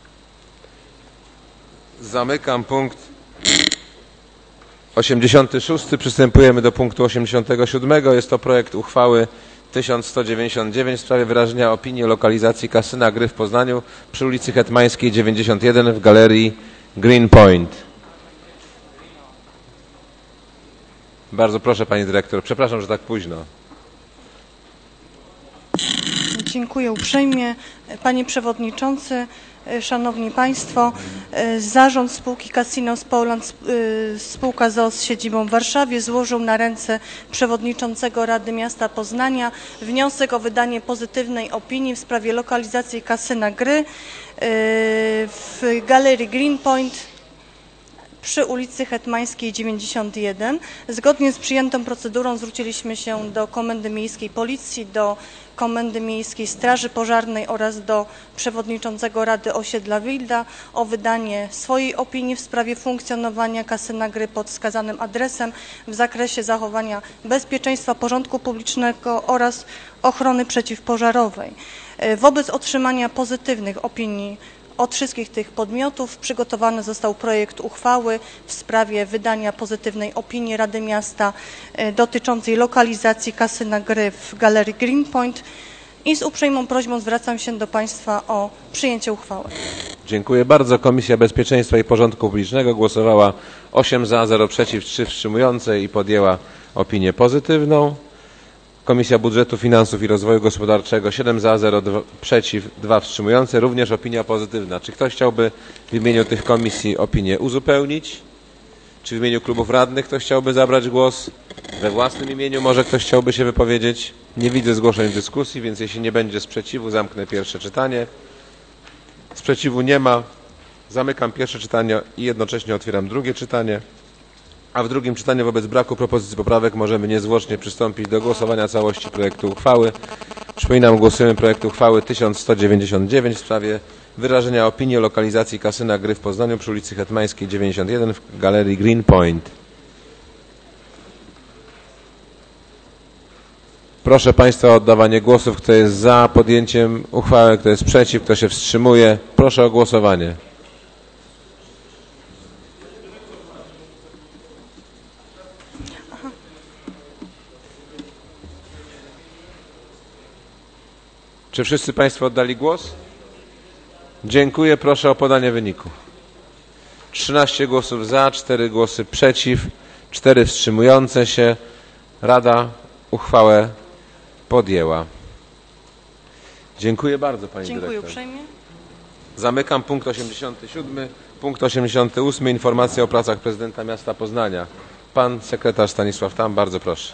Zamykam punkt osiemdziesiąty szósty. Przystępujemy do punktu osiemdziesiątego siódmego. Jest to projekt uchwały tysiąc sto dziewięćdziesiąt dziewięć w sprawie wyrażenia opinii o lokalizacji kasyna gry w Poznaniu przy ulicy Hetmańskiej dziewięćdziesiąt jeden w galerii Green Point. Bardzo proszę pani dyrektor. Przepraszam, że tak późno. Dziękuję uprzejmie. Panie Przewodniczący, Szanowni Państwo, Zarząd Spółki Casinos Poland, spółka z o o z siedzibą w Warszawie złożył na ręce Przewodniczącego Rady Miasta Poznania wniosek o wydanie pozytywnej opinii w sprawie lokalizacji kasyna gry w galerii Green Point przy ulicy Hetmańskiej dziewięćdziesiąt jeden. Zgodnie z przyjętą procedurą zwróciliśmy się do Komendy Miejskiej Policji, do Komendy Miejskiej Straży Pożarnej oraz do Przewodniczącego Rady Osiedla Wilda o wydanie swojej opinii w sprawie funkcjonowania kasyna gry pod wskazanym adresem w zakresie zachowania bezpieczeństwa, porządku publicznego oraz ochrony przeciwpożarowej. Wobec otrzymania pozytywnych opinii od wszystkich tych podmiotów przygotowany został projekt uchwały w sprawie wydania pozytywnej opinii Rady Miasta dotyczącej lokalizacji kasyna gry w galerii Green Point i z uprzejmą prośbą zwracam się do Państwa o przyjęcie uchwały. Dziękuję bardzo. Komisja Bezpieczeństwa i Porządku Publicznego głosowała osiem za, zero przeciw, trzy wstrzymujące i podjęła opinię pozytywną. Komisja Budżetu, Finansów i Rozwoju Gospodarczego siedem za, zero przeciw, dwa wstrzymujące. Również opinia pozytywna. Czy ktoś chciałby w imieniu tych komisji opinię uzupełnić? Czy w imieniu klubów radnych ktoś chciałby zabrać głos? We własnym imieniu może ktoś chciałby się wypowiedzieć? Nie widzę zgłoszeń w dyskusji, więc jeśli nie będzie sprzeciwu, zamknę pierwsze czytanie. Sprzeciwu nie ma. Zamykam pierwsze czytanie i jednocześnie otwieram drugie czytanie. a w drugim czytaniu wobec braku propozycji poprawek możemy niezwłocznie przystąpić do głosowania całości projektu uchwały. Przypominam, głosujemy projekt uchwały tysiąc sto dziewięćdziesiąt dziewięć w sprawie wyrażenia opinii o lokalizacji kasyna Gry w Poznaniu przy ulicy Hetmańskiej dziewięćdziesiąt jeden w galerii Green Point. Proszę Państwa o oddawanie głosów. Kto jest za podjęciem uchwały, kto jest przeciw, kto się wstrzymuje. Proszę o głosowanie. Czy wszyscy Państwo oddali głos? Dziękuję. Proszę o podanie wyniku. trzynaście głosów za, cztery głosy przeciw, cztery wstrzymujące się. Rada uchwałę podjęła. Dziękuję bardzo Pani Dziękuję Dyrektor. uprzejmie. Zamykam punkt osiemdziesiąty siódmy. Punkt osiemdziesiąty ósmy. Informacja o pracach prezydenta miasta Poznania. Pan sekretarz Stanisław Tam, bardzo proszę.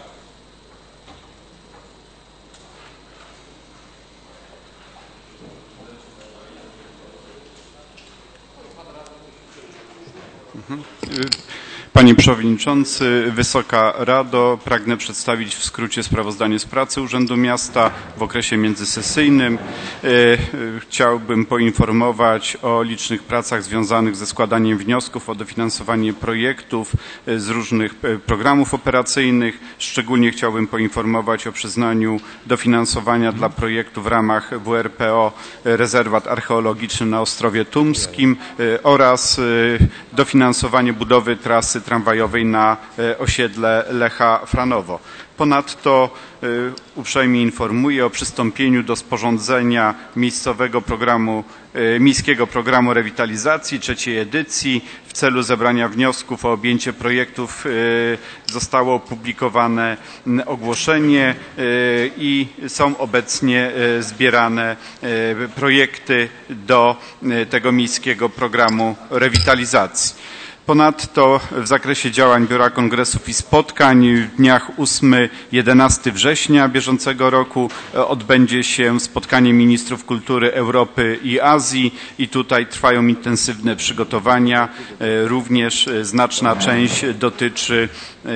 Panie Przewodniczący, Wysoka Rado, pragnę przedstawić w skrócie sprawozdanie z pracy Urzędu Miasta w okresie międzysesyjnym. Chciałbym poinformować o licznych pracach związanych ze składaniem wniosków o dofinansowanie projektów z różnych programów operacyjnych. Szczególnie chciałbym poinformować o przyznaniu dofinansowania dla projektu w ramach W R P O Rezerwat Archeologiczny na Ostrowie Tumskim oraz dofinansowanie budowy trasy tramwajowej na osiedle Lecha Franowo. Ponadto uprzejmie informuję o przystąpieniu do sporządzenia miejscowego programu, miejskiego programu rewitalizacji trzeciej edycji. W celu zebrania wniosków o objęcie projektów zostało opublikowane ogłoszenie i są obecnie zbierane projekty do tego miejskiego programu rewitalizacji. Ponadto w zakresie działań Biura Kongresów i Spotkań w dniach ósmego do jedenastego września bieżącego roku odbędzie się spotkanie ministrów kultury Europy i Azji i tutaj trwają intensywne przygotowania. Również znaczna część dotyczy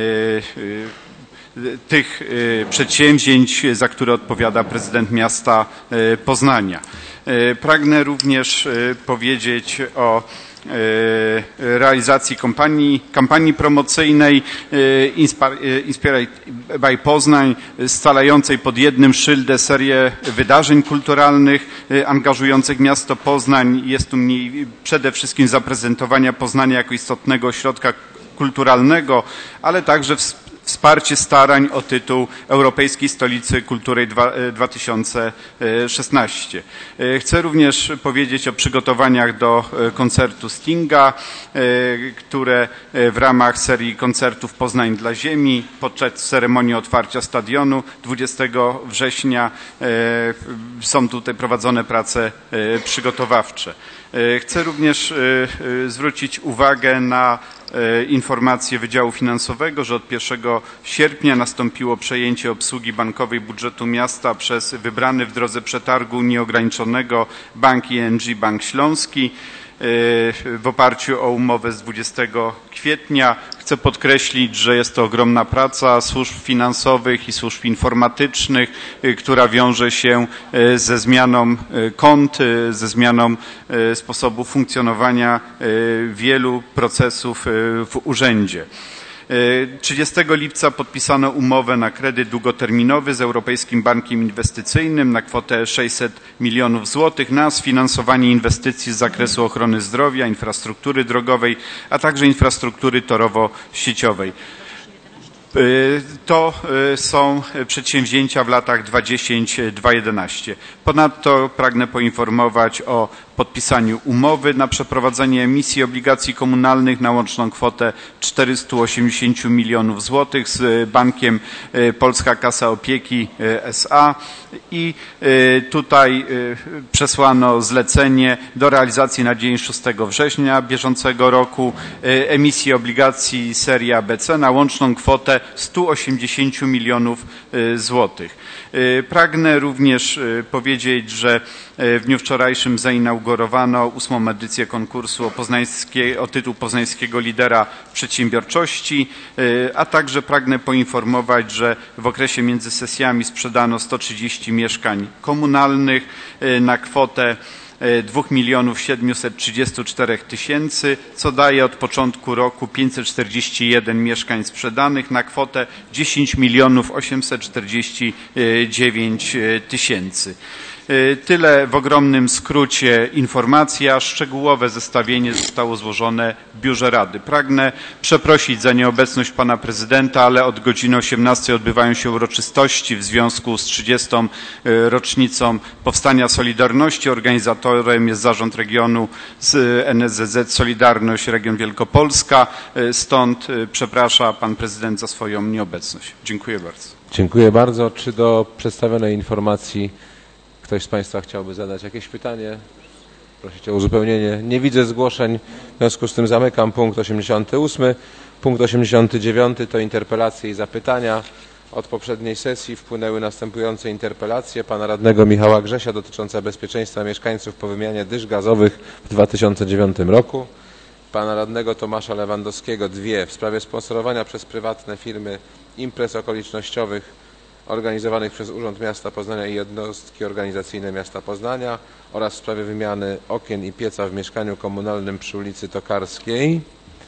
tych przedsięwzięć, za które odpowiada prezydent miasta Poznania. Pragnę również powiedzieć o realizacji kampanii, kampanii promocyjnej Inspired by Poznań, scalającej pod jednym szyldem serię wydarzeń kulturalnych angażujących miasto Poznań. Jest tu mniej, przede wszystkim zaprezentowania Poznania jako istotnego ośrodka kulturalnego, ale także w wsparcie starań o tytuł Europejskiej Stolicy Kultury dwa tysiące szesnaście. Chcę również powiedzieć o przygotowaniach do koncertu Stinga, które w ramach serii koncertów Poznań dla Ziemi podczas ceremonii otwarcia stadionu dwudziestego września są tutaj prowadzone prace przygotowawcze. Chcę również zwrócić uwagę na informację Wydziału Finansowego, że od pierwszego sierpnia nastąpiło przejęcie obsługi bankowej budżetu miasta przez wybrany w drodze przetargu nieograniczonego bank I N G Bank Śląski. W oparciu o umowę z dwudziestego kwietnia. Chcę podkreślić, że jest to ogromna praca służb finansowych i służb informatycznych, która wiąże się ze zmianą kont, ze zmianą sposobu funkcjonowania wielu procesów w urzędzie. trzydziestego lipca podpisano umowę na kredyt długoterminowy z Europejskim Bankiem Inwestycyjnym na kwotę sześćset milionów złotych na sfinansowanie inwestycji z zakresu ochrony zdrowia, infrastruktury drogowej, a także infrastruktury torowo-sieciowej. To są przedsięwzięcia w latach dwa tysiące dziesiątym do dwa tysiące jedenastego. Ponadto pragnę poinformować o podpisaniu umowy na przeprowadzenie emisji obligacji komunalnych na łączną kwotę czterysta osiemdziesiąt milionów złotych z Bankiem Polska Kasa Opieki S A i tutaj przesłano zlecenie do realizacji na dzień szóstego września bieżącego roku emisji obligacji serii A B C na łączną kwotę kwotę stu osiemdziesięciu milionów złotych. Pragnę również powiedzieć, że w dniu wczorajszym zainaugurowano ósmą edycję konkursu o, poznańskie, o tytuł Poznańskiego Lidera Przedsiębiorczości, a także pragnę poinformować, że w okresie między sesjami sprzedano sto trzydzieści mieszkań komunalnych na kwotę dwa miliony siedemset trzydzieści cztery tysięcy, co daje od początku roku pięćset czterdzieści jeden mieszkań sprzedanych na kwotę dziesięć milionów osiemset czterdzieści dziewięć tysięcy. Tyle w ogromnym skrócie informacja. Szczegółowe zestawienie zostało złożone w Biurze Rady. Pragnę przeprosić za nieobecność pana prezydenta, ale od godziny osiemnastej odbywają się uroczystości w związku z trzydziestą rocznicą Powstania Solidarności. Organizatorem jest Zarząd Regionu z N S Z Z Solidarność Region Wielkopolska. Stąd przeprasza pan prezydent za swoją nieobecność. Dziękuję bardzo. Dziękuję bardzo. Czy do przedstawionej informacji ktoś z państwa chciałby zadać jakieś pytanie? Prosicie o uzupełnienie. Nie widzę zgłoszeń, w związku z tym zamykam punkt osiemdziesiąty ósmy. Punkt osiemdziesiąty dziewiąty to interpelacje i zapytania. Od poprzedniej sesji wpłynęły następujące interpelacje pana radnego Michała Grzesia dotyczące bezpieczeństwa mieszkańców po wymianie dysz gazowych w dwa tysiące dziewiątym roku. Pana radnego Tomasza Lewandowskiego dwie w sprawie sponsorowania przez prywatne firmy imprez okolicznościowych organizowanych przez Urząd Miasta Poznania i jednostki organizacyjne Miasta Poznania oraz w sprawie wymiany okien i pieca w mieszkaniu komunalnym przy ulicy Tokarskiej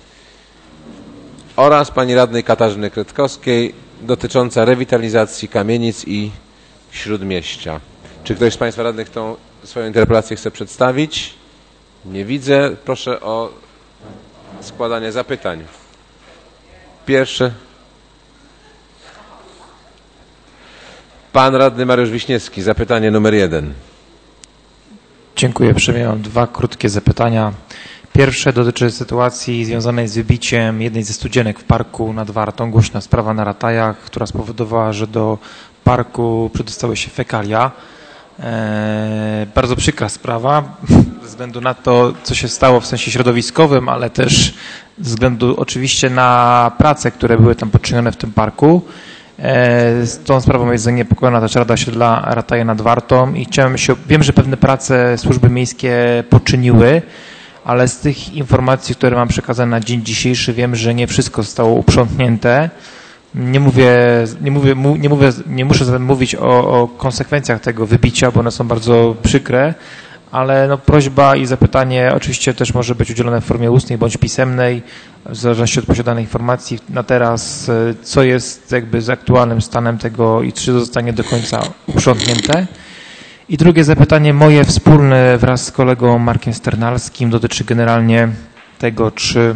oraz pani radnej Katarzyny Kretkowskiej dotycząca rewitalizacji kamienic i śródmieścia. Czy ktoś z państwa radnych tą swoją interpelację chce przedstawić? Nie widzę. Proszę o składanie zapytań. Pierwszy. Pan radny Mariusz Wiśniewski, zapytanie numer jeden. Dziękuję. Mam dwa krótkie zapytania. Pierwsze dotyczy sytuacji związanej z wybiciem jednej ze studzienek w parku nad Wartą. Głośna sprawa na Ratajach, która spowodowała, że do parku przedostały się fekalia. Eee, bardzo przykra sprawa ze względu na to, co się stało w sensie środowiskowym, ale też ze względu oczywiście na prace, które były tam poczynione w tym parku. Z tą sprawą jest zaniepokojona też Rada Osiedla Rataje nad Wartą i chciałem się, wiem, że pewne prace służby miejskie poczyniły, ale z tych informacji, które mam przekazane na dzień dzisiejszy, wiem, że nie wszystko zostało uprzątnięte. Nie mówię, nie mówię, nie mówię, nie muszę zatem mówić o, o konsekwencjach tego wybicia, bo one są bardzo przykre, ale no prośba i zapytanie oczywiście też może być udzielone w formie ustnej bądź pisemnej, w zależności od posiadanej informacji na teraz, co jest jakby z aktualnym stanem tego i czy zostanie do końca uprzątnięte. I drugie zapytanie moje wspólne wraz z kolegą Markiem Sternalskim dotyczy generalnie tego, czy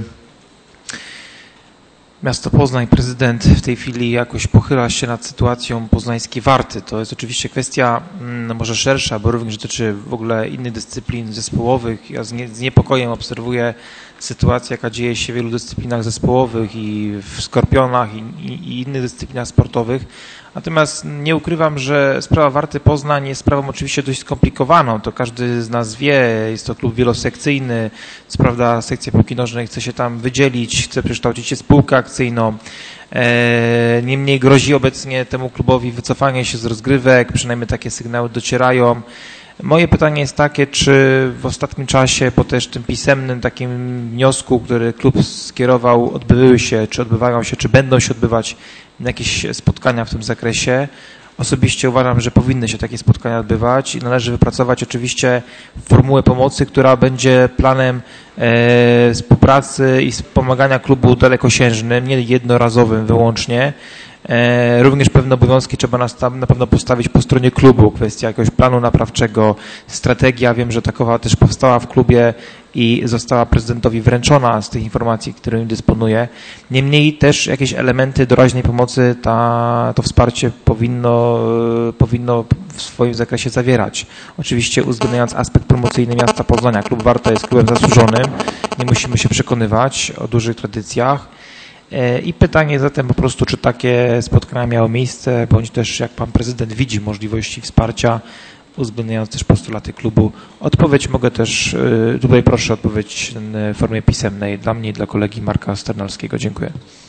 miasto Poznań, prezydent w tej chwili jakoś pochyla się nad sytuacją poznańskiej Warty. To jest oczywiście kwestia no, może szersza, bo również dotyczy w ogóle innych dyscyplin zespołowych. Ja z, nie, z niepokojem obserwuję sytuację, jaka dzieje się w wielu dyscyplinach zespołowych i w skorpionach i, i, i innych dyscyplinach sportowych. Natomiast nie ukrywam, że sprawa Warty Poznań jest sprawą oczywiście dość skomplikowaną. To każdy z nas wie, jest to klub wielosekcyjny. Co prawda sekcja piłki nożnej chce się tam wydzielić, chce przekształcić się w spółkę akcyjną. Niemniej grozi obecnie temu klubowi wycofanie się z rozgrywek, przynajmniej takie sygnały docierają. Moje pytanie jest takie, czy w ostatnim czasie po też tym pisemnym takim wniosku, który klub skierował, odbyły się, czy odbywają się, czy będą się odbywać jakieś spotkania w tym zakresie. Osobiście uważam, że powinny się takie spotkania odbywać i należy wypracować oczywiście formułę pomocy, która będzie planem e, współpracy i wspomagania klubu dalekosiężnym, nie jednorazowym wyłącznie. E, również pewne obowiązki trzeba na, na pewno postawić po stronie klubu, kwestia jakiegoś planu naprawczego, strategia. Wiem, że takowa też powstała w klubie i została prezydentowi wręczona z tych informacji, którymi dysponuje. Niemniej też jakieś elementy doraźnej pomocy ta, to wsparcie powinno, powinno w swoim zakresie zawierać. Oczywiście uwzględniając aspekt promocyjny miasta Poznania. Klub Warta jest klubem zasłużonym, nie musimy się przekonywać o dużych tradycjach. I pytanie zatem po prostu, czy takie spotkania miały miejsce, bądź też jak pan prezydent widzi możliwości wsparcia, uwzględniając też postulaty klubu. Odpowiedź mogę też, tutaj proszę odpowiedź w formie pisemnej dla mnie i dla kolegi Marka Sternalskiego. Dziękuję.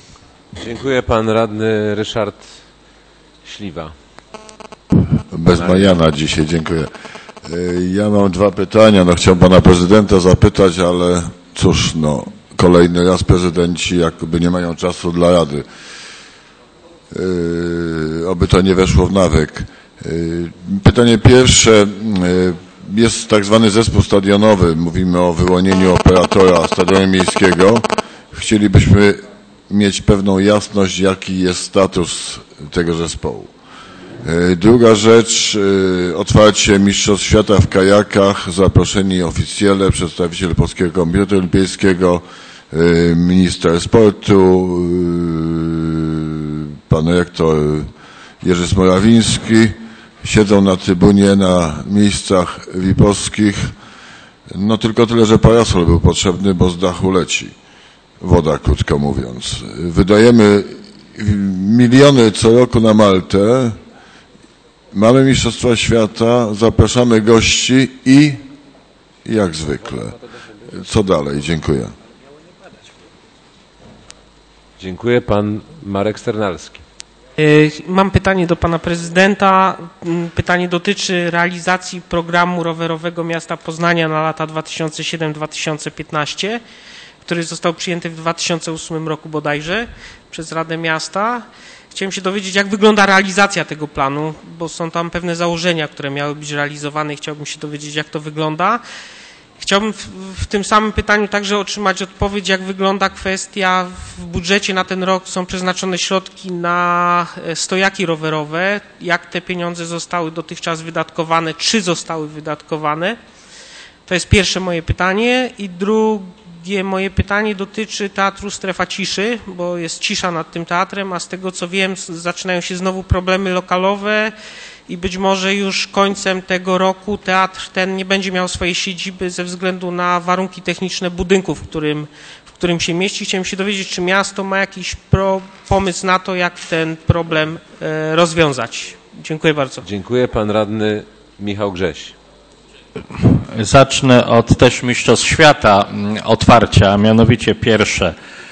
Dziękuję. Pan radny Ryszard Śliwa. Bez Mariana dzisiaj, dziękuję. Ja mam dwa pytania. No, chciałem pana prezydenta zapytać, ale cóż, no, kolejny raz prezydenci jakby nie mają czasu dla rady. Yy, oby to nie weszło w nawyk. Yy, pytanie pierwsze. Yy, jest tak zwany zespół stadionowy. Mówimy o wyłonieniu operatora stadionu miejskiego. Chcielibyśmy mieć pewną jasność, jaki jest status tego zespołu. Druga rzecz, otwarcie Mistrzostw Świata w kajakach, zaproszeni oficjele, przedstawiciel Polskiego Komitetu Olimpijskiego, minister sportu, pan rektor Jerzy Smorawiński, siedzą na trybunie na miejscach V I P-owskich. No tylko tyle, że parasol był potrzebny, bo z dachu leci woda, krótko mówiąc. Wydajemy miliony co roku na Maltę. Mamy Mistrzostwa Świata, zapraszamy gości i jak zwykle. Co dalej? Dziękuję. Dziękuję. Pan Marek Sternalski. Mam pytanie do pana prezydenta. Pytanie dotyczy realizacji programu rowerowego miasta Poznania na lata dwa tysiące siódmy do dwa tysiące piętnastego, który został przyjęty w dwa tysiące ósmym roku bodajże przez Radę Miasta. Chciałem się dowiedzieć, jak wygląda realizacja tego planu, bo są tam pewne założenia, które miały być realizowane i chciałbym się dowiedzieć, jak to wygląda. Chciałbym w, w tym samym pytaniu także otrzymać odpowiedź, jak wygląda kwestia w budżecie na ten rok. Są przeznaczone środki na stojaki rowerowe. Jak te pieniądze zostały dotychczas wydatkowane, czy zostały wydatkowane? To jest pierwsze moje pytanie. I drugie moje pytanie dotyczy Teatru Strefa Ciszy, bo jest cisza nad tym teatrem, a z tego co wiem zaczynają się znowu problemy lokalowe i być może już końcem tego roku teatr ten nie będzie miał swojej siedziby ze względu na warunki techniczne budynku, w którym, w którym się mieści. Chciałem się dowiedzieć, czy miasto ma jakiś pro, pomysł na to, jak ten problem e, rozwiązać. Dziękuję bardzo. Dziękuję. Pan radny Michał Grześ. Zacznę od też Mistrzostw Świata otwarcia, a mianowicie pierwsze.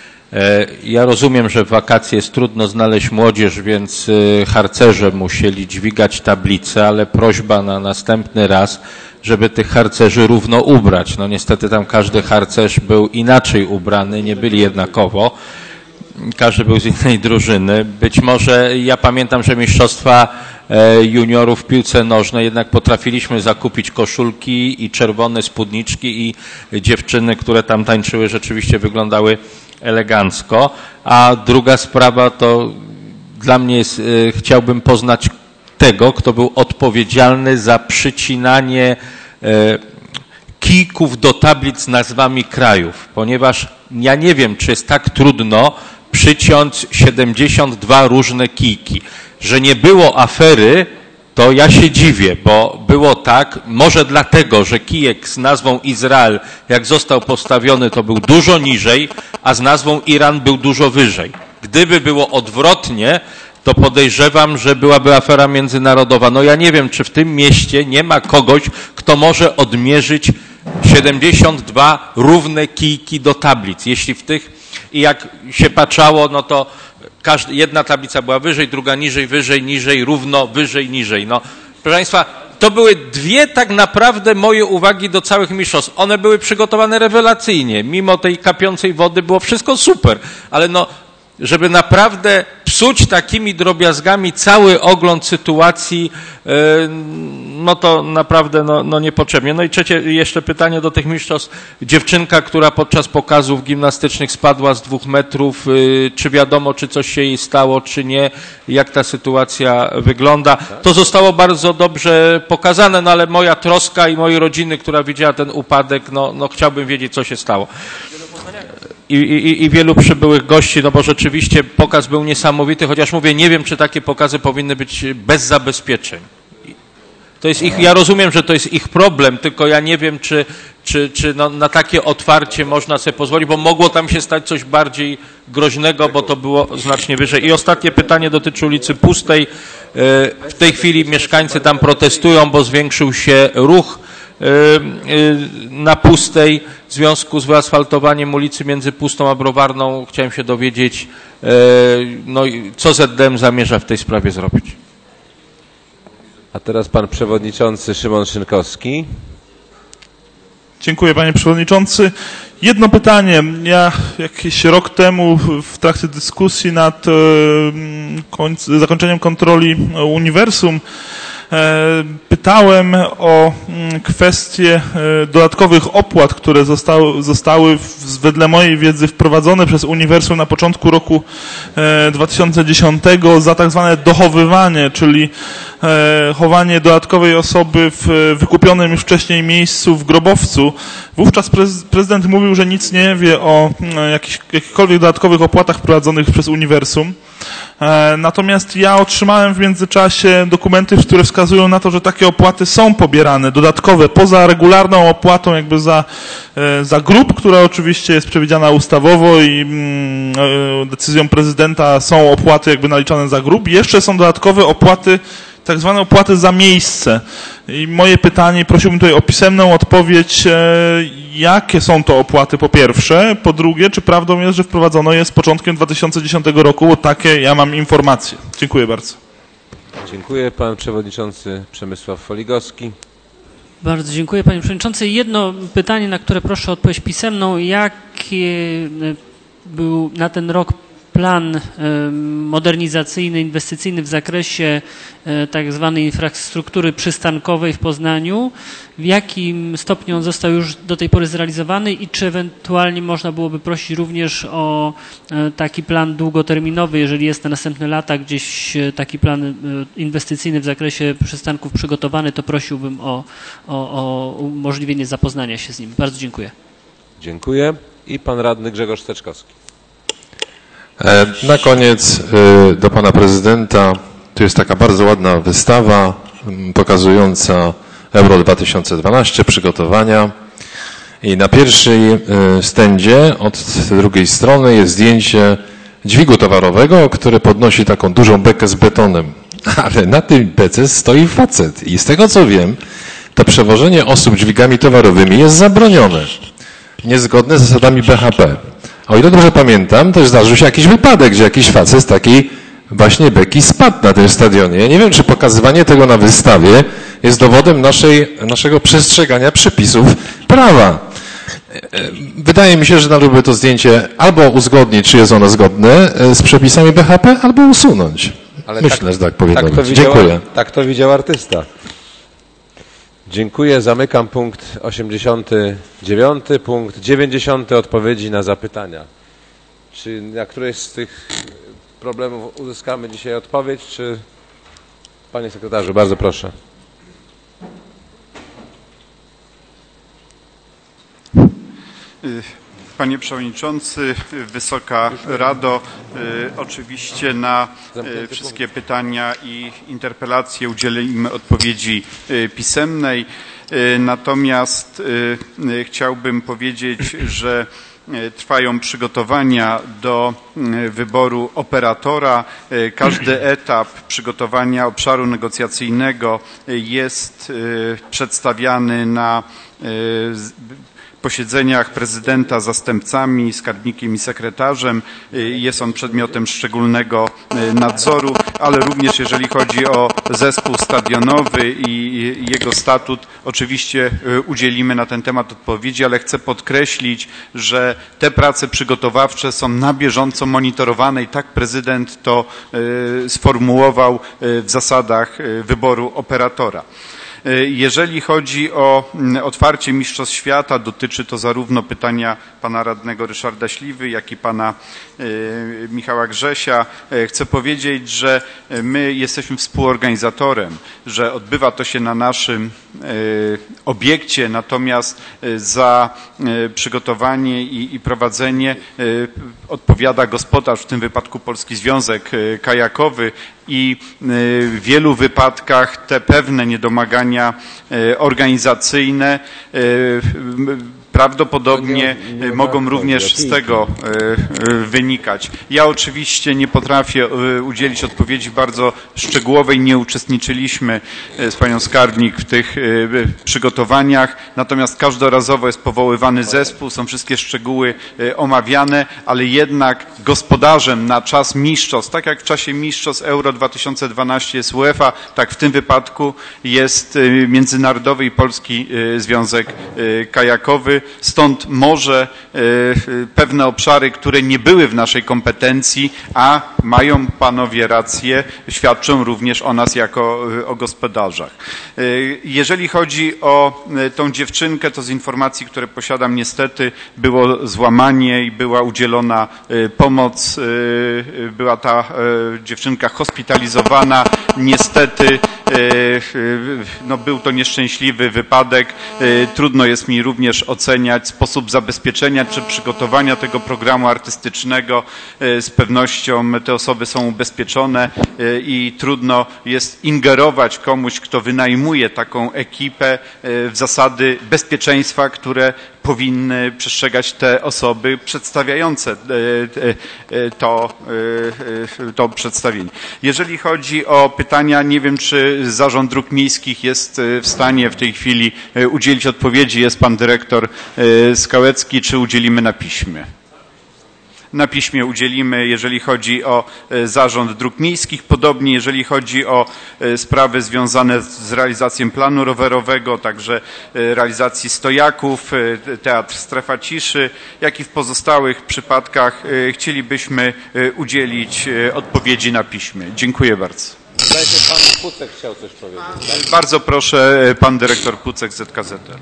Ja rozumiem, że w wakacje jest trudno znaleźć młodzież, więc harcerze musieli dźwigać tablice, ale prośba na następny raz, żeby tych harcerzy równo ubrać. No niestety tam każdy harcerz był inaczej ubrany, nie byli jednakowo. Każdy był z innej drużyny. Być może, ja pamiętam, że mistrzostwa juniorów w piłce nożnej jednak potrafiliśmy zakupić koszulki i czerwone spódniczki i dziewczyny, które tam tańczyły, rzeczywiście wyglądały elegancko. A druga sprawa to dla mnie jest, chciałbym poznać tego, kto był odpowiedzialny za przycinanie kijków do tablic z nazwami krajów, ponieważ ja nie wiem, czy jest tak trudno przyciąć siedemdziesiąt dwa różne kijki. Że nie było afery, to ja się dziwię, bo było tak, może dlatego, że kijek z nazwą Izrael, jak został postawiony, to był dużo niżej, a z nazwą Iran był dużo wyżej. Gdyby było odwrotnie, to podejrzewam, że byłaby afera międzynarodowa. No ja nie wiem, czy w tym mieście nie ma kogoś, kto może odmierzyć siedemdziesiąt dwa równe kijki do tablic. Jeśli w tych, i jak się patrzało, no to każda, jedna tablica była wyżej, druga niżej, wyżej, niżej, równo, wyżej, niżej. No, proszę Państwa, to były dwie tak naprawdę moje uwagi do całych mistrzostw. One były przygotowane rewelacyjnie. Mimo tej kapiącej wody było wszystko super, ale no, żeby naprawdę psuć takimi drobiazgami cały ogląd sytuacji, no to naprawdę no, no niepotrzebnie. No i trzecie jeszcze pytanie do tych mistrzostw. Dziewczynka, która podczas pokazów gimnastycznych spadła z dwóch metrów, czy wiadomo, czy coś się jej stało, czy nie, jak ta sytuacja wygląda. To zostało bardzo dobrze pokazane, no ale moja troska i mojej rodziny, która widziała ten upadek, no, no chciałbym wiedzieć, co się stało. I, i, i wielu przybyłych gości, no bo rzeczywiście pokaz był niesamowity, chociaż mówię, nie wiem, czy takie pokazy powinny być bez zabezpieczeń. To jest ich, ja rozumiem, że to jest ich problem, tylko ja nie wiem, czy, czy, czy no, na takie otwarcie można sobie pozwolić, bo mogło tam się stać coś bardziej groźnego, bo to było znacznie wyżej. I ostatnie pytanie dotyczy ulicy Pustej. W tej chwili mieszkańcy tam protestują, bo zwiększył się ruch na Pustej w związku z wyasfaltowaniem ulicy między Pustą a Browarną. Chciałem się dowiedzieć, no, co Z D M zamierza w tej sprawie zrobić. A teraz pan przewodniczący Szymon Szynkowski. Dziękuję panie przewodniczący. Jedno pytanie. Ja jakiś rok temu w trakcie dyskusji nad e, zakończeniem kontroli Uniwersum pytałem o kwestię dodatkowych opłat, które zostały, zostały wedle mojej wiedzy wprowadzone przez Uniwersum na początku roku dwa tysiące dziesiątego za tak zwane dochowywanie, czyli chowanie dodatkowej osoby w wykupionym już wcześniej miejscu w grobowcu. Wówczas prezydent mówił, że nic nie wie o jakichś, jakichkolwiek dodatkowych opłatach wprowadzonych przez Uniwersum. Natomiast ja otrzymałem w międzyczasie dokumenty, które wskazują na to, że takie opłaty są pobierane, dodatkowe, poza regularną opłatą jakby za, za grób, która oczywiście jest przewidziana ustawowo i decyzją prezydenta są opłaty jakby naliczone za grób. Jeszcze są dodatkowe opłaty, tak zwane opłaty za miejsce. I moje pytanie, prosiłbym tutaj o pisemną odpowiedź, jakie są to opłaty po pierwsze, po drugie, czy prawdą jest, że wprowadzono je z początkiem dwa tysiące dziesiątego roku, bo takie ja mam informacje. Dziękuję bardzo. Dziękuję. Pan przewodniczący Przemysław Foligowski. Bardzo dziękuję panie przewodniczący. Jedno pytanie, na które proszę o odpowiedź pisemną. Jaki był na ten rok plan modernizacyjny, inwestycyjny w zakresie tak zwanej infrastruktury przystankowej w Poznaniu? W jakim stopniu on został już do tej pory zrealizowany i czy ewentualnie można byłoby prosić również o taki plan długoterminowy, jeżeli jest na następne lata gdzieś taki plan inwestycyjny w zakresie przystanków przygotowany, to prosiłbym o, o, o umożliwienie zapoznania się z nim. Bardzo dziękuję. Dziękuję. I pan radny Grzegorz Steczkowski. Na koniec do pana prezydenta. Tu jest taka bardzo ładna wystawa pokazująca Euro dwa tysiące dwanaście, przygotowania. I na pierwszej stędzie od drugiej strony jest zdjęcie dźwigu towarowego, który podnosi taką dużą bekę z betonem. Ale na tej bece stoi facet. I z tego co wiem, to przewożenie osób dźwigami towarowymi jest zabronione. Niezgodne z zasadami B H P. O ile dobrze pamiętam, to zdarzył się jakiś wypadek, gdzie jakiś facet z takiej właśnie beki spadł na tym stadionie. Ja nie wiem, czy pokazywanie tego na wystawie jest dowodem naszej, naszego przestrzegania przepisów prawa. Wydaje mi się, że należałoby to zdjęcie albo uzgodnić, czy jest ono zgodne z przepisami B H P, albo usunąć. Ale Myślę, tak, że tak powinno tak być. Widział, Dziękuję. Tak to widział artysta. Dziękuję. Zamykam punkt osiemdziesiąty dziewiąty. Punkt dziewięćdziesiąty. Odpowiedzi na zapytania. Czy na któreś z tych problemów uzyskamy dzisiaj odpowiedź, czy... Panie sekretarzu, bardzo proszę. Panie Przewodniczący, Wysoka Rado, oczywiście na wszystkie pytania i interpelacje udzielimy odpowiedzi pisemnej. Natomiast chciałbym powiedzieć, że trwają przygotowania do wyboru operatora. Każdy etap przygotowania obszaru negocjacyjnego jest przedstawiany na posiedzeniach prezydenta zastępcami, skarbnikiem i sekretarzem. Jest on przedmiotem szczególnego nadzoru, ale również jeżeli chodzi o zespół stadionowy i jego statut, oczywiście udzielimy na ten temat odpowiedzi, ale chcę podkreślić, że te prace przygotowawcze są na bieżąco monitorowane i tak prezydent to sformułował w zasadach wyboru operatora. Jeżeli chodzi o otwarcie Mistrzostw Świata, dotyczy to zarówno pytania pana radnego Ryszarda Śliwy, jak i pana Michała Grzesia. Chcę powiedzieć, że my jesteśmy współorganizatorem, że odbywa to się na naszym obiekcie, natomiast za przygotowanie i, i prowadzenie odpowiada gospodarz, w tym wypadku Polski Związek Kajakowy i w wielu wypadkach te pewne niedomagania organizacyjne prawdopodobnie mogą również z tego wynikać. Ja oczywiście nie potrafię udzielić odpowiedzi bardzo szczegółowej, nie uczestniczyliśmy z panią skarbnik w tych przygotowaniach, natomiast każdorazowo jest powoływany zespół, są wszystkie szczegóły omawiane, ale jednak gospodarzem na czas mistrzostw, tak jak w czasie mistrzostw Euro dwa tysiące dwanaście jest UEFA, tak w tym wypadku jest Międzynarodowy i Polski Związek Kajakowy, stąd może pewne obszary, które nie były w naszej kompetencji, a mają panowie rację, świadczą również o nas jako o gospodarzach. Jeżeli chodzi o tą dziewczynkę, to z informacji, które posiadam, niestety było złamanie i była udzielona pomoc. Była ta dziewczynka hospitalizowana. Niestety no, był to nieszczęśliwy wypadek. Trudno jest mi również oceniać sposób zabezpieczenia czy przygotowania tego programu artystycznego. Z pewnością te osoby są ubezpieczone i trudno jest ingerować komuś, kto wynajmuje taką ekipę w zasady bezpieczeństwa, które powinny przestrzegać te osoby przedstawiające to, to przedstawienie. Jeżeli chodzi o pytania, nie wiem, czy Zarząd Dróg Miejskich jest w stanie w tej chwili udzielić odpowiedzi. Jest pan dyrektor Skałecki, czy udzielimy na piśmie? Na piśmie udzielimy, jeżeli chodzi o Zarząd Dróg Miejskich. Podobnie, jeżeli chodzi o sprawy związane z realizacją planu rowerowego, także realizacji stojaków, Teatr Strefa Ciszy, jak i w pozostałych przypadkach chcielibyśmy udzielić odpowiedzi na piśmie. Dziękuję bardzo. Zdaje się, pan Pucek chciał coś powiedzieć. Tak? Bardzo proszę, pan dyrektor Pucek z Z K Z R.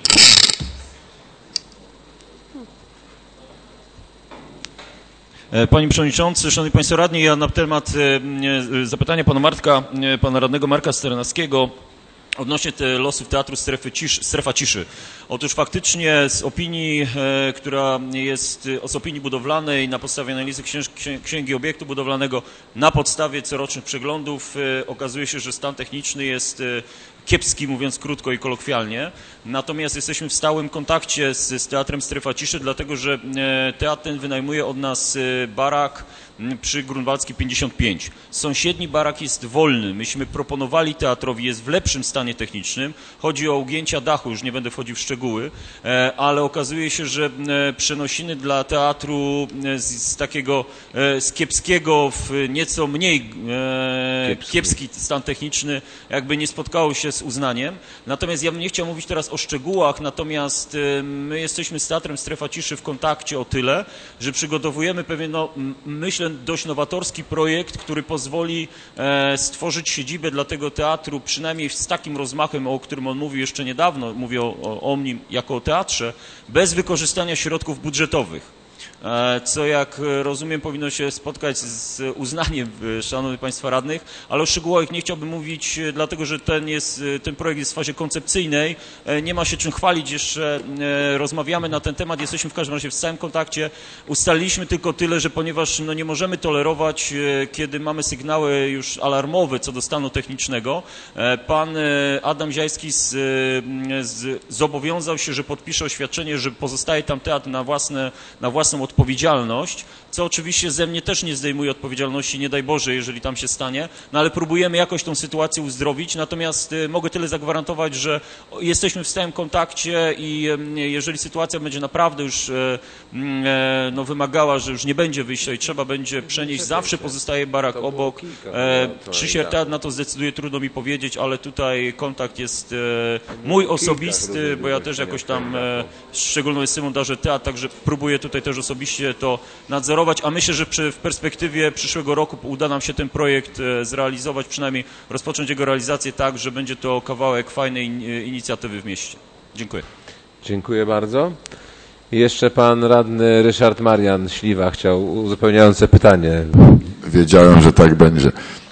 Panie Przewodniczący, Szanowni Państwo Radni, ja na temat zapytania pana Martka, pana radnego Marka Sternackiego odnośnie te losów Teatru Strefy Ciszy, Strefa Ciszy. Otóż faktycznie z opinii, e, która jest z opinii budowlanej na podstawie analizy księż, księgi obiektu budowlanego, na podstawie corocznych przeglądów e, okazuje się, że stan techniczny jest e, kiepski, mówiąc krótko i kolokwialnie. Natomiast jesteśmy w stałym kontakcie z, z Teatrem Strefa Ciszy, dlatego że e, teatr ten wynajmuje od nas e, barak przy Grunwaldzkiej pięćdziesiąt pięć. Sąsiedni barak jest wolny. Myśmy proponowali teatrowi, jest w lepszym stanie technicznym. Chodzi o ugięcia dachu, już nie będę wchodził w szczegóły, ale okazuje się, że przenosiny dla teatru z, z takiego z kiepskiego w nieco mniej kiepski. kiepski stan techniczny jakby nie spotkało się z uznaniem. Natomiast ja bym nie chciał mówić teraz o szczegółach, natomiast my jesteśmy z Teatrem Strefa Ciszy w kontakcie o tyle, że przygotowujemy pewien, no, myślę, dość nowatorski projekt, który pozwoli e, stworzyć siedzibę dla tego teatru, przynajmniej z takim rozmachem, o którym on mówił jeszcze niedawno, mówię o, o, o nim jako o teatrze, bez wykorzystania środków budżetowych. Co, jak rozumiem, powinno się spotkać z uznaniem szanownych państwa radnych, ale o szczegółach nie chciałbym mówić, dlatego że ten, jest, ten projekt jest w fazie koncepcyjnej, nie ma się czym chwalić, jeszcze rozmawiamy na ten temat, jesteśmy w każdym razie w stałym kontakcie. Ustaliliśmy tylko tyle, że ponieważ no, nie możemy tolerować, kiedy mamy sygnały już alarmowe co do stanu technicznego, pan Adam Ziajski z, z, zobowiązał się, że podpisze oświadczenie, że pozostaje tam teatr na, własne, na własną odpowiedzialność, co oczywiście ze mnie też nie zdejmuje odpowiedzialności, nie daj Boże, jeżeli tam się stanie, no ale próbujemy jakoś tą sytuację uzdrowić, natomiast y, mogę tyle zagwarantować, że jesteśmy w stałym kontakcie i y, jeżeli sytuacja będzie naprawdę już y, y, no, wymagała, że już nie będzie wyjścia i trzeba będzie przenieść, zawsze pozostaje barak obok. E, czy się teatr na to zdecyduje, trudno mi powiedzieć, ale tutaj kontakt jest e, mój osobisty, bo ja też jakoś tam e, szczególną estymą darzę teatr, także próbuję tutaj też osobiście to nadzorować, a myślę, że przy, w perspektywie przyszłego roku uda nam się ten projekt e, zrealizować, przynajmniej rozpocząć jego realizację tak, że będzie to kawałek fajnej in, inicjatywy w mieście. Dziękuję. Dziękuję bardzo. I jeszcze pan radny Ryszard Marian Śliwa chciał uzupełniające pytanie. Wiedziałem, że tak będzie.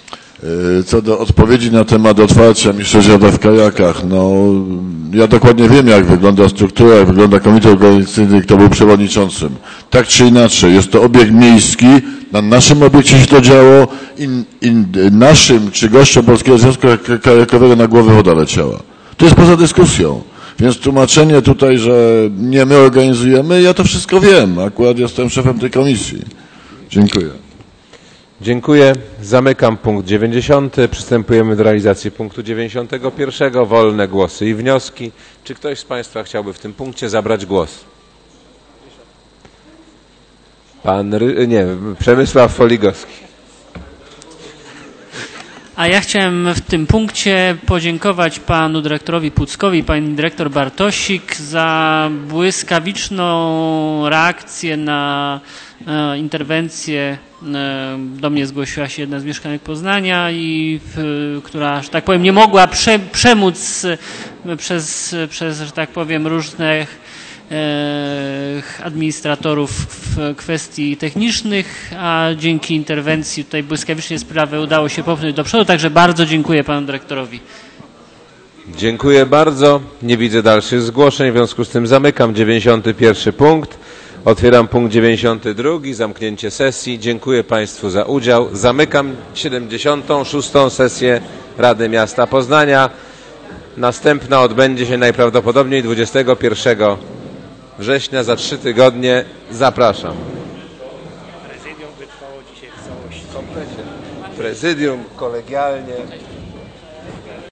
Co do odpowiedzi na temat otwarcia mistrzostwa w kajakach, no ja dokładnie wiem, jak wygląda struktura, jak wygląda komitet organizacyjny, kto był przewodniczącym. Tak czy inaczej, jest to obiekt miejski, na naszym obiekcie się to działo i, i naszym czy gościom Polskiego Związku Kajakowego na głowę woda leciała. To jest poza dyskusją. Więc tłumaczenie tutaj, że nie my organizujemy, ja to wszystko wiem. Akurat jestem szefem tej komisji. Dziękuję. Dziękuję. Zamykam punkt dziewięćdziesiąty. Przystępujemy do realizacji punktu dziewięćdziesiątego pierwszego. Wolne głosy i wnioski. Czy ktoś z Państwa chciałby w tym punkcie zabrać głos? Pan, Ry... nie, Przemysław Foligowski. A ja chciałem w tym punkcie podziękować panu dyrektorowi Puckowi, pani dyrektor Bartosik za błyskawiczną reakcję na e, interwencję. E, do mnie zgłosiła się jedna z mieszkanek Poznania, i w, która, że tak powiem, nie mogła prze, przemóc przez, przez, że tak powiem, różnych administratorów w kwestii technicznych, a dzięki interwencji tutaj błyskawicznie sprawę udało się popchnąć do przodu, także bardzo dziękuję panu dyrektorowi. Dziękuję bardzo. Nie widzę dalszych zgłoszeń, w związku z tym zamykam dziewięćdziesiąty pierwszy punkt. Otwieram punkt dziewięćdziesiąty drugi, zamknięcie sesji. Dziękuję Państwu za udział. Zamykam siedemdziesiątą szóstą sesję Rady Miasta Poznania. Następna odbędzie się najprawdopodobniej dwudziestego pierwszego września, za trzy tygodnie. Zapraszam. Prezydium wytrwało dzisiaj w całości. Prezydium kolegialnie.